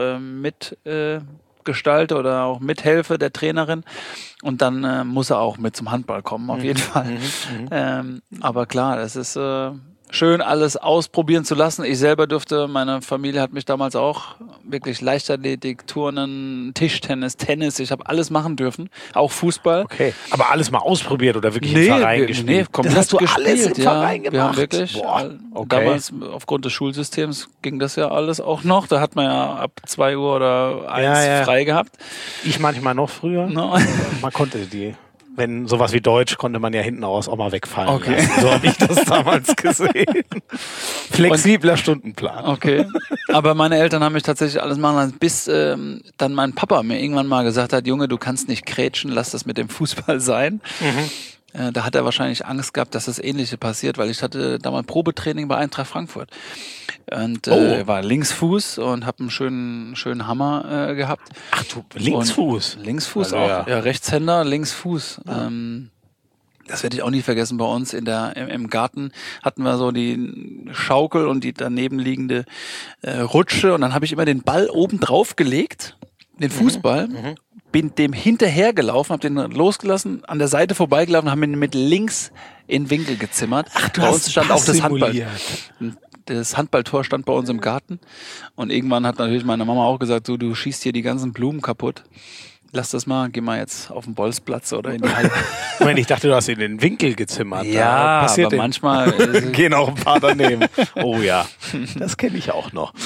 Speaker 2: mitgestalte oder auch mithelfe der Trainerin. Und dann muss er auch mit zum Handball kommen, auf jeden Fall. Aber klar, das ist schön, alles ausprobieren zu lassen. Ich selber meine Familie hat mich damals auch wirklich Leichtathletik, Turnen, Tischtennis, Tennis, ich habe alles machen dürfen, auch Fußball.
Speaker 1: Okay, aber alles mal ausprobiert oder wirklich im Verein gespielt?
Speaker 2: Nee, komplett
Speaker 1: das hast du
Speaker 2: gespielt.
Speaker 1: Alles im Verein gemacht?
Speaker 2: Wir haben wirklich, damals aufgrund des Schulsystems ging das ja alles auch noch. Da hat man ja ab 2 Uhr oder 1 frei gehabt.
Speaker 1: Ich manchmal noch früher. No. Man konnte wenn sowas wie Deutsch, konnte man ja hinten raus auch mal wegfallen.
Speaker 2: Okay.
Speaker 1: Lassen. So habe ich das damals gesehen. Flexibler Stundenplan.
Speaker 2: Okay. Aber meine Eltern haben mich tatsächlich alles machen lassen, bis dann mein Papa mir irgendwann mal gesagt hat, Junge, du kannst nicht krätschen, lass das mit dem Fußball sein. Da hat er wahrscheinlich Angst gehabt, dass das Ähnliche passiert, weil ich hatte damals Probetraining bei Eintracht Frankfurt. Und war Linksfuß und habe einen schönen Hammer gehabt.
Speaker 1: Ach du, Linksfuß?
Speaker 2: Und Linksfuß
Speaker 1: also,
Speaker 2: auch. Ja, Rechtshänder, Linksfuß. Ja. Das werde ich auch nie vergessen. Bei uns im Garten hatten wir so die Schaukel und die daneben liegende Rutsche. Und dann habe ich immer den Ball oben drauf gelegt, den Fußball. Bin dem hinterhergelaufen, habe den losgelassen, an der Seite vorbeigelaufen und habe ihn mit links in den Winkel gezimmert.
Speaker 1: Ach, du
Speaker 2: bei
Speaker 1: hast
Speaker 2: uns stand auch das Handball.
Speaker 1: simuliert.
Speaker 2: Das Handballtor stand bei uns im Garten. Und irgendwann hat natürlich meine Mama auch gesagt, so, du schießt hier die ganzen Blumen kaputt. Lass das mal, geh mal jetzt auf den Bolzplatz oder in die Halle.
Speaker 1: Moment, ich dachte, du hast in den Winkel gezimmert.
Speaker 2: Ja, passiert aber manchmal
Speaker 1: gehen auch ein paar daneben. Oh ja, das kenne ich auch noch.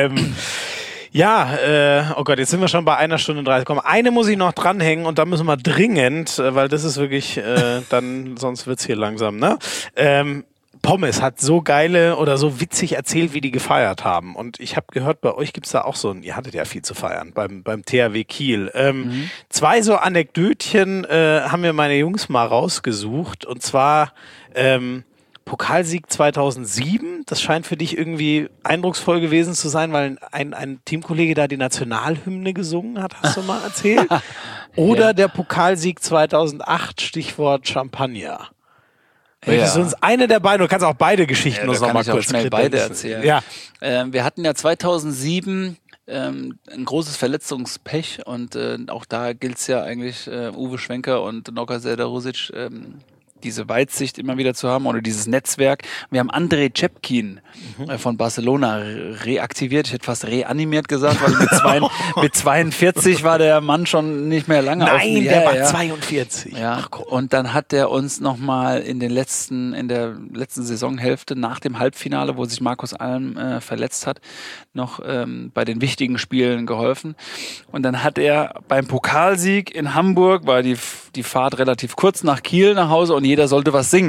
Speaker 1: Oh Gott, jetzt sind wir schon bei 1 Stunde 30. Komm, eine muss ich noch dranhängen und da müssen wir dringend, weil das ist wirklich, sonst wird's hier langsam, ne? Pommes hat so geile oder so witzig erzählt, wie die gefeiert haben. Und ich habe gehört, bei euch gibt's da auch so ihr hattet ja viel zu feiern, beim THW Kiel. 2 so Anekdötchen haben mir meine Jungs mal rausgesucht. Und zwar Pokalsieg 2007, das scheint für dich irgendwie eindrucksvoll gewesen zu sein, weil ein Teamkollege da die Nationalhymne gesungen hat, hast du mal erzählt? Oder der Pokalsieg 2008, Stichwort Champagner. Möchtest du uns eine der beiden, du kannst auch beide Geschichten uns noch mal kurz
Speaker 2: schnell beide erzählen.
Speaker 1: Ja.
Speaker 2: Wir hatten ja 2007 ein großes Verletzungspech und auch da gilt's ja eigentlich Uwe Schwenker und Noka Serdar-Rusic diese Weitsicht immer wieder zu haben oder dieses Netzwerk. Wir haben Andrej Čepkin von Barcelona reaktiviert. Ich hätte fast reanimiert gesagt, weil mit 42 war der Mann schon nicht mehr lange auf dem
Speaker 1: der war 42.
Speaker 2: Ja. Ach, und dann hat der uns nochmal in der letzten Saisonhälfte nach dem Halbfinale, wo sich Markus Alm verletzt hat, noch bei den wichtigen Spielen geholfen. Und dann hat er beim Pokalsieg in Hamburg, war die Fahrt relativ kurz nach Kiel nach Hause und jeder sollte was singen.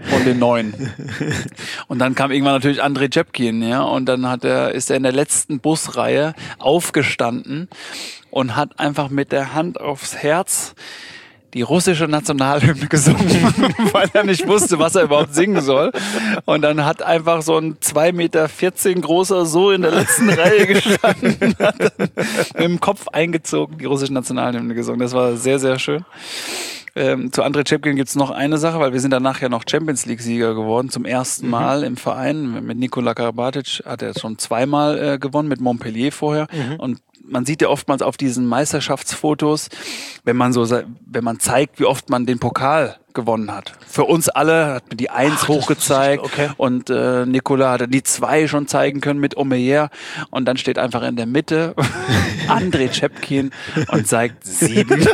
Speaker 2: von den 9. Und dann kam irgendwann natürlich Andrei Tschepkin, ja, und dann ist er in der letzten Busreihe aufgestanden und hat einfach mit der Hand aufs Herz die russische Nationalhymne gesungen, weil er nicht wusste, was er überhaupt singen soll. Und dann hat einfach so ein 2,14 Meter großer so in der letzten Reihe gestanden, hat dann mit dem Kopf eingezogen die russische Nationalhymne gesungen. Das war sehr, sehr schön. Zu Andrei Tschepkin gibt's noch eine Sache, weil wir sind danach ja noch Champions League-Sieger geworden, zum ersten Mal im Verein. Mit Nikola Karabatic hat er schon zweimal gewonnen, mit Montpellier vorher. Und man sieht ja oftmals auf diesen Meisterschaftsfotos, wenn man zeigt, wie oft man den Pokal gewonnen hat. Für uns alle hat man die 1 hochgezeigt und Nikola hat die 2 schon zeigen können mit Omeyer und dann steht einfach in der Mitte Andrei Tschepkin und zeigt 7.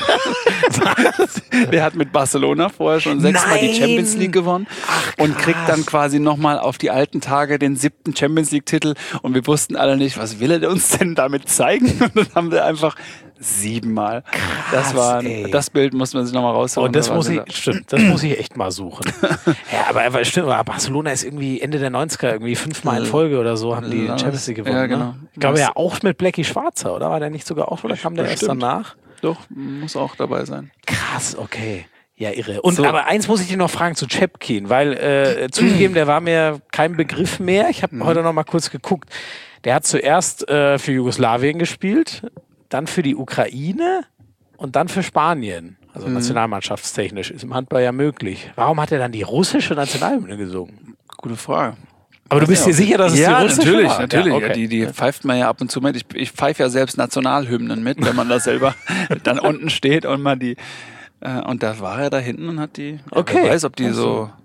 Speaker 2: Der hat mit Barcelona vorher schon 6-mal die Champions League gewonnen und kriegt dann quasi nochmal auf die alten Tage den 7. Champions League Titel und wir wussten alle nicht, was will er uns denn damit zeigen? Und dann haben wir einfach 7-mal. Das Bild muss man sich nochmal rausholen.
Speaker 1: Und das muss ich echt mal suchen. Ja, aber stimmt, Barcelona ist irgendwie Ende der 90er irgendwie 5-mal in Folge oder so haben die Champions League gewonnen. Ja, genau. Ne? Ich glaube ja auch mit Blackie Schwarzer, oder? War der nicht sogar auch, oder kam der erst danach?
Speaker 2: Doch, muss auch dabei sein.
Speaker 1: Krass, okay. Ja, irre. Und aber eins muss ich dir noch fragen zu Tschepkin, weil zugegeben, der war mir kein Begriff mehr. Ich habe heute noch mal kurz geguckt. Der hat zuerst für Jugoslawien gespielt, dann für die Ukraine und dann für Spanien. Also nationalmannschaftstechnisch ist im Handball ja möglich. Warum hat er dann die russische Nationalhymne gesungen?
Speaker 2: Gute Frage.
Speaker 1: Aber du bist dir sicher, dass es die russische war?
Speaker 2: Natürlich. Ja, okay. Die pfeift man ja ab und zu mit. Ich pfeife ja selbst Nationalhymnen mit, wenn man da selber dann unten steht und man die... und da war er da hinten und hat die...
Speaker 1: Okay.
Speaker 2: Wer weiß, ob die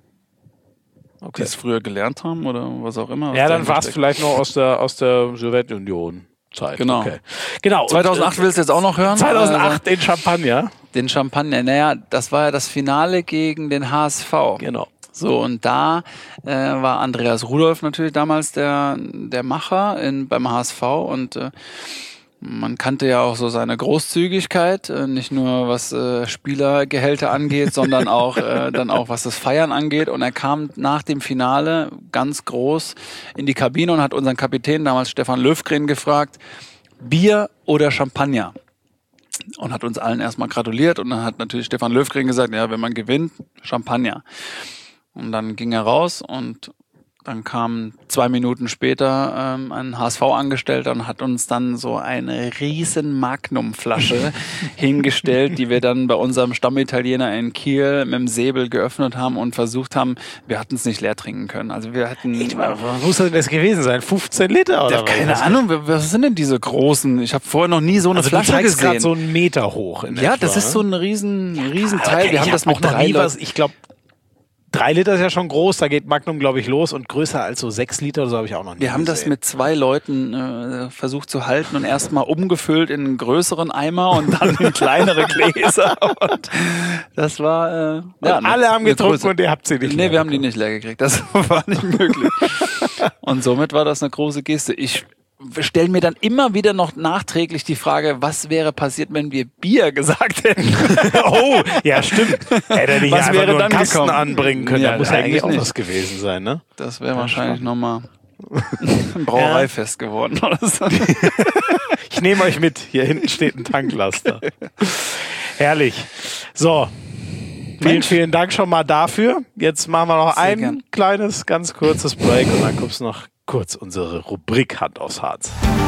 Speaker 2: die es früher gelernt haben oder was auch immer.
Speaker 1: Ja, dann war es vielleicht noch aus der Sowjetunion. Zeit.
Speaker 2: Genau.
Speaker 1: Okay. Genau.
Speaker 2: 2008 willst du jetzt auch noch hören?
Speaker 1: 2008 den Champagner.
Speaker 2: Den Champagner. Naja, das war ja das Finale gegen den HSV.
Speaker 1: Genau.
Speaker 2: So, und da war Andreas Rudolph natürlich damals der Macher beim HSV und man kannte ja auch so seine Großzügigkeit, nicht nur was Spielergehälter angeht, sondern auch dann auch was das Feiern angeht. Und er kam nach dem Finale ganz groß in die Kabine und hat unseren Kapitän damals Stefan Löfgren gefragt, Bier oder Champagner? Und hat uns allen erstmal gratuliert und dann hat natürlich Stefan Löfgren gesagt, ja, wenn man gewinnt, Champagner. Und dann ging er raus und dann kam 2 Minuten später ein HSV-Angestellter und hat uns dann so eine riesen Magnum-Flasche hingestellt, die wir dann bei unserem Stammitaliener in Kiel mit dem Säbel geöffnet haben und versucht haben, wir hatten es nicht leer trinken können. Also wir hatten...
Speaker 1: Was muss denn das gewesen sein? 15 Liter oder was?
Speaker 2: Keine Ahnung, was sind denn diese großen? Ich habe vorher noch nie so eine Flasche gesehen.
Speaker 1: Das ist gerade so 1 Meter hoch.
Speaker 2: Ja, das ist so ein riesen Teil. Wir haben das mit 3 Leuten.
Speaker 1: Ich glaube, 3 Liter ist ja schon groß, da geht Magnum, glaube ich, los und größer als so 6 Liter oder so habe ich auch noch nie
Speaker 2: Wir haben
Speaker 1: gesehen.
Speaker 2: Das mit 2 Leuten versucht zu halten und erstmal umgefüllt in einen größeren Eimer und dann in kleinere Gläser. Und das war...
Speaker 1: alle haben getrunken und ihr habt sie nicht leer
Speaker 2: wir haben die nicht leer gekriegt. Das war nicht möglich. Und somit war das eine große Geste. Ich stelle mir dann immer wieder noch nachträglich die Frage, was wäre passiert, wenn wir Bier gesagt hätten?
Speaker 1: Oh, ja, stimmt. Hätte er nicht
Speaker 2: was
Speaker 1: einfach
Speaker 2: wäre
Speaker 1: nur einen
Speaker 2: dann
Speaker 1: Kasten
Speaker 2: gekommen?
Speaker 1: anbringen können.
Speaker 2: Ja,
Speaker 1: da muss ja eigentlich auch
Speaker 2: nicht.
Speaker 1: was gewesen sein, ne?
Speaker 2: Das wäre wahrscheinlich nochmal ein Brauereifest geworden oder so.
Speaker 1: Ich nehme euch mit. Hier hinten steht ein Tanklaster. Herrlich. So. Vielen Dank schon mal dafür. Jetzt machen wir noch ein kleines, ganz kurzes Break und dann kommt's noch kurz unsere Rubrik Hand aufs Harz.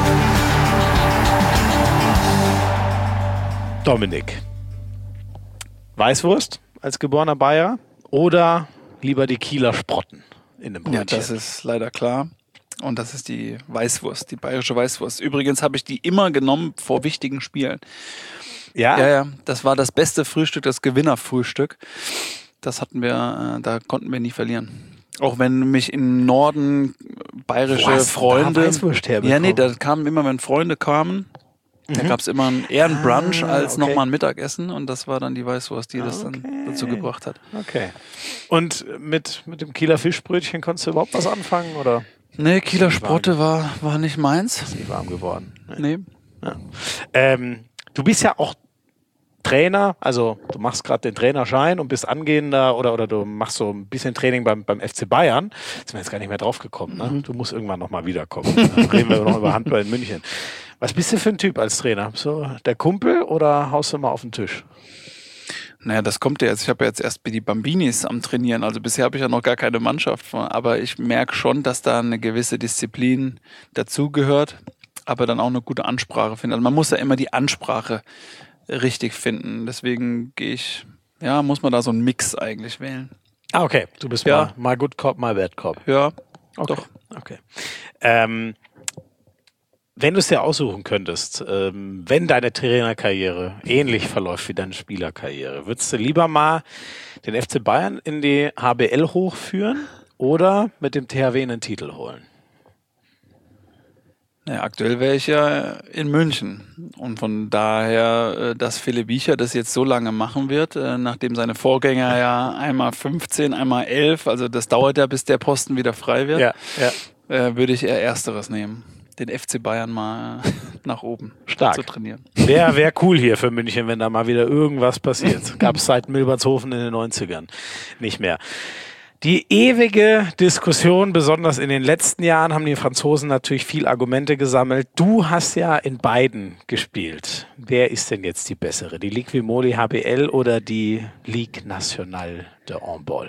Speaker 1: Dominik, Weißwurst als geborener Bayer oder lieber die Kieler Sprotten in dem Brötchen?
Speaker 2: Ja, das ist leider klar. Und das ist die Weißwurst, die bayerische Weißwurst. Übrigens habe ich die immer genommen vor wichtigen Spielen.
Speaker 1: Ja?
Speaker 2: Ja. Das war das beste Frühstück, das Gewinnerfrühstück. Das hatten wir, da konnten wir nie verlieren. Auch wenn mich im Norden bayerische Freunde...
Speaker 1: Ja, nee,
Speaker 2: da kamen immer, wenn Freunde kamen, da gab es immer eher ein Brunch als nochmal ein Mittagessen und das war dann die Weißwurst, die das dann dazu gebracht hat.
Speaker 1: Okay. Und mit dem Kieler Fischbrötchen konntest du überhaupt was anfangen, oder?
Speaker 2: Nee, Kieler Sprotte war nicht meins.
Speaker 1: Ist nicht warm geworden.
Speaker 2: Nee.
Speaker 1: Ja. Du bist ja auch Trainer, also du machst gerade den Trainerschein und bist angehender oder du machst so ein bisschen Training beim FC Bayern. Sind wir jetzt gar nicht mehr drauf gekommen. Ne? Du musst irgendwann nochmal wiederkommen. Dann reden wir noch über Handball in München. Was bist du für ein Typ als Trainer? So der Kumpel oder haust du mal auf den Tisch?
Speaker 2: Naja, das kommt ja jetzt. Ich habe ja jetzt erst die Bambinis am Trainieren. Also bisher habe ich ja noch gar keine Mannschaft. Aber ich merke schon, dass da eine gewisse Disziplin dazugehört, aber dann auch eine gute Ansprache finden. Also man muss ja immer die Ansprache richtig finden. Deswegen muss man da so einen Mix eigentlich wählen.
Speaker 1: Ah, okay. Du bist mal Good Cop, mal Bad Cop.
Speaker 2: Ja,
Speaker 1: okay.
Speaker 2: doch.
Speaker 1: Okay. Wenn du es dir aussuchen könntest, wenn deine Trainerkarriere ähnlich verläuft wie deine Spielerkarriere, würdest du lieber mal den FC Bayern in die HBL hochführen oder mit dem THW einen Titel holen?
Speaker 2: Naja, aktuell wäre ich ja in München. Und von daher, dass Philipp Wiecher das jetzt so lange machen wird, nachdem seine Vorgänger ja einmal 15, einmal 11, also das dauert ja, bis der Posten wieder frei wird, würde ich eher Ersteres nehmen. Den FC Bayern mal nach oben zu trainieren.
Speaker 1: Wäre cool hier für München, wenn da mal wieder irgendwas passiert. Gab es seit Milbertshofen in den 90ern nicht mehr. Die ewige Diskussion, besonders in den letzten Jahren, haben die Franzosen natürlich viel Argumente gesammelt. Du hast ja in beiden gespielt. Wer ist denn jetzt die bessere? Die Ligue Vimoli HBL oder die Ligue Nationale de Handball?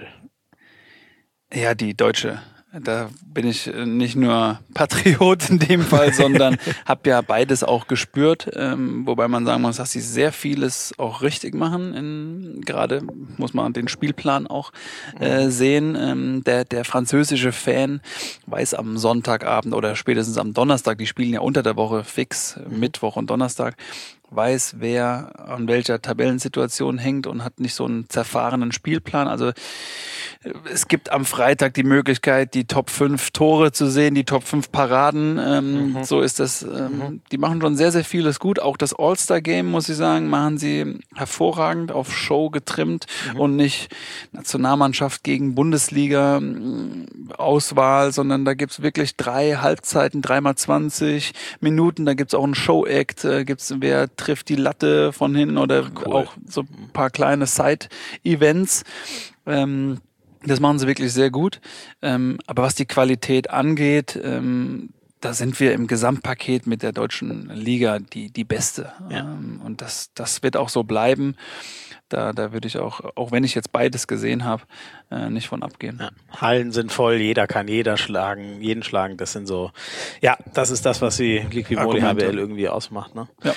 Speaker 2: Ja, die deutsche. Da bin ich nicht nur Patriot in dem Fall, sondern habe ja beides auch gespürt. Wobei man sagen muss, dass sie sehr vieles auch richtig machen. Gerade muss man den Spielplan auch sehen. Der französische Fan weiß am Sonntagabend oder spätestens am Donnerstag, die spielen ja unter der Woche fix, Mittwoch und Donnerstag, weiß, wer an welcher Tabellensituation hängt und hat nicht so einen zerfahrenen Spielplan. Also es gibt am Freitag die Möglichkeit, die Top 5 Tore zu sehen, die Top 5 Paraden. So ist das. Die machen schon sehr, sehr vieles gut. Auch das All-Star-Game, muss ich sagen, machen sie hervorragend auf Show getrimmt und nicht Nationalmannschaft gegen Bundesliga-Auswahl, sondern da gibt's wirklich 3 Halbzeiten, 3x20 Minuten. Da gibt's auch einen Show-Act, wer trifft die Latte von hinten oder auch so ein paar kleine Side-Events. Das machen sie wirklich sehr gut. Aber was die Qualität angeht, da sind wir im Gesamtpaket mit der deutschen Liga die Beste. Ja. Und das wird auch so bleiben. Da würde ich auch wenn ich jetzt beides gesehen habe, nicht von abgehen.
Speaker 1: Ja. Hallen sind voll, jeder kann jeden schlagen. Das sind so, das ist das, was die Ligue Vimoli HBL irgendwie ausmacht. Ne? Ja.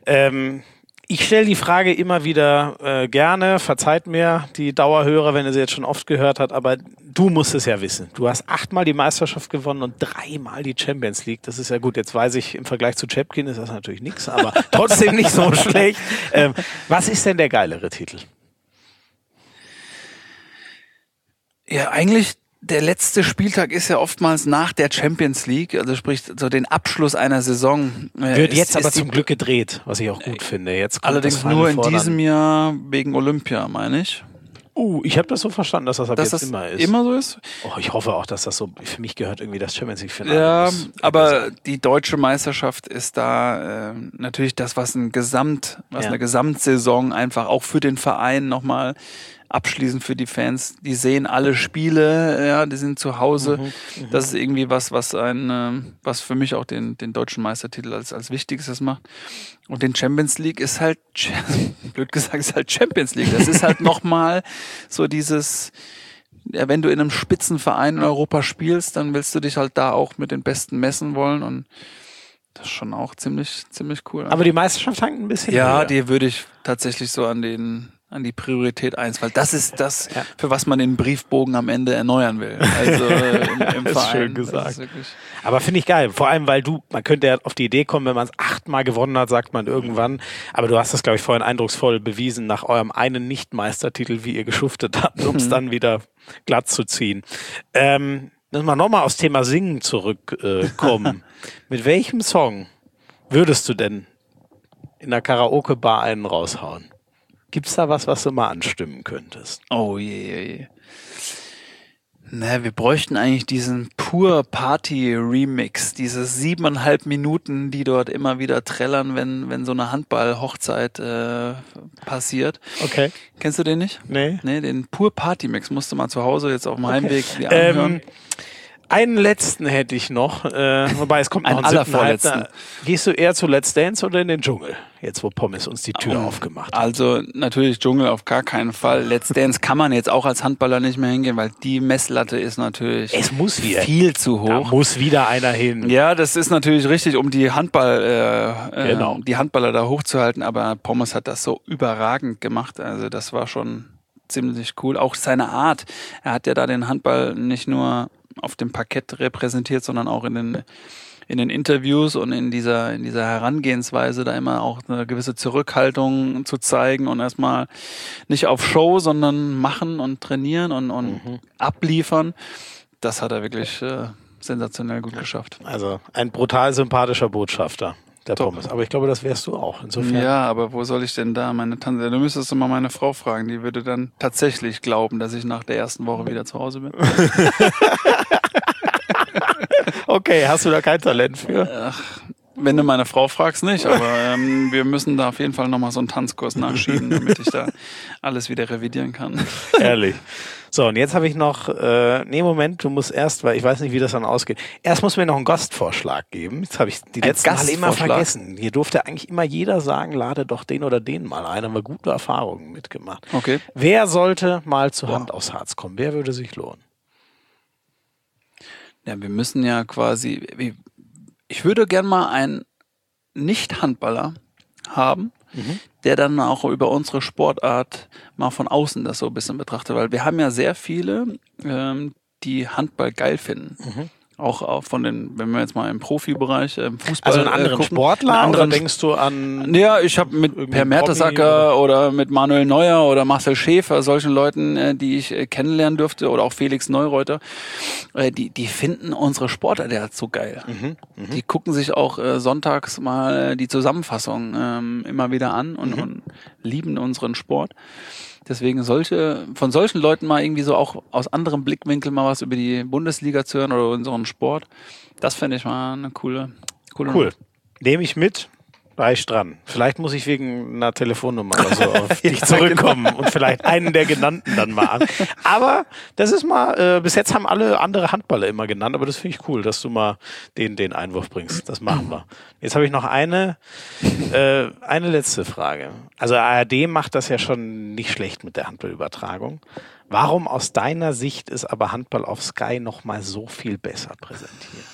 Speaker 1: Ich stelle die Frage immer wieder gerne, verzeiht mir die Dauerhörer, wenn ihr sie jetzt schon oft gehört habt, aber du musst es ja wissen. Du hast 8-mal die Meisterschaft gewonnen und 3-mal die Champions League. Das ist ja gut. Jetzt weiß ich, im Vergleich zu Chepkin ist das natürlich nichts, aber trotzdem nicht so schlecht. Was ist denn der geilere Titel?
Speaker 2: Ja, eigentlich der letzte Spieltag ist ja oftmals nach der Champions League, also sprich so den Abschluss einer Saison.
Speaker 1: Wird jetzt aber zum Glück gedreht, was ich auch gut finde. Jetzt kommt
Speaker 2: allerdings nur in diesem Jahr wegen Olympia, meine ich.
Speaker 1: Ich habe das so verstanden, dass das ab jetzt immer ist.
Speaker 2: Immer so ist?
Speaker 1: Ich hoffe auch, dass das so, für mich gehört irgendwie das Champions League-Finale.
Speaker 2: Ja, aber die deutsche Meisterschaft ist da natürlich das, was eine Gesamtsaison einfach auch für den Verein nochmal abschließend für die Fans. Die sehen alle Spiele, die sind zu Hause. Das ist irgendwie was für mich auch den deutschen Meistertitel als Wichtigstes macht. Und den Champions League ist halt, blöd gesagt, ist halt Champions League. Das ist halt nochmal so dieses, wenn du in einem Spitzenverein in Europa spielst, dann willst du dich halt da auch mit den Besten messen wollen und das ist schon auch ziemlich cool.
Speaker 1: Aber die Meisterschaft hängt ein bisschen
Speaker 2: höher. Die würde ich tatsächlich so an die Priorität 1, weil das ist das, für was man den Briefbogen am Ende erneuern will. Also im Verein.
Speaker 1: Schön gesagt. Aber finde ich geil. Vor allem, weil man könnte ja auf die Idee kommen, wenn man es 8-mal gewonnen hat, sagt man irgendwann. Aber du hast das, glaube ich, vorhin eindrucksvoll bewiesen, nach eurem einen Nicht-Meistertitel, wie ihr geschuftet habt, um es dann wieder glatt zu ziehen. Müssen wir nochmal aufs Thema Singen zurückkommen. Mit welchem Song würdest du denn in der Karaoke-Bar einen raushauen? Gibt's da was du mal anstimmen könntest?
Speaker 2: Oh je. Ne, wir bräuchten eigentlich diesen Pur Party Remix, diese 7,5 Minuten, die dort immer wieder trällern, wenn so eine Handball-Hochzeit passiert.
Speaker 1: Okay.
Speaker 2: Kennst du den nicht?
Speaker 1: Nee.
Speaker 2: Nee, den Pur Party Mix musst du mal zu Hause jetzt auf dem Heimweg dir anhören.
Speaker 1: Einen letzten hätte ich noch, wobei es kommt noch ein
Speaker 2: allervorletzten.
Speaker 1: Gehst du eher zu Let's Dance oder in den Dschungel? Jetzt, wo Pommes uns die Tür aufgemacht hat.
Speaker 2: Also natürlich Dschungel auf gar keinen Fall. Let's Dance kann man jetzt auch als Handballer nicht mehr hingehen, weil die Messlatte ist natürlich
Speaker 1: Es muss wieder.
Speaker 2: viel zu hoch.
Speaker 1: Da muss wieder einer hin.
Speaker 2: Ja, das ist natürlich richtig, um die
Speaker 1: Genau.
Speaker 2: die Handballer da hochzuhalten, aber Pommes hat das so überragend gemacht. Also das war schon ziemlich cool. Auch seine Art. Er hat ja da den Handball nicht nur auf dem Parkett repräsentiert, sondern auch in den Interviews und in dieser Herangehensweise da immer auch eine gewisse Zurückhaltung zu zeigen und erstmal nicht auf Show, sondern machen und trainieren und abliefern. Das hat er wirklich sensationell gut geschafft.
Speaker 1: Also ein brutal sympathischer Botschafter, der Pommes. Aber ich glaube, das wärst du auch. Insofern.
Speaker 2: Ja, aber wo soll ich denn da meine Tante? Du müsstest mal meine Frau fragen, die würde dann tatsächlich glauben, dass ich nach der ersten Woche wieder zu Hause bin.
Speaker 1: Okay, hast du da kein Talent für?
Speaker 2: Ach, wenn du meine Frau fragst, nicht, aber wir müssen da auf jeden Fall nochmal so einen Tanzkurs nachschieben, damit ich da alles wieder revidieren kann.
Speaker 1: Ehrlich. So, und jetzt habe ich noch, Moment, du musst erst, weil ich weiß nicht, wie das dann ausgeht. Erst muss mir noch einen Gastvorschlag geben. Jetzt habe ich die letzten Male immer vergessen. Hier durfte eigentlich immer jeder sagen, lade doch den oder den mal ein. Haben wir gute Erfahrungen mitgemacht.
Speaker 2: Okay.
Speaker 1: Wer sollte mal zu Hand aufs Harz kommen? Wer würde sich lohnen?
Speaker 2: Ja, wir müssen ja quasi, ich würde gern mal einen Nicht-Handballer haben, der dann auch über unsere Sportart mal von außen das so ein bisschen betrachtet, weil wir haben ja sehr viele, die Handball geil finden. Auch von den, wenn wir jetzt mal im Profibereich, im Fußball
Speaker 1: Also einen anderen
Speaker 2: gucken,
Speaker 1: Sportler oder denkst du an...
Speaker 2: Ja, ich habe mit Per Mertesacker oder mit Manuel Neuer oder Marcel Schäfer, solchen Leuten, die ich kennenlernen durfte, oder auch Felix Neureuter, die finden unsere Sportart ja so geil. Die gucken sich auch sonntags mal die Zusammenfassung immer wieder an und lieben unseren Sport. Deswegen von solchen Leuten mal irgendwie so auch aus anderem Blickwinkel mal was über die Bundesliga zu hören oder unseren Sport, das fände ich mal eine coole
Speaker 1: Cool. Nehme ich mit, reicht dran. Vielleicht muss ich wegen einer Telefonnummer oder so auf dich zurückkommen und vielleicht einen der genannten dann mal an. Aber das ist mal, bis jetzt haben alle andere Handballer immer genannt, aber das finde ich cool, dass du mal den Einwurf bringst. Das machen wir. Jetzt habe ich noch eine letzte Frage. Also ARD macht das ja schon nicht schlecht mit der Handballübertragung. Warum aus deiner Sicht ist aber Handball auf Sky noch mal so viel besser präsentiert?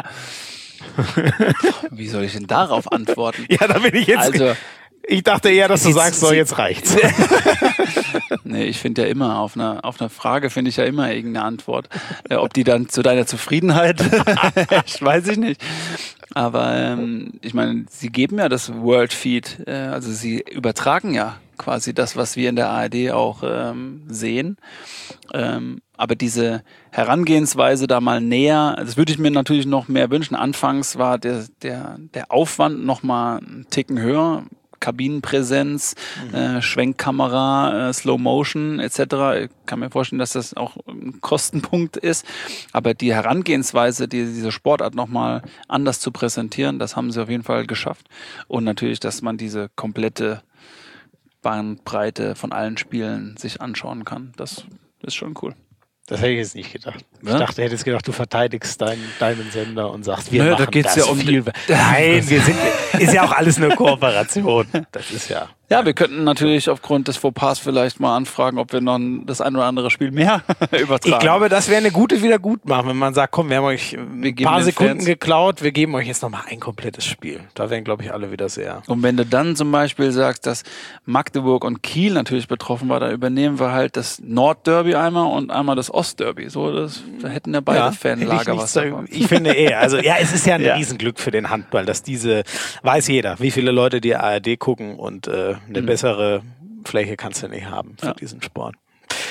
Speaker 2: Wie soll ich denn darauf antworten?
Speaker 1: Ja, da bin ich jetzt.
Speaker 2: Also,
Speaker 1: ich dachte eher, dass du sagst, so jetzt reicht's.
Speaker 2: Nee, ich finde ja immer, auf eine Frage finde ich ja immer irgendeine Antwort. Ob die dann zu deiner Zufriedenheit, weiß ich nicht. Aber ich meine, sie geben ja das World Feed, also sie übertragen ja quasi das, was wir in der ARD auch sehen. Aber diese Herangehensweise da mal näher, das würde ich mir natürlich noch mehr wünschen. Anfangs war der Aufwand noch mal einen Ticken höher. Kabinenpräsenz, Schwenkkamera, Slow Motion etc. Ich kann mir vorstellen, dass das auch ein Kostenpunkt ist. Aber die Herangehensweise, diese Sportart nochmal anders zu präsentieren, das haben sie auf jeden Fall geschafft. Und natürlich, dass man diese komplette Bandbreite von allen Spielen sich anschauen kann. Das ist schon cool.
Speaker 1: Das hätte ich jetzt nicht gedacht.
Speaker 2: Ja?
Speaker 1: Ich dachte, hättest gedacht, du verteidigst deinen Sender und sagst, wir
Speaker 2: Naja, da
Speaker 1: machen
Speaker 2: geht's
Speaker 1: das
Speaker 2: ja um
Speaker 1: viel. Nein, ist ja auch alles eine Kooperation. Das ist ja.
Speaker 2: Ja, wir könnten natürlich aufgrund des Fauxpas vielleicht mal anfragen, ob wir noch das ein oder andere Spiel mehr übertragen.
Speaker 1: Ich glaube, das wäre eine gute Wiedergutmachung, wenn man sagt, komm, wir haben euch ein paar Sekunden geklaut, wir geben euch jetzt nochmal ein komplettes Spiel. Da wären, glaube ich, alle wieder sehr.
Speaker 2: Und wenn du dann zum Beispiel sagst, dass Magdeburg und Kiel natürlich betroffen war, da übernehmen wir halt das Nordderby einmal und einmal das Ostderby. So, da hätten ja beide Fanlager was davon.
Speaker 1: Ich finde eher. Also ja, es ist ja ein Riesenglück für den Handball, dass weiß jeder, wie viele Leute die ARD gucken und eine bessere Fläche kannst du nicht haben für diesen Sport.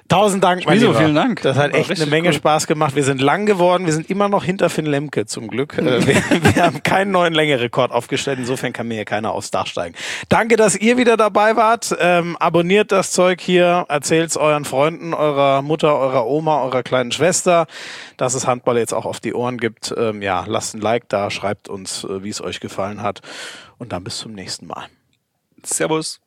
Speaker 1: 1000 Dank, mein
Speaker 2: Schmieso,
Speaker 1: Lieber.
Speaker 2: vielen Dank.
Speaker 1: Das hat
Speaker 2: War
Speaker 1: echt eine
Speaker 2: richtig
Speaker 1: Menge
Speaker 2: cool.
Speaker 1: Spaß gemacht. Wir sind lang geworden. Wir sind immer noch hinter Finn Lemke, zum Glück. Wir haben keinen neuen Längerekord aufgestellt. Insofern kann mir hier keiner aufs Dach steigen. Danke, dass ihr wieder dabei wart. Abonniert das Zeug hier. Erzählt's euren Freunden, eurer Mutter, eurer Oma, eurer kleinen Schwester, dass es Handball jetzt auch auf die Ohren gibt. Lasst ein Like da. Schreibt uns, wie es euch gefallen hat. Und dann bis zum nächsten Mal.
Speaker 2: Servus.